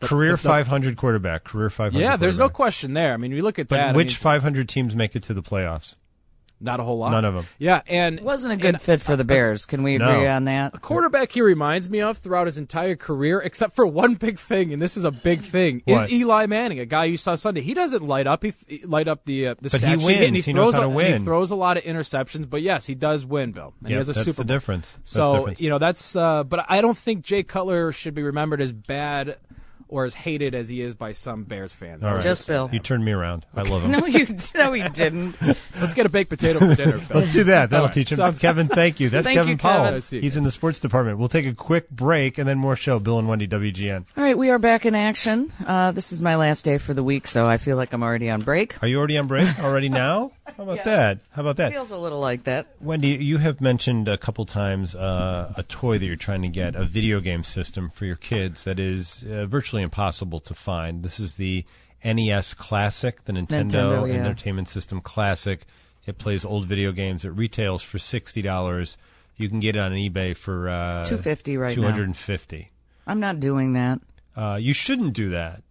Career 500 quarterback. Career 500. Yeah, there's no quarterback. question there. I mean, we look at But that. which 500 teams make it to the playoffs? Not a whole lot. None of them. Yeah, and It wasn't a good fit for the Bears. Can we agree on that? a quarterback he reminds me of throughout his entire career, except for one big thing, and this is a big thing, What? is Eli Manning, a guy you saw Sunday. He doesn't light up. He light up the But stat he sheet, wins. and He knows how to win. He throws a lot of interceptions, but yes, he does win, Bill. And he has a that's Super the Bowl. difference. That's the So, difference. that's but I don't think Jay Cutler should be remembered as bad or as hated as he is by some Bears fans. All right. Just Bill. You turned me around. I love him. No, he didn't. Let's get a baked potato for dinner, Bill. Let's do that. That'll All right. teach him. Sounds Kevin, thank you. That's Thank Kevin you, Powell. Kevin. Let's see, He's in the sports department. We'll take a quick break and then more show. Bill and Wendy, WGN. All right, we are back in action. This is my last day for the week, so I feel like I'm already on break. Are you already on break? Already now? How about that? How about that? Feels a little like that. Wendy, you have mentioned a couple times a toy that you're trying to get, a video game system for your kids that is virtually impossible to find. This is the NES Classic, the Nintendo yeah. Entertainment System Classic. It plays old video games. It retails for $60. You can get it on eBay for $250 right now. $250. I'm not doing that. You shouldn't do that.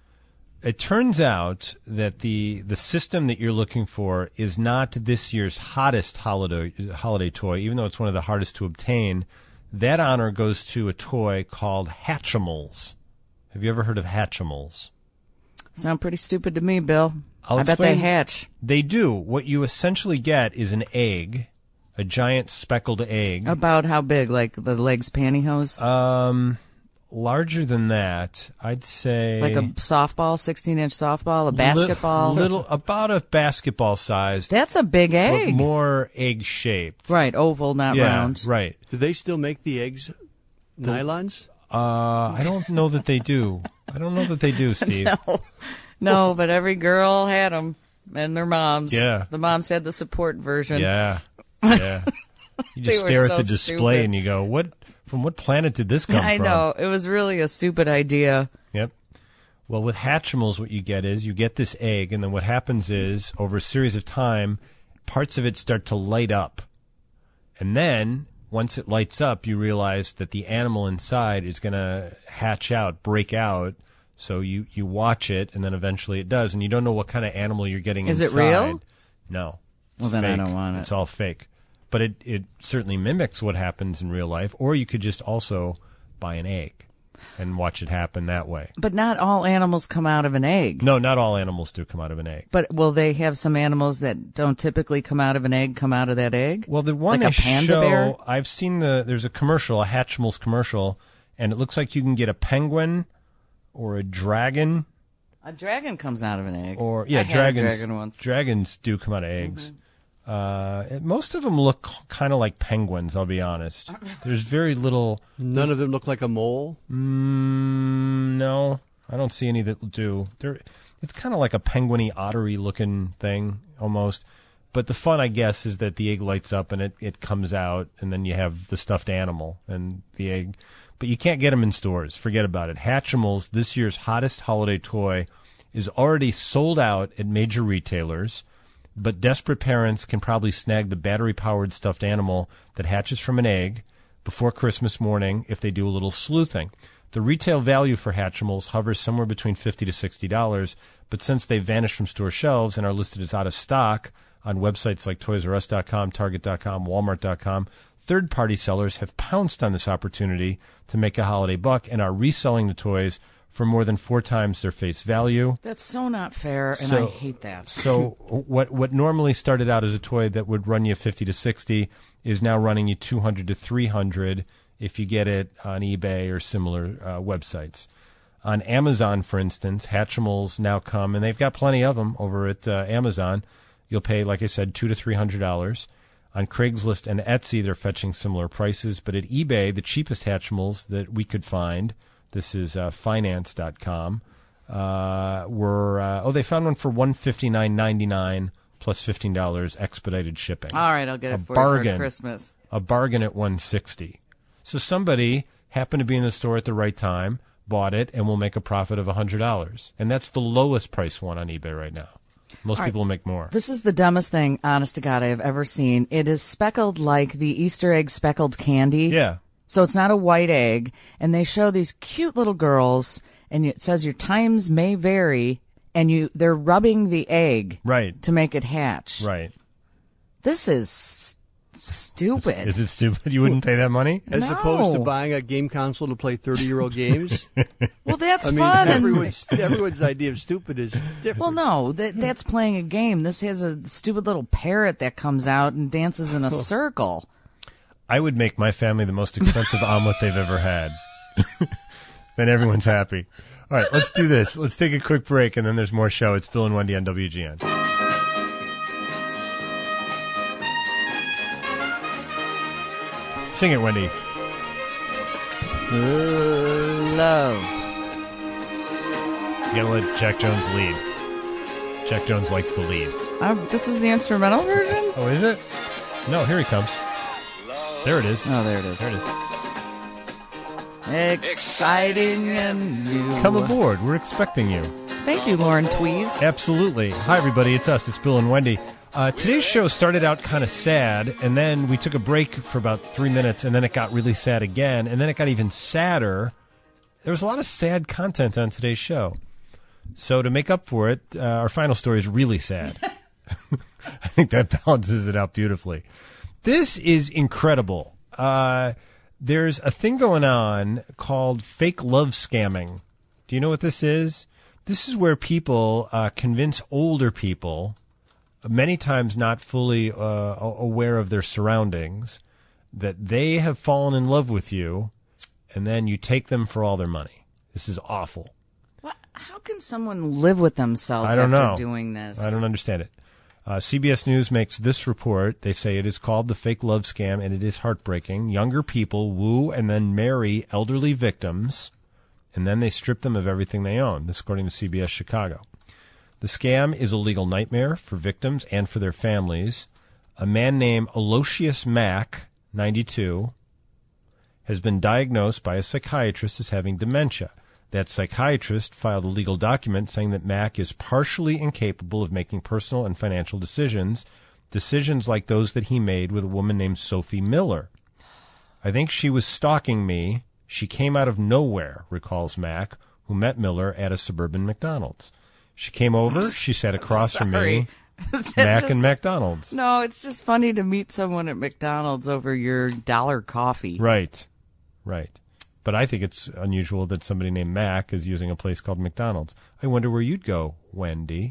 It turns out that the system that you're looking for is not this year's hottest holiday toy, even though it's one of the hardest to obtain. That honor goes to a toy called Hatchimals. Have you ever heard of Hatchimals? Sound pretty stupid to me, Bill. I'll I bet they explain. hatch. They do. What you essentially get is an egg, a giant speckled egg. About how big? Like the legs pantyhose? Larger than that, I'd say. Like a softball, 16-inch softball, a basketball? Little, about a basketball size. That's a big But egg. more egg-shaped. Right, oval, not Yeah, round. right. Do they still make the eggs nylons? I don't know that they do. I don't know that they do, Steve. No, but every girl had them, and their moms. Yeah. The moms had the support version. Yeah, yeah. You They just were stare so at the display stupid. and you go, "What? From what planet did this come I from?" know. It was really a stupid idea. Yep. Well, with Hatchimals, what you get is you get this egg, and then what happens is, over a series of time, parts of it start to light up. And then, once it lights up, you realize that the animal inside is going to hatch out, break out. So you watch it, and then eventually it does. And you don't know what kind of animal you're getting Is inside. it real? No. Well, It's then I fake. don't want it. It's all fake. But it certainly mimics what happens in real life. Or you could just also buy an egg and watch it happen that way. But not all animals come out of an egg. No, not all animals do come out of an egg. But will they have some animals that don't typically come out of an egg come out of that egg? Well, the one Like they a panda show, bear? I've seen there's a commercial, a Hatchimals commercial, and it looks like you can get a penguin or a dragon. A dragon comes out of an egg. Or I had dragons. a dragon once. Dragons do come out of eggs. Most of them look kind of like penguins. I'll be honest. There's very little. None of them look like a mole. No, I don't see any that do. It's kind of like a penguiny, ottery looking thing almost. But the fun, I guess, is that the egg lights up and it comes out, and then you have the stuffed animal and the egg. But you can't get them in stores. Forget about it. Hatchimals, this year's hottest holiday toy, is already sold out at major retailers. But desperate parents can probably snag the battery-powered stuffed animal that hatches from an egg before Christmas morning if they do a little sleuthing. The retail value for Hatchimals hovers somewhere between $50 to $60, but since they've vanished from store shelves and are listed as out of stock on websites like ToysRUs.com, Target.com, Walmart.com, third-party sellers have pounced on this opportunity to make a holiday buck and are reselling the toys for more than 4 times their face value. That's so not fair, and So- I hate that. So what normally started out as a toy that would run you $50 to $60 is now running you $200 to $300 if you get it on eBay or similar websites. On Amazon, for instance, Hatchimals now come, and they've got plenty of them over at Amazon. You'll pay, like I said, $200 to $300. On Craigslist and Etsy, they're fetching similar prices. But at eBay, the cheapest Hatchimals that we could find, this is finance.com, they found one for $159.99 plus $15 expedited shipping. All right, I'll get it for you bargain. for Christmas. A bargain at $160. So somebody happened to be in the store at the right time, bought it, and will make a profit of $100. And that's the lowest price one on eBay right now. Most people will make more. This is the dumbest thing, honest to God, I have ever seen. It is speckled like the Easter egg speckled candy. Yeah. So it's not a white egg. And they show these cute little girls, and it says your times may vary, and they're rubbing the egg Right. to make it hatch. Right. This is stupid. Is it stupid? You wouldn't pay that money? As opposed to buying a game console to play 30-year-old games? Well, that's I mean, fun. everyone's idea of stupid is different. Well, no, that's playing a game. This has a stupid little parrot that comes out and dances in a circle. I would make my family the most expensive omelet they've ever had. Then everyone's happy. All right, let's do this. Let's take a quick break, and then there's more show. It's Bill and Wendy on WGN. Sing it, Wendy. Love. You gotta let Jack Jones lead. Jack Jones likes to lead. This is the instrumental version? Oh, is it? No, here he comes. There it is. Oh, there it is. There it is. Exciting and new. Come aboard. We're expecting you. Thank you, Lauren Tweez. Absolutely. Hi, everybody. It's us. It's Bill and Wendy. Today's show started out kind of sad, and then we took a break for about 3 minutes, and then it got really sad again, and then it got even sadder. There was a lot of sad content on today's show. So to make up for it, our final story is really sad. I think that balances it out beautifully. This is incredible. There's a thing going on called fake love scamming. Do you know what this is? This is where people convince older people, many times not fully aware of their surroundings, that they have fallen in love with you, and then you take them for all their money. This is awful. How can someone live with themselves I don't after know. doing this? I don't understand it. CBS News makes this report. They say it is called the fake love scam, and it is heartbreaking. Younger people woo and then marry elderly victims, and then they strip them of everything they own. This according to CBS Chicago. The scam is a legal nightmare for victims and for their families. A man named Aloysius Mack, 92, has been diagnosed by a psychiatrist as having dementia. That psychiatrist filed a legal document saying that Mack is partially incapable of making personal and financial decisions like those that he made with a woman named Sophie Miller. I think she was stalking me. She came out of nowhere, recalls Mack, who met Miller at a suburban McDonald's. She came over. She sat across from me. Mac and McDonald's. No, it's just funny to meet someone at McDonald's over your $1 coffee. Right. But I think it's unusual that somebody named Mac is using a place called McDonald's. I wonder where you'd go, Wendy.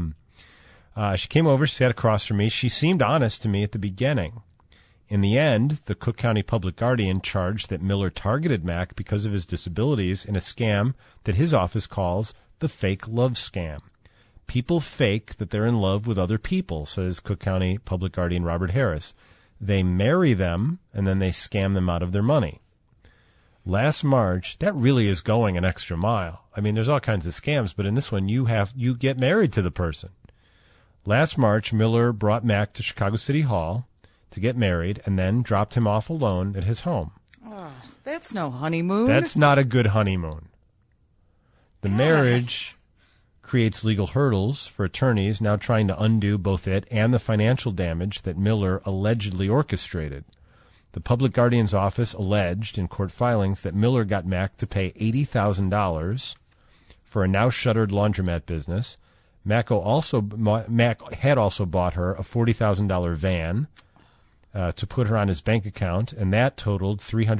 She came over. She sat across from me. She seemed honest to me at the beginning. In the end, the Cook County Public Guardian charged that Miller targeted Mac because of his disabilities in a scam that his office calls the fake love scam. People fake that they're in love with other people, says Cook County Public Guardian Robert Harris. They marry them, and then they scam them out of their money. Last March, that really is going an extra mile. I mean, there's all kinds of scams, but in this one, you get married to the person. Last March, Miller brought Mac to Chicago City Hall to get married and then dropped him off alone at his home. Oh, that's no honeymoon. That's not a good honeymoon. The marriage creates legal hurdles for attorneys now trying to undo both it and the financial damage that Miller allegedly orchestrated. The Public Guardian's office alleged in court filings that Miller got Mac to pay $80,000 for a now-shuttered laundromat business. Mac had also bought her a $40,000 van to put her on his bank account, and that totaled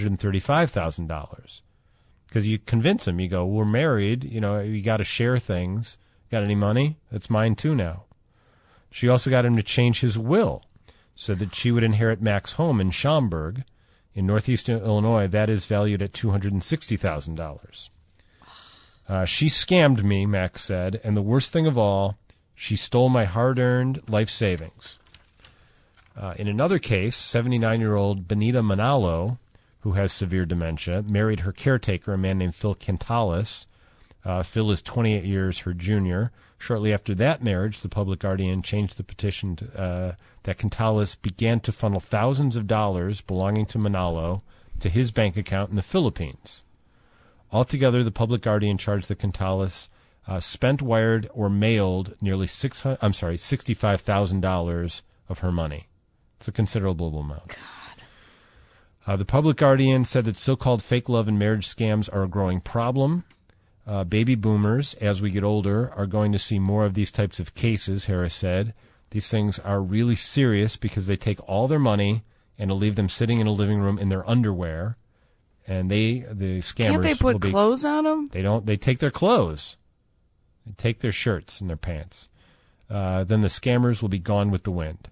$335,000. Because you convince him, you go, we're married, you got to share things. Got any money? That's mine too now. She also got him to change his will so that she would inherit Mac's home in Schaumburg in northeast Illinois. That is valued at $260,000. She scammed me, Mac said, and the worst thing of all, she stole my hard-earned life savings. In another case, 79-year-old Benita Manalo, who has severe dementia, married her caretaker, a man named Phil Cantalis. Phil is 28 years her junior. Shortly after that marriage, the Public Guardian changed the petition that Cantalis began to funnel thousands of dollars belonging to Manalo to his bank account in the Philippines. Altogether, the Public Guardian charged that Cantalis spent, wired, or mailed nearly $65,000 of her money. It's a considerable amount. The Public Guardian said that so-called fake love and marriage scams are a growing problem. Baby boomers, as we get older, are going to see more of these types of cases, Harris said. These things are really serious because they take all their money and will leave them sitting in a living room in their underwear. And the scammers... Can't they put clothes on them? They don't. They take their clothes. They take their shirts and their pants. Then the scammers will be gone with the wind.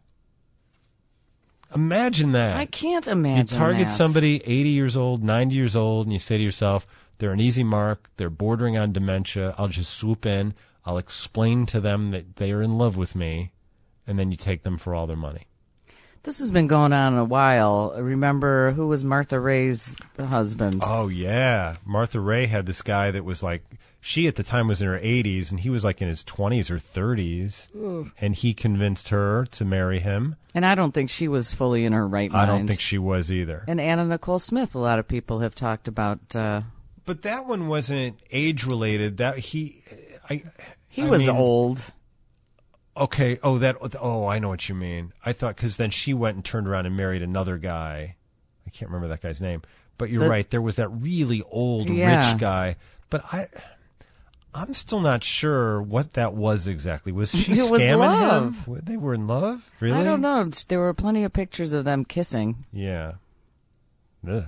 Imagine that. I can't imagine You target that. somebody 80 years old, 90 years old, and you say to yourself, they're an easy mark, they're bordering on dementia, I'll just swoop in, I'll explain to them that they are in love with me, and then you take them for all their money. This has been going on a while. Remember, who was Martha Ray's husband? Oh, yeah. Martha Ray had this guy that was like, she at the time was in her 80s, and he was like in his 20s or 30s, and he convinced her to marry him. And I don't think she was fully in her right mind. I don't think she was either. And Anna Nicole Smith, a lot of people have talked about. But that one wasn't age-related. That he was old. Okay. Oh, I know what you mean. I thought because then she went and turned around and married another guy. I can't remember that guy's name. But you're right. There was that really old rich guy. But I'm still not sure what that was exactly. Was she scamming him? They were in love? Really? I don't know. There were plenty of pictures of them kissing. Yeah. Ugh.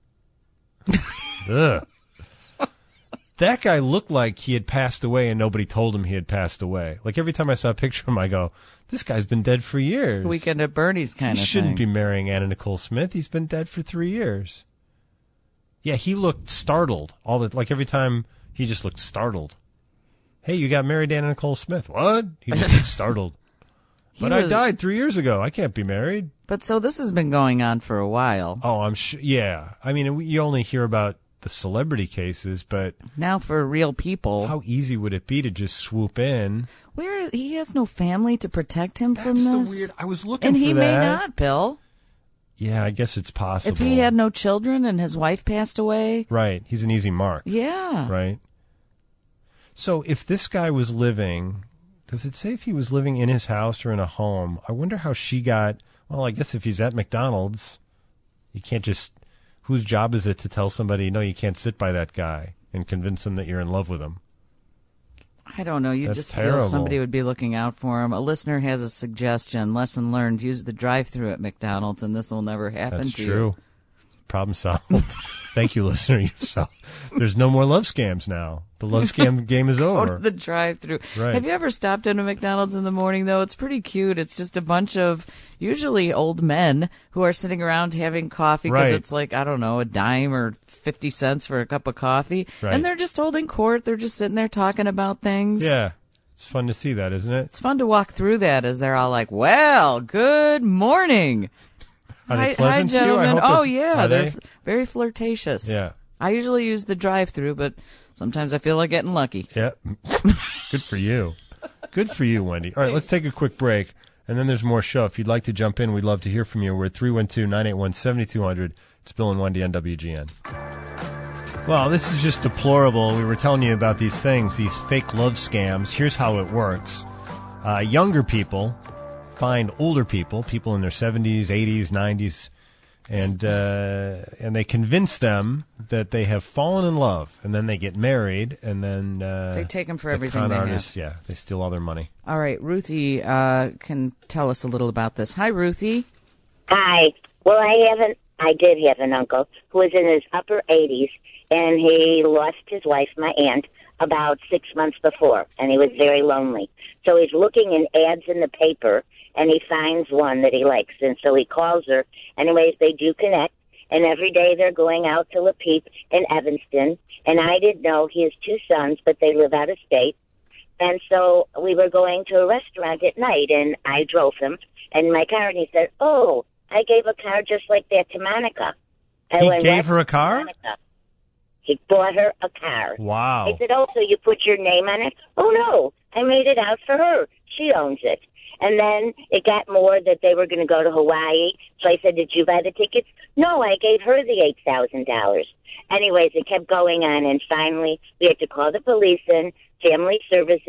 Ugh. That guy looked like he had passed away and nobody told him he had passed away. Like every time I saw a picture of him, I go, this guy's been dead for years. Weekend at Bernie's kind of thing. He shouldn't be marrying Anna Nicole Smith. He's been dead for 3 years. Yeah, he looked startled. Like every time he just looked startled. Hey, you got married to Anna Nicole Smith. What? He just looked startled. I died 3 years ago. I can't be married. But so this has been going on for a while. Oh, I'm sure. Yeah. I mean, you only hear about the celebrity cases, but now for real people, how easy would it be to just swoop in? He has no family to protect him from this. That's the weird. I was looking and for that. And he may not, Bill. Yeah, I guess it's possible. If he had no children and his wife passed away, right? He's an easy mark. Yeah, right. So if this guy was living, does it say if he was living in his house or in a home? I wonder how she got. Well, I guess if he's at McDonald's, you can't just. Whose job is it to tell somebody, no, you can't sit by that guy and convince them that you're in love with him? I don't know. You just feel somebody would be looking out for him. A listener has a suggestion. Lesson learned. Use the drive-thru at McDonald's, and this will never happen to you. That's true. Problem solved. Thank you, listener. There's no more love scams now. The love scam game is over. Go to the drive-thru. Right. Have you ever stopped in a McDonald's in the morning, though? It's pretty cute. It's just a bunch of usually old men who are sitting around having coffee because it's like, I don't know, a dime or 50 cents for a cup of coffee. Right. And they're just holding court. They're just sitting there talking about things. Yeah. It's fun to see that, isn't it? It's fun to walk through that as they're all like, well, good morning. Are they pleasant hi, gentlemen. To you? Oh, yeah. They're very flirtatious. Yeah. I usually use the drive-thru, but sometimes I feel like getting lucky. Yeah. Good for you. Good for you, Wendy. All right, let's take a quick break, and then there's more show. If you'd like to jump in, we'd love to hear from you. We're at 312-981-7200. It's Bill and Wendy on WGN. Well, this is just deplorable. We were telling you about these things, these fake love scams. Here's how it works. Younger people find older people in their 70s, 80s, 90s, and they convince them that they have fallen in love, and then they get married, and then they take them for everything they artists, have. Yeah, they steal all their money. All right, Ruthie can tell us a little about this. Hi, Ruthie. Hi. Well, I did have an uncle who was in his upper 80s, and he lost his wife, my aunt, about 6 months before, and he was very lonely. So he's looking in ads in the paper, and he finds one that he likes, and so he calls her. Anyways, they do connect, and every day they're going out to La Peep in Evanston, and I didn't know he has 2 sons, but they live out of state. And so we were going to a restaurant at night, and I drove him in my car, and he said, oh, I gave a car just like that to Monica. He gave her a car? Monica. He bought her a car. Wow. I said, oh, so you put your name on it? Oh, no, I made it out for her. She owns it. And then it got more that they were going to go to Hawaii. So I said, did you buy the tickets? No, I gave her the $8,000. Anyways, it kept going on, and finally we had to call the police in, family services,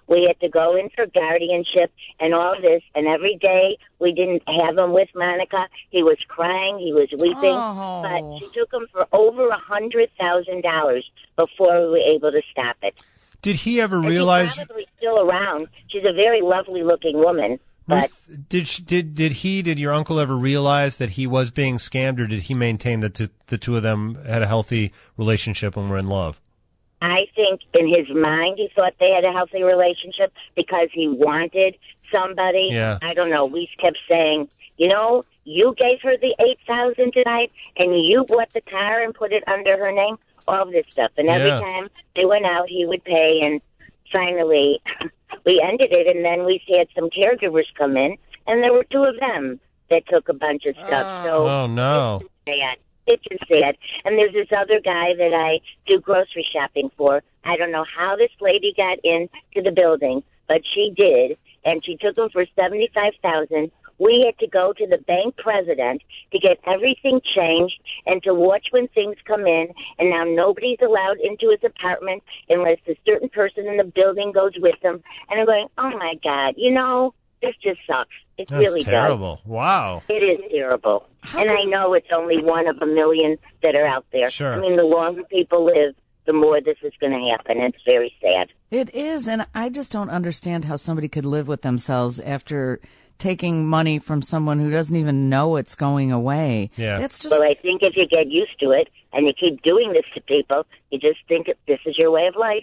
We had to go in for guardianship and all this, and every day we didn't have him with Monica. He was crying, he was weeping, but she took him for over $100,000 before we were able to stop it. Did he ever And realize? she's probably still around. She's a very lovely-looking woman. But Ruth, did your uncle ever realize that he was being scammed, or did he maintain that the two of them had a healthy relationship and were in love? I think in his mind he thought they had a healthy relationship because he wanted somebody. Yeah. I don't know. We kept saying, you know, you gave her the $8,000 tonight, and you bought the car and put it under her name. All this stuff, and every time they went out, he would pay. And finally, we ended it. And then we had some caregivers come in, and there were two of them that took a bunch of stuff. Oh no! It's just sad. And there's this other guy that I do grocery shopping for. I don't know how this lady got into the building, but she did, and she took him for $75,000. We had to go to the bank president to get everything changed and to watch when things come in. And now nobody's allowed into his apartment unless a certain person in the building goes with them. And I'm going, oh, my God, you know, this just sucks. It That's really terrible. does. Wow. It is terrible. And I know it's only one of a million that are out there. Sure. I mean, the longer people live, the more this is going to happen. It's very sad. It is, and I just don't understand how somebody could live with themselves after taking money from someone who doesn't even know it's going away. Yeah. That's just. Well, I think if you get used to it and you keep doing this to people, you just think this is your way of life.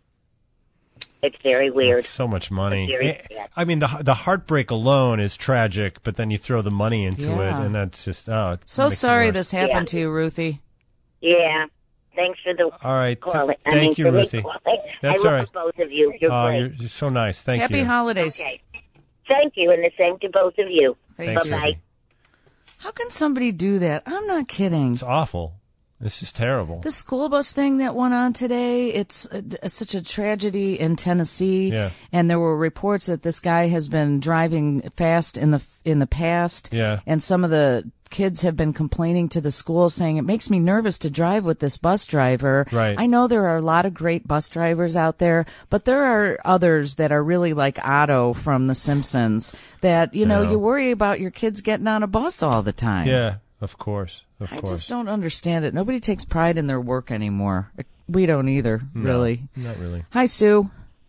It's very weird. It's so much money. It's very sad. I mean, the heartbreak alone is tragic, but then you throw the money into it, and that's just it So makes it sorry worse. this happened to you, Ruthie. Yeah. Thanks for the All right. calling. Thank you, for me Ruthie. calling. That's I all love right. both of you. You're great. You're so nice. Thank Happy you. holidays. Okay. Thank you, and the same to both of you. Thank you. Bye-bye. How can somebody do that? I'm not kidding. It's awful. It's just terrible. The school bus thing that went on today, it's such a tragedy in Tennessee. Yeah. And there were reports that this guy has been driving fast in the past. Yeah. And some of the kids have been complaining to the school saying, it makes me nervous to drive with this bus driver. Right. I know there are a lot of great bus drivers out there, but there are others that are really like Otto from The Simpsons that, you know, Yeah. you worry about your kids getting on a bus all the time. Yeah, of course. Of I course. just don't understand it. Nobody takes pride in their work anymore. We don't either, really. Not really. Hi, Sue.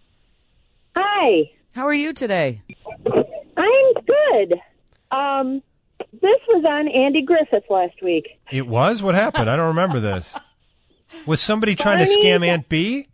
Hi. How are you today? I'm good. This was on Andy Griffith last week. It was? What happened? I don't remember this. Was somebody trying to Barney- scam Aunt B?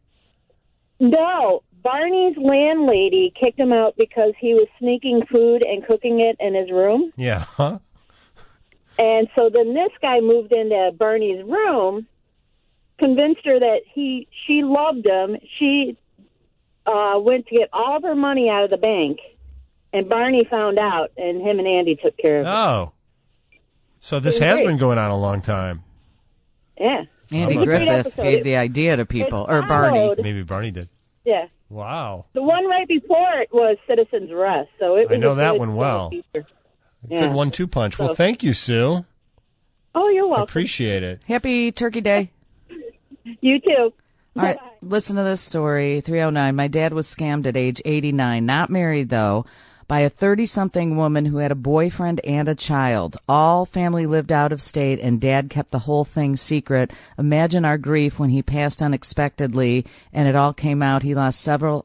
No, Barney's landlady kicked him out because he was sneaking food and cooking it in his room. Yeah. Huh? And so then this guy moved into Barney's room, convinced her that she loved him. She went to get all of her money out of the bank, and Barney found out, and him and Andy took care of it. Oh. So this has been going on a long time. Yeah. Andy How about Griffith that? gave the idea to people, or It Barney. followed- Maybe Barney did. Yeah. Wow. The one right before it was Citizen's Arrest, so it was I know a that good one well. feature. Good Yeah. 1-2 punch. Well, So- thank you, Sue. Oh, you're I welcome. appreciate it. Happy Turkey Day. You too. All right, listen to this story. 309. My dad was scammed at age 89, not married though, by a 30-something woman who had a boyfriend and a child. All family lived out of state, and Dad kept the whole thing secret. Imagine our grief when he passed unexpectedly, and it all came out. He lost several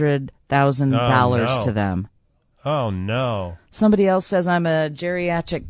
$100,000 no. to them. Oh, no. Somebody else says, I'm a geriatric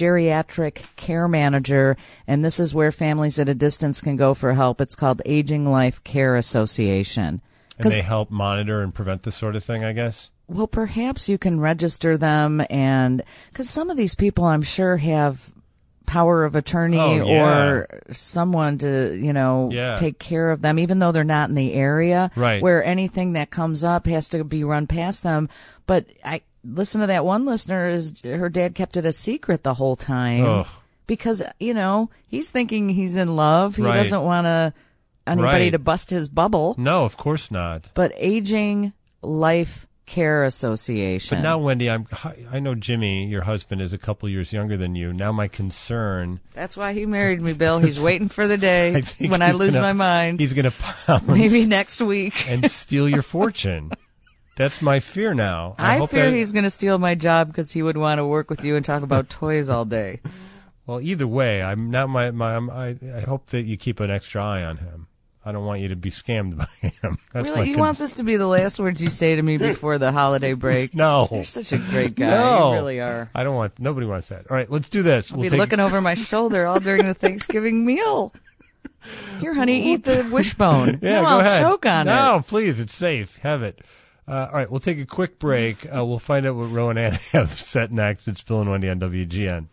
care manager, and this is where families at a distance can go for help. It's called Aging Life Care Association. And they help monitor and prevent this sort of thing, I guess? Well, perhaps you can register them, and because some of these people, I'm sure, have power of attorney or someone to, take care of them, even though they're not in the area, right, where anything that comes up has to be run past them. But I listen to that one listener, her dad kept it a secret the whole time. Ugh. Because, he's thinking he's in love. He doesn't want anybody to bust his bubble. No, of course not. But Aging Life Care Association. But now, Wendy, I know Jimmy, your husband, is a couple years younger than you. Now my concern... That's why he married me, Bill. He's waiting for the day when I lose my mind. He's going to pounce. Maybe next week. And steal your fortune. That's my fear now. I fear he's going to steal my job because he would want to work with you and talk about toys all day. Well, either way, I hope that you keep an extra eye on him. I don't want you to be scammed by him. That's really? You want this to be the last words you say to me before the holiday break? No. You're such a great guy. No. You really are. Nobody wants that. All right, let's do this. I'll be looking over my shoulder all during the Thanksgiving meal. Here, honey, eat the wishbone. Yeah, no, go I'll ahead. choke on it. No, please, it's safe. Have it. All right, we'll take a quick break. We'll find out what Roe and Anna have set next. It's Bill and Wendy on WGN.